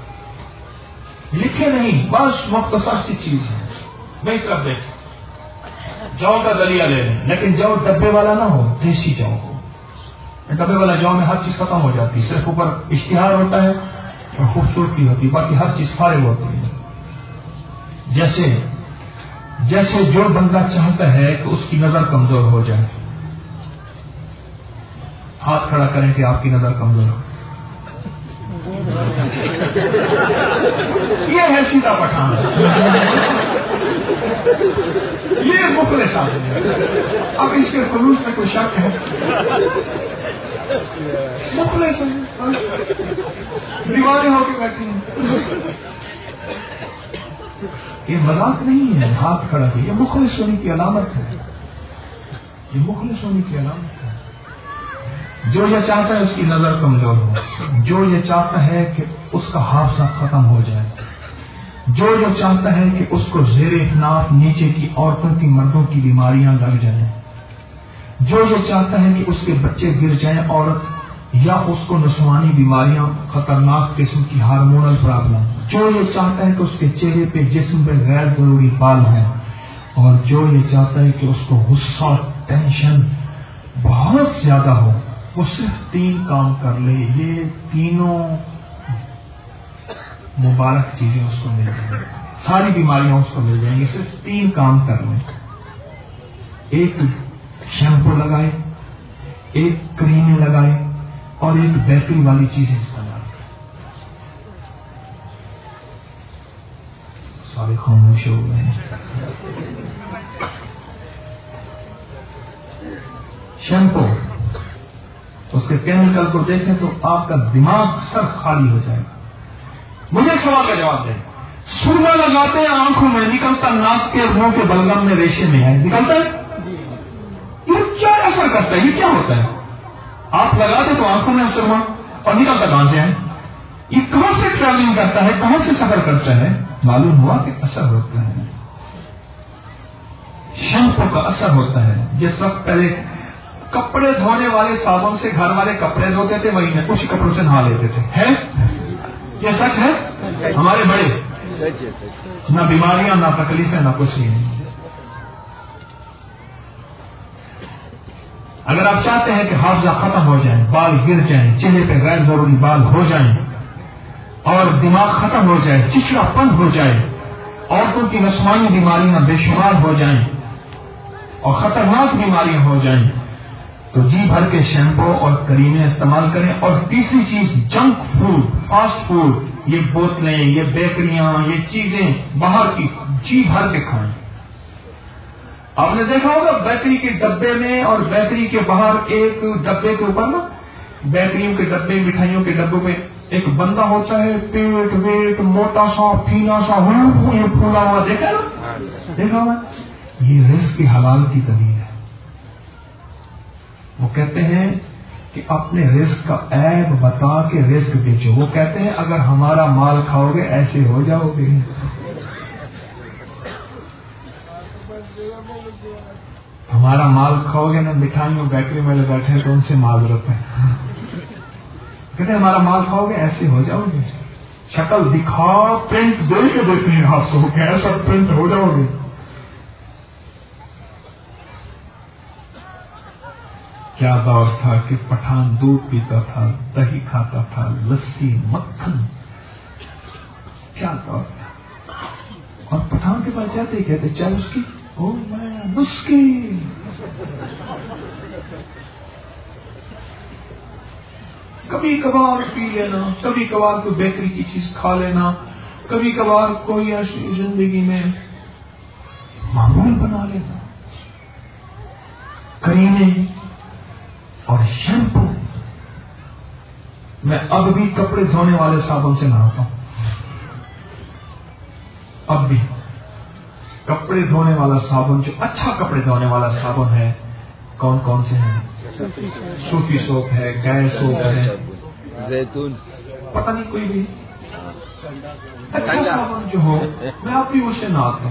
لکھے نہیں، بس مختصر سی چیز ہے. نہیں طرف دیکھ، جو کا دلیا لے لیں، لیکن جو ڈبے والا نہ ہو، دیسی جو ہو. ڈبے والا جو میں ہر چیز ختم ہو جاتی، صرف اوپر اشتہار ہوتا ہے اور خوبصورتی ہوتی، باقی ہر چیز فارغ ہوتی ہے. جیسے جیسے جو بندہ چاہتا ہے کہ اس کی نظر کمزور ہو جائے، ہاتھ کھڑا کریں کہ آپ کی نظر کمزور ہو. یہ ہے سیدھا پٹھان، یہ مخلص آدمی ہے. اب اس کے خلوص میں کوئی شک ہے؟ مخلص ہے، دیوانے ہو کے بیٹھے ہیں. یہ مذاق نہیں ہے. ہاتھ کھڑا کیا، یہ مخلص ہونے کی علامت ہے. یہ مخلص ہونے کی علامت ہے. جو یہ چاہتا ہے اس کی نظر کمزور ہو، جو یہ چاہتا ہے کہ اس کا حافظہ ختم ہو جائے، جو یہ چاہتا ہے کہ اس کو زیر اکناف نیچے کی عورتوں کی مردوں کی بیماریاں لگ جائیں، جو یہ چاہتا ہے کہ اس کے بچے گر جائیں عورت، یا اس کو نسوانی بیماریاں، خطرناک قسم کی ہارمونل پرابلم، جو یہ چاہتا ہے کہ اس کے چہرے پہ جسم پہ غیر ضروری بال ہیں، اور جو یہ چاہتا ہے کہ اس کو غصہ ٹینشن بہت زیادہ ہو، وہ صرف تین کام کر لے. یہ تینوں مبارک چیزیں اس کو مل جائیں گی، ساری بیماریاں اس کو مل جائیں گی. صرف تین کام کر لیں. ایک شیمپو لگائے، ایک کریمیں لگائے، اور ایک بیکری والی چیزیں استعمال کریں. سارے خاموش ہو گئے ہیں. شیمپو اس کے کیمیکل کو دیکھیں تو آپ کا دماغ سر خالی ہو جائے گا. مجھے سوال کا جواب دیں. سرما لگاتے ہیں آنکھوں میں، نکلتا ناک کے منہ کے بلغم میں ریشے میں ہے، نکلتا ہے. یہ کیا اثر کرتا ہے؟ یہ کیا ہوتا ہے؟ آپ لگاتے تو آنکھوں میں سرما اور نکلتا کہاں سے ہے؟ یہ کہاں سے ٹریولنگ کرتا ہے، کہاں سے سفر کرتا ہے؟ معلوم ہوا کہ اثر ہوتا ہے. شیمپو کا اثر ہوتا ہے. جس وقت پہلے کپڑے دھونے والے صابن سے گھر والے کپڑے دھوتے تھے، وہی میں کچھ کپڑوں سے نہا لیتے تھے. ہے یہ سچ ہے؟ ہمارے بڑے، نہ بیماریاں نہ تکلیفیں نہ کچھ نہیں. اگر آپ چاہتے ہیں کہ حافظہ ختم ہو جائے، بال گر جائیں، چہرے پہ غیر ضروری بال ہو جائیں، اور دماغ ختم ہو جائے، چچڑا پن ہو جائے، عورتوں کی نسوانی بیماریاں بے شمار ہو جائیں اور خطرناک بیماریاں ہو جائیں، تو جی بھر کے شیمپو اور کریمیں استعمال کریں. اور تیسری چیز جنک فوڈ، فاسٹ فوڈ، یہ بوتلیں، یہ بیکریاں، یہ چیزیں باہر کی جی بھر کے کھائیں. آپ نے دیکھا ہوگا بیکری کے ڈبے میں اور بیکری کے باہر ایک ڈبے کے اوپر نا، بیکریوں کے ڈبے، مٹھائیوں کے ڈبوں میں ایک بندہ ہوتا ہے، پیٹ ویٹ موٹا سا پھینا سا پھولا ہوا، دیکھا نا؟ دیکھا ہوا. یہ رزق کی حلال کی دلیل ہے. وہ کہتے ہیں کہ اپنے رزق کا عیب بتا کے رزق بیچو. وہ کہتے ہیں اگر ہمارا مال کھاؤ گے ایسے ہو جاؤ گے. ہمارا مال کھاؤ گے نا، مٹھائیوں بیکری میں بیٹھے ہیں تو ان سے معذرت ہے. کہتے ہیں ہمارا مال کھاؤ گے ایسے ہو جاؤ گے. शक्ल दिखा प्रिंट दे के देते हैं आपको, कैसा प्रिंट हो जाओगे। क्या दौर था कि पठान दूध पीता था, दही खाता था, लस्सी, मक्खन, क्या दौर था। और पठान के पास जाते ही कहते चाय उसकी, ओ मैं नुस्खे। कभी कभार पी लेना, कभी कभार कोई बेकरी की चीज खा लेना, कभी कभार कोई ऐसी जिंदगी में मामूल बना लेना। करीने और शैम्पू। मैं अब भी कपड़े धोने वाले साबुन से नहाता हूं, अब भी कपड़े धोने वाला साबुन, जो अच्छा कपड़े धोने वाला साबुन है, कौन कौन से हैं? सूफी सोप है, गैस सोप है, जैतून, पता नहीं कोई भी अच्छा साबुन जो हो, मैं अब भी उसे नहाता हूं।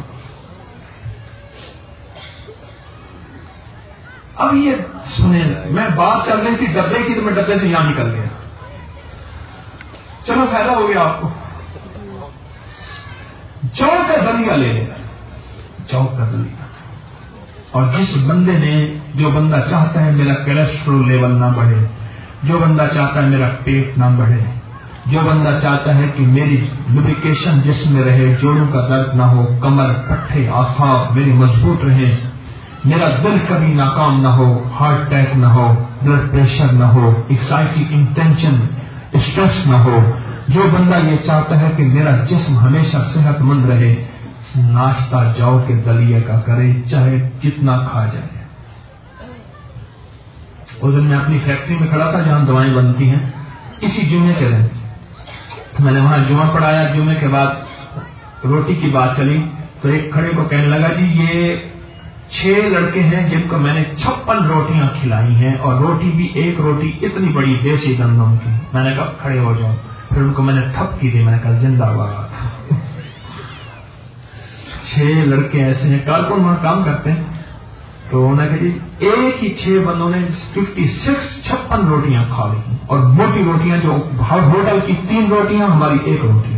अब ये सुने, मैं बात चल रही थी डब्बे की, तो मैं डब्बे से यहां निकल गया। चलो फायदा हो गया आपको। जौ का दलिया ले लेना, जौ का दलिया। और जिस बंदे ने, जो बंदा चाहता है मेरा कोलेस्ट्रॉल लेवल ना बढ़े, जो बंदा चाहता है मेरा पेट ना बढ़े, जो बंदा चाहता है कि मेरी लुब्रिकेशन जिसमें रहे, जोड़ों का दर्द ना हो, कमर, पट्टे, आसाब मेरी मजबूत रहे, मेरा दिल कभी नाकाम ना हो, हार्ट अटैक ना हो, ब्लड प्रेशर ना हो, एंग्जाइटी, इंटेंशन, स्ट्रेस ना हो, जो बंदा ये चाहता है कि मेरा जिस्म हमेशा सेहतमंद रहे, नाश्ता जौ के दलिया का करे, चाहे कितना खा जाए। उस दिन मैं अपनी फैक्ट्री में खड़ा था जहां दवाएं बनती हैं, इसी जुम्मे के दिन मैंने वहां जुम्मा पढ़ाया। जुम्मे के बाद रोटी की बात चली तो एक खड़े को कहने लगा, जी ये छह लड़के हैं जिनको मैंने छप्पन रोटियां खिलाई हैं, और रोटी भी एक रोटी इतनी बड़ी देसी गंदम की। मैंने कहा खड़े हो जाओ, फिर उनको मैंने थपकी दी, मैंने कहा जिंदाबाद। छह लड़के ऐसे हैं, कारकुन वहां काम करते हैं, तो उन्होंने कहा जी एक ही छह बंदों ने फिफ्टी सिक्स छप्पन रोटियां खा ली, और मोटी रोटियां जो होटल की तीन रोटियां, हमारी एक रोटी।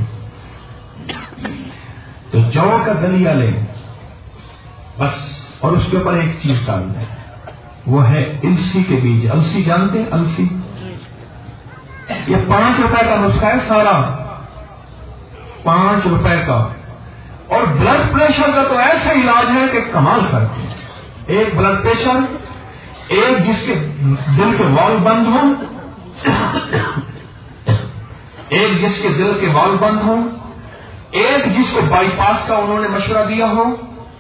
तो जौ का दलिया ले बस, और उसके ऊपर एक चीज डाल दें, वो है अलसी के बीज। अलसी जानते हैं? अलसी ये पांच रुपए का नुस्खा है सारा, पांच रुपए का। और ब्लड प्रेशर का तो ऐसा इलाज है कि कमाल करते हैं। एक ब्लड प्रेशर, एक जिसके दिल के वाल्व बंद हो, एक जिसके दिल के वाल्व बंद हो, एक जिसको बाईपास का उन्होंने मशवरा दिया हो,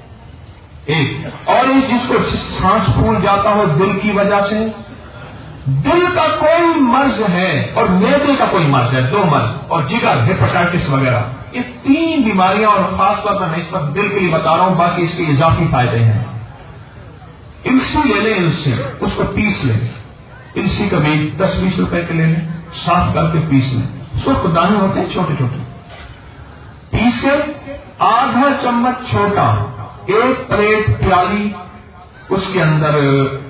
एक और इस जिसको सांस फूल जाता हो दिल की वजह से। दिल का कोई मर्ज है और मैदे का कोई मर्ज है, दो मर्ज, और जिगर, हेपेटाइटिस वगैरह, ये तीन बीमारियां, और खासतौर पर मैं इस पर दिल के लिए बता रहा हूं, बाकी इसके इजाफी फायदे हैं। इलसी ले लें, इलसी उसको पीस लें, इलसी का बीज दस बीस रुपए के ले लें, साफ करके पीस लें, सुर्ख दाने होते हैं छोटे छोटे, पीस के आधा चम्मच छोटा एक प्लेट प्याली, उसके अंदर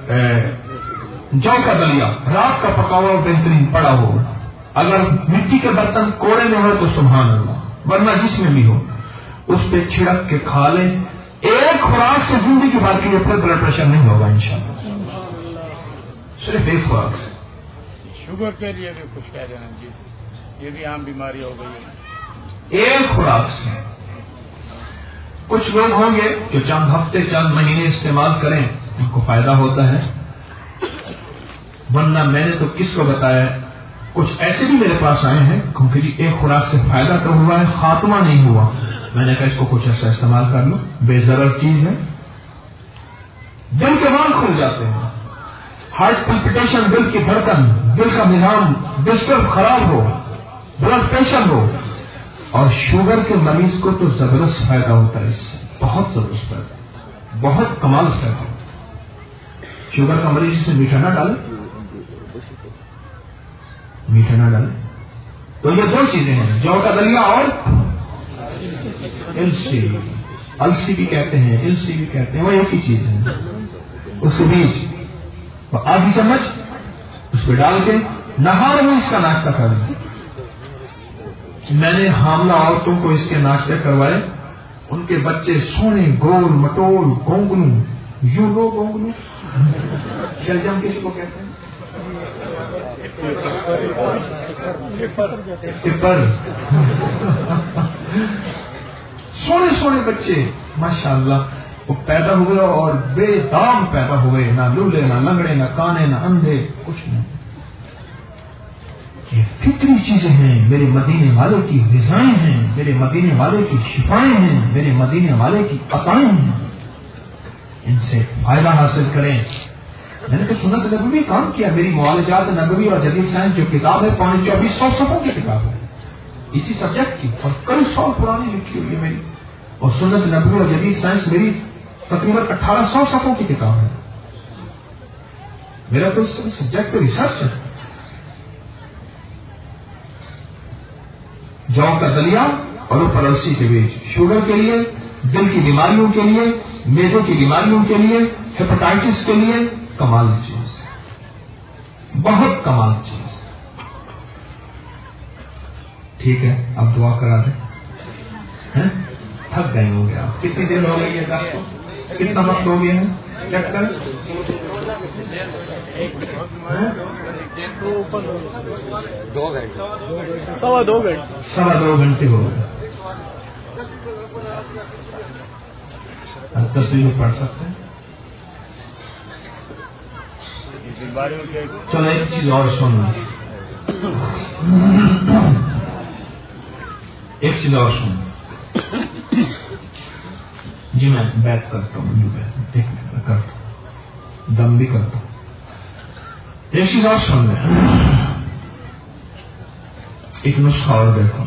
जौ का दलिया रात का पका हुआ बेहतरीन पड़ा हो, अगर मिट्टी के बर्तन कोड़े में हो तो सुभान अल्लाह, वरना जिसमें भी हो उस पे छिड़क के खा ले। एक खुराक से जिंदगी भर के लिए फिर ब्लड प्रेशर नहीं होगा इंशाअल्लाह, सिर्फ एक खुराक से। शुगर के लिए भी कुछ कह देना जी, ये भी आम बीमारी हो गई है। एक खुराक से कुछ लोग होंगे जो चंद हफ्ते चंद महीने इस्तेमाल करें, उनको फायदा होता है, वरना मैंने तो किसको बताया। कुछ ऐसे भी मेरे पास आए हैं क्योंकि जी एक खुराक से फायदा तो हुआ है, खात्मा नहीं हुआ। मैंने कहा इसको कुछ ऐसा इस्तेमाल कर लो, बेजरर चीज है। दिल के वाल्व खुल जाते हैं, हार्ट पल्पिटेशन, दिल की धड़कन, दिल का निजाम डिस्टर्ब खराब हो, ब्लड प्रेशर हो, और शुगर के मरीज को तो जबरदस्त फायदा होता है इससे, बहुत जबरदस्त फायदा, बहुत कमाल फायदा। शुगर का मरीज इसमें मीठा ना डाले, मीठा ना डाले। तो ये दो चीजें हैं, जौ का दलिया और इलसी, अलसी भी कहते हैं, इलसी भी कहते हैं, वो एक ही चीज है। उसके बीच आधी चम्मच उस पर डाल के नहार में इसका नाश्ता कर लें, میں نے حاملہ عورتوں کو اس کے ناشتے کروائے. ان کے بچے سونے گول مٹول گونگلو، یوں لو گونگلو، شلجم کسی کو کہتے ہیں، ٹپر، سونے سونے بچے ماشاء اللہ وہ پیدا ہوئے اور بے دام پیدا ہوئے، نہ لولے نہ لنگڑے نہ کانے نہ اندھے، کچھ نہیں. یہ فطری چیزیں ہیں، میرے مدینے والے کی غذائیں ہیں، میرے مدینے والے کی شفائیں ہیں، میرے مدینے والے کی عطائیں ہیں. ان سے فائدہ حاصل کریں. میں نے تو سنت نبوی کام کیا. میری معالجات نبوی اور جدید سائنس جو کتاب ہے پانچ چوبیس سو صفحوں کی کتاب ہے اسی سبجیکٹ کی، اور کئی سال پرانی لکھی ہوئی ہے میری. اور سنت نبوی اور جدید سائنس میری تقریباً اٹھارہ سو صفحوں کی کتاب ہے. میرا تو سبجیکٹ پہ ریسرچ ہے. جو کا دلیا اور اوپر السی کے بیچ، شوگر کے لیے، دل کی بیماریوں کے لیے، میدے کی بیماریوں کے لیے، ہیپاٹائٹس کے لیے کمال چیز، بہت کمال چیز. ٹھیک ہے اب دعا کرا دیں. تھک گئے ہوں گے آپ. کتنی دیر ہو گئی ہے دس کو؟ کتنا وقت ہو گیا ہے چیک کریں. دو گھنٹے سوا دو گھنٹے سوا دو گھنٹے ہو گئے. تصویر پڑھ سکتے ہیں. چلو ایک چیز اور سنو، ایک چیز اور سنو. جی میں بیت کرتا ہوں، یوں بیت ایک منٹ کرتا ہوں، دم بھی کرتا ہوں. ایک چیز اور سن لیں، ایک نسخہ اور دیکھو.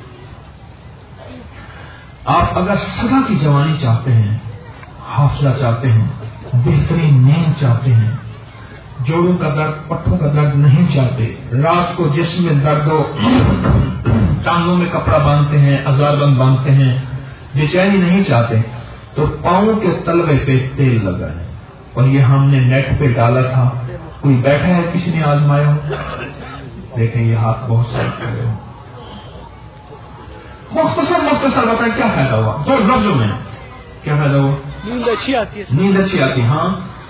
آپ اگر سدا کی جوانی چاہتے ہیں، حوصلہ چاہتے ہیں، بہترین نیند چاہتے ہیں، جوڑوں کا درد پٹھوں کا درد نہیں چاہتے، رات کو جسم میں درد ہو، ٹانگوں میں کپڑا باندھتے ہیں، ازار بند باندھتے ہیں، بےچینی نہیں چاہتے، تو پاؤں کے تلوے پہ تیل لگائیں. اور یہ ہم نے نیٹ پہ ڈالا تھا. کوئی بیٹھا ہے کسی نے آزمایا ہو؟ دیکھیں یہ ہاتھ بہت صحیح کرے ہو. مختصر مختصر بتائیں کیا فائدہ ہوا دو لفظوں میں؟ کیا فائدہ ہوا؟ نیند اچھی آتی ہے. نیند اچھی آتی. ہاں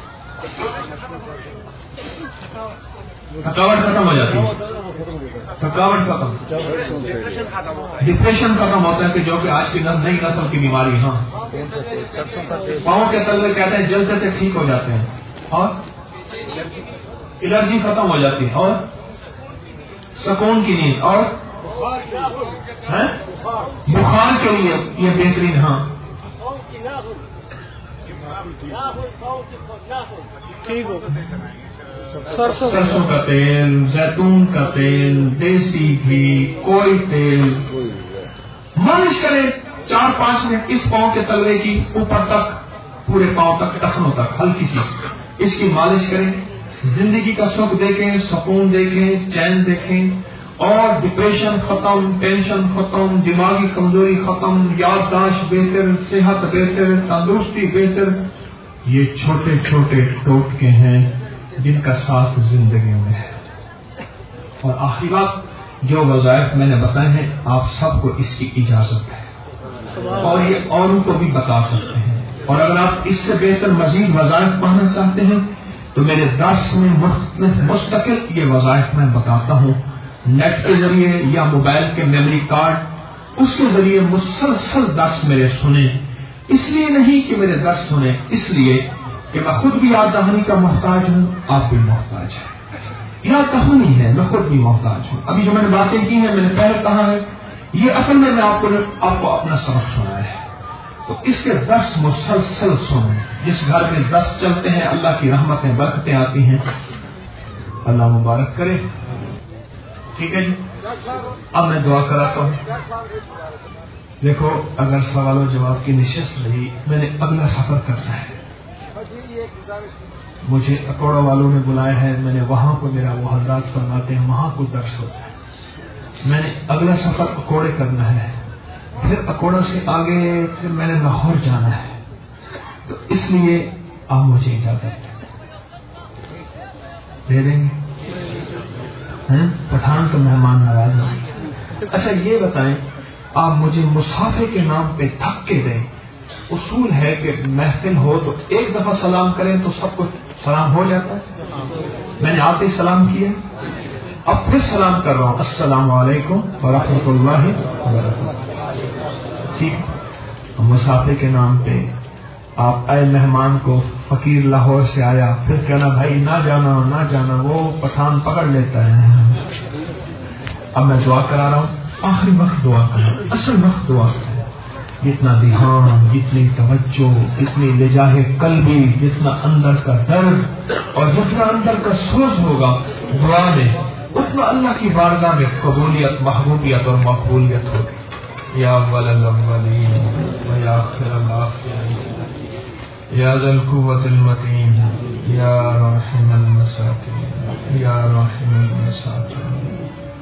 تھکاوٹ ختم ہو جاتی ہے. تھکاوٹ ختم، ڈپریشن ختم ہوتا ہے کہ جو کہ آج کی نئی نسل کی بیماری. ہاں پاؤں کے تلوے کہتے ہیں جلتے سے ٹھیک ہو جاتے ہیں، اور الرجی ختم ہو جاتی ہے، اور سکون کی نیند، اور بخار کے لیے یہ بہترین. ہاں سرسوں کا تیل، زیتون کا تیل، دیسی گھی، کوئی تیل مالش کرے چار پانچ منٹ اس پاؤں کے تلوے کی اوپر تک، پورے پاؤں تک، ٹخنوں تک ہلکی سی اس کی مالش کریں. زندگی کا سکھ دیکھیں، سکون دیکھیں، چین دیکھیں، اور ڈپریشن ختم، ٹینشن ختم، دماغی کمزوری ختم، یادداشت بہتر، صحت بہتر، تندرستی بہتر. یہ چھوٹے چھوٹے ٹوٹکے ہیں جن کا ساتھ زندگی میں ہے. اور آخری بات، جو وظائف میں نے بتائے ہیں آپ سب کو اس کی اجازت ہے، اور یہ اوروں کو بھی بتا سکتے ہیں. اور اگر آپ اس سے بہتر مزید وظائف پانا چاہتے ہیں تو میرے درس میں مستقل یہ وظائف میں بتاتا ہوں، نیٹ کے ذریعے یا موبائل کے میموری کارڈ، اس کے ذریعے مسلسل درس میرے سنیں. اس لیے نہیں کہ میرے درس سنیں، اس لیے کہ میں خود بھی یاد دہانی کا محتاج ہوں، آپ بھی محتاج ہیں. یاد دہانی ہے، میں خود بھی محتاج ہوں. ابھی جو میں نے باتیں کی ہیں میں نے پہلے کہا ہے، یہ اصل میں میں آپ کو آپ کو اپنا سبق سنایا ہے. تو اس کے درس مسلسل سنیں. جس گھر میں درس چلتے ہیں اللہ کی رحمتیں برکتیں آتی ہیں. اللہ مبارک کرے. ٹھیک ہے جی، اب میں دعا کراتا ہوں. دیکھو اگر سوال و جواب کی نشست رہی، میں نے اگلا سفر کرنا ہے. مجھے اکوڑا والوں نے بلایا ہے، میں نے وہاں کو میرا وہ حضرات فرماتے ہیں وہاں کو درس ہوتا ہے. میں نے اگلا سفر اکوڑے کرنا ہے، پھر اکوڑا سے آگے پھر میں نے لاہور جانا ہے. تو اس لیے آپ مجھے اجازت دے دیں گے. پٹھان تو مہمان نواز اچھا یہ بتائیں، آپ مجھے مسافے کے نام پہ دھکے دیں. اصول ہے کہ محفل ہو تو ایک دفعہ سلام کریں تو سب کو سلام ہو جاتا ہے. میں نے آتے ہی سلام کیا، اب پھر سلام کر رہا ہوں، السلام علیکم ورحمۃ اللہ وبرکاتہ. ٹھیک، مسافے کے نام پہ آپ اے مہمان کو، فقیر لاہور سے آیا، پھر کہنا بھائی نہ جانا نہ جانا، وہ پٹھان پکڑ لیتا ہے. اب میں دعا کرا رہا ہوں، آخری وقت دعا کرنا، اصل وقت دعا کرنا. جتنا دھیان، جتنی توجہ، جتنی لجاہ قلبی، جتنا اندر کا درد اور جتنا اندر کا سوز ہوگا دعا میں، اتنا اللہ کی بارگاہ میں قبولیت، محبوبیت اور مقبولیت ہوگی. یا اول الاولین و یا آخر الاخرین یا ذا القوة المتین یا راحم المساکین یا راحم المساکین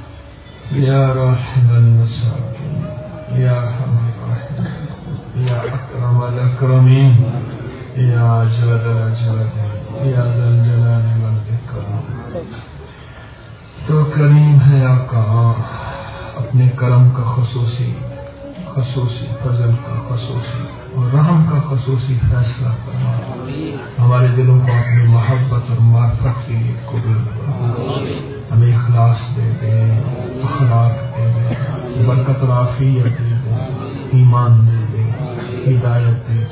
یا راحم المساکین یا ارحم الراحمین یا اکرم الاکرمین یا اجود الاجودین یا ذا الجلال والاکرام. تو کریم ہے آقا، اپنے کرم کا خصوصی خصوصی فضل کا خصوصی اور رحم کا خصوصی فیصلہ فرما. ہمارے دلوں کو اپنی محبت اور معرفت کے لیے قبول فرما. ہمیں اخلاص دے دے، اخلاق دے دے، برکت اور عافیت دے دے، ایمان دے دے، ہدایت دے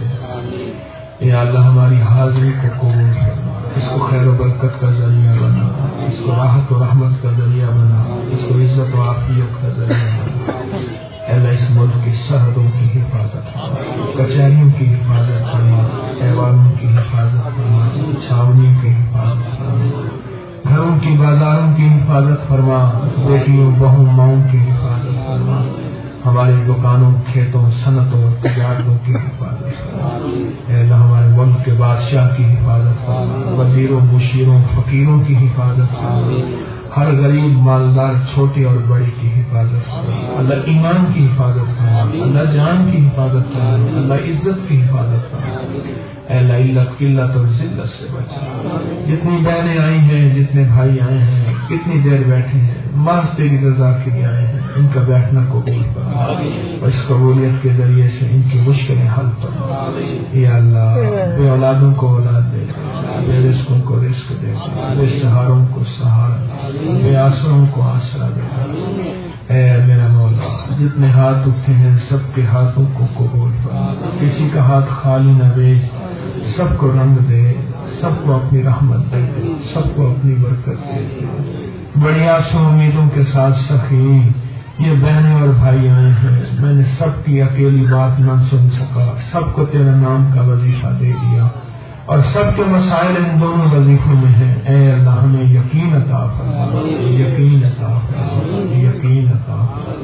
دے. یا اللہ ہماری حاضری کو قبول فرما، اس کو خیر و برکت کا ذریعہ بنا، اس کو راحت و رحمت کا ذریعہ بنا، اس کو عزت و عافیت کا ذریعہ بنا. اللہ اس ملک کی سرحدوں کی حفاظت فرما، کچہریوں کی حفاظت فرما، ایوانوں کی حفاظت فرما، چھاونیوں کی حفاظت فرما، گھروں کی بازاروں کی حفاظت فرما، بیٹیوں بہوں ماؤں کی حفاظت فرما، ہمارے دکانوں، کھیتوں، صنعتوں اور تجارتوں کی حفاظت فرما. اے اللہ ہمارے ملک کے بادشاہ کی حفاظت فرما، وزیروں، مشیروں، فقیروں کی حفاظت فرما، ہر غریب مالدار چھوٹے اور بڑے کی حفاظت فرما. اللہ ایمان کی حفاظت فرما، اللہ جان کی حفاظت فرما، اللہ عزت کی حفاظت فرما. اے اللہ علت قلت اور ذلت سے بچا. جتنی بہنیں آئی ہیں، جتنے بھائی آئے ہیں، کتنی دیر بیٹھے ہیں، محض تیری رضا کے لیے آئے ہیں، ان کا بیٹھنا قبول فرما اور اس قبولیت کے ذریعے سے ان کی مشکلیں حل فرما. یا اللہ بے اولادوں کو اولاد دے، بے رزقوں کو رزق دے، بے سہاروں کو سہارا، بے آسروں کو آسرا دے. اے میرا مولا، جتنے ہاتھ اٹھے ہیں سب کے ہاتھوں کو قبول فرما. کسی کا ہاتھ خالی نہ بھیج، سب کو رنگ دے، سب کو اپنی رحمت دے، سب کو اپنی برکت دے. بڑی آسوں امیدوں کے ساتھ سخی یہ بہنیں اور بھائی آئے ہیں، میں نے سب کی اکیلی بات نہ سن سکا، سب کو تیرے نام کا وظیفہ دے دیا اور سب کے مسائل ان دونوں وظیفوں میں ہیں. اے اللہ ہمیں یقین عطا فرما، یقین عطا فرما، یقین عطا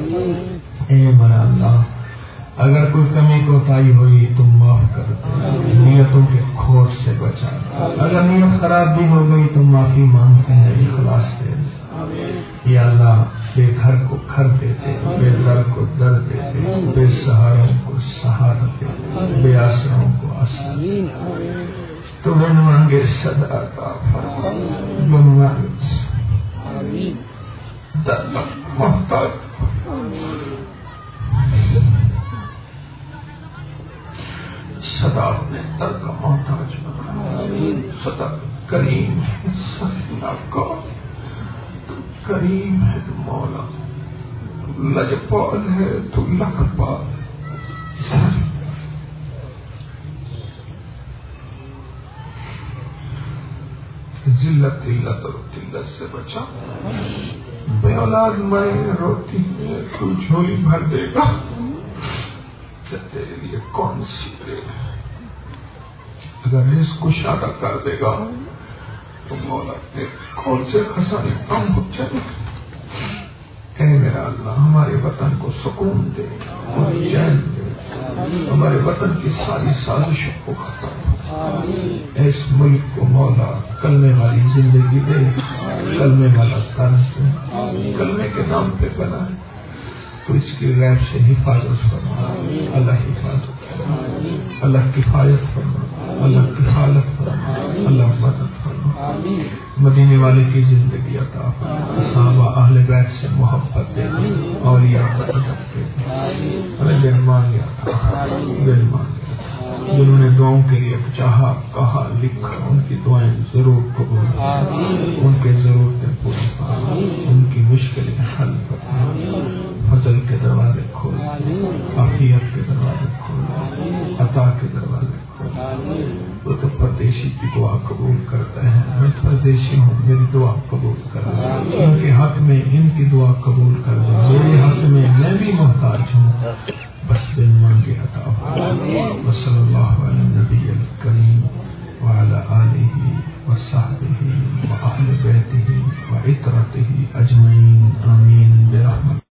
فرما. اے میرا اللہ اگر کوئی کمی کوتاہی ہوئی تو معاف کر دے، نیتوں کے کھوٹ سے بچا. اگر نیت خراب بھی ہو گئی تو معافی مانگتے ہیں، اخلاص دے دے. یا اللہ بے گھر کو گھر دے دے، بے در کو در دے دے، بے سہاروں کو سہارا دے دے، بے آسروں کو آسرا دے دے. تو بن مانگے صدا عطا فرما، بن مانگے در محتاج صدا اپنے در کا محتاج بنا. صدا کریم ہے، سخینا کا کریم ہے تو مولا، لجپال ہے تو لکپال. ذلت ذلت اور قلت سے بچا. بے اولاد میں روتی ہے تو جھولی بھر دے گا، تیرے لیے کون سی ہے. اگر رزق کو شادہ کر دے گا تو مولا کے کون سے خزانے کم ہو جائے. اے میرا اللہ ہمارے وطن کو سکون دے اور چین دے، ہمارے وطن کی ساری سازشوں کو ختم. اس ملک کو مولا کلمے والی زندگی دے، کلمے والا طرز دے، کلمے کے نام پہ بنا ہے تو اس کی غیب سے حفاظت فرما. اللہ حفاظت فرما، اللہ کفایت فرما، اللہ کفالت فرما، اللہ مدد فرما. فرما، مدینے والے کی زندگی عطا فرما، صحابہ اہل بیت سے محبت دے دے، اولیاء پر ادب دے دے، ہمیں دل مانگے عطا فرما، دل مانگے جنہوں نے دعاؤں کے لیے چاہا کہا لکھا ان کی دعائیں ضرور قبول کریں، ان کے ضرورتیں پوری فرما، ان کی مشکلیں حل فرما، فضل کے دروازے کھول، عافیت کے دروازے کھول، عطا کے دروازے کھول۔ وہ تو پردیشی کی دعا قبول کرتا ہے، میں پردیشی ہوں میری دعا قبول کر دے، ان کے حق میں ان کی دعا قبول کر دے، میرے حق میں میں بھی محتاج ہوں، بس دل مانگے عطا فرما۔ وصلی اللہ علی النبی الکریم وعلی آلہ وصحبہ وأہل بیتہ وعترتہ اجمعین، آمین برحمتہ۔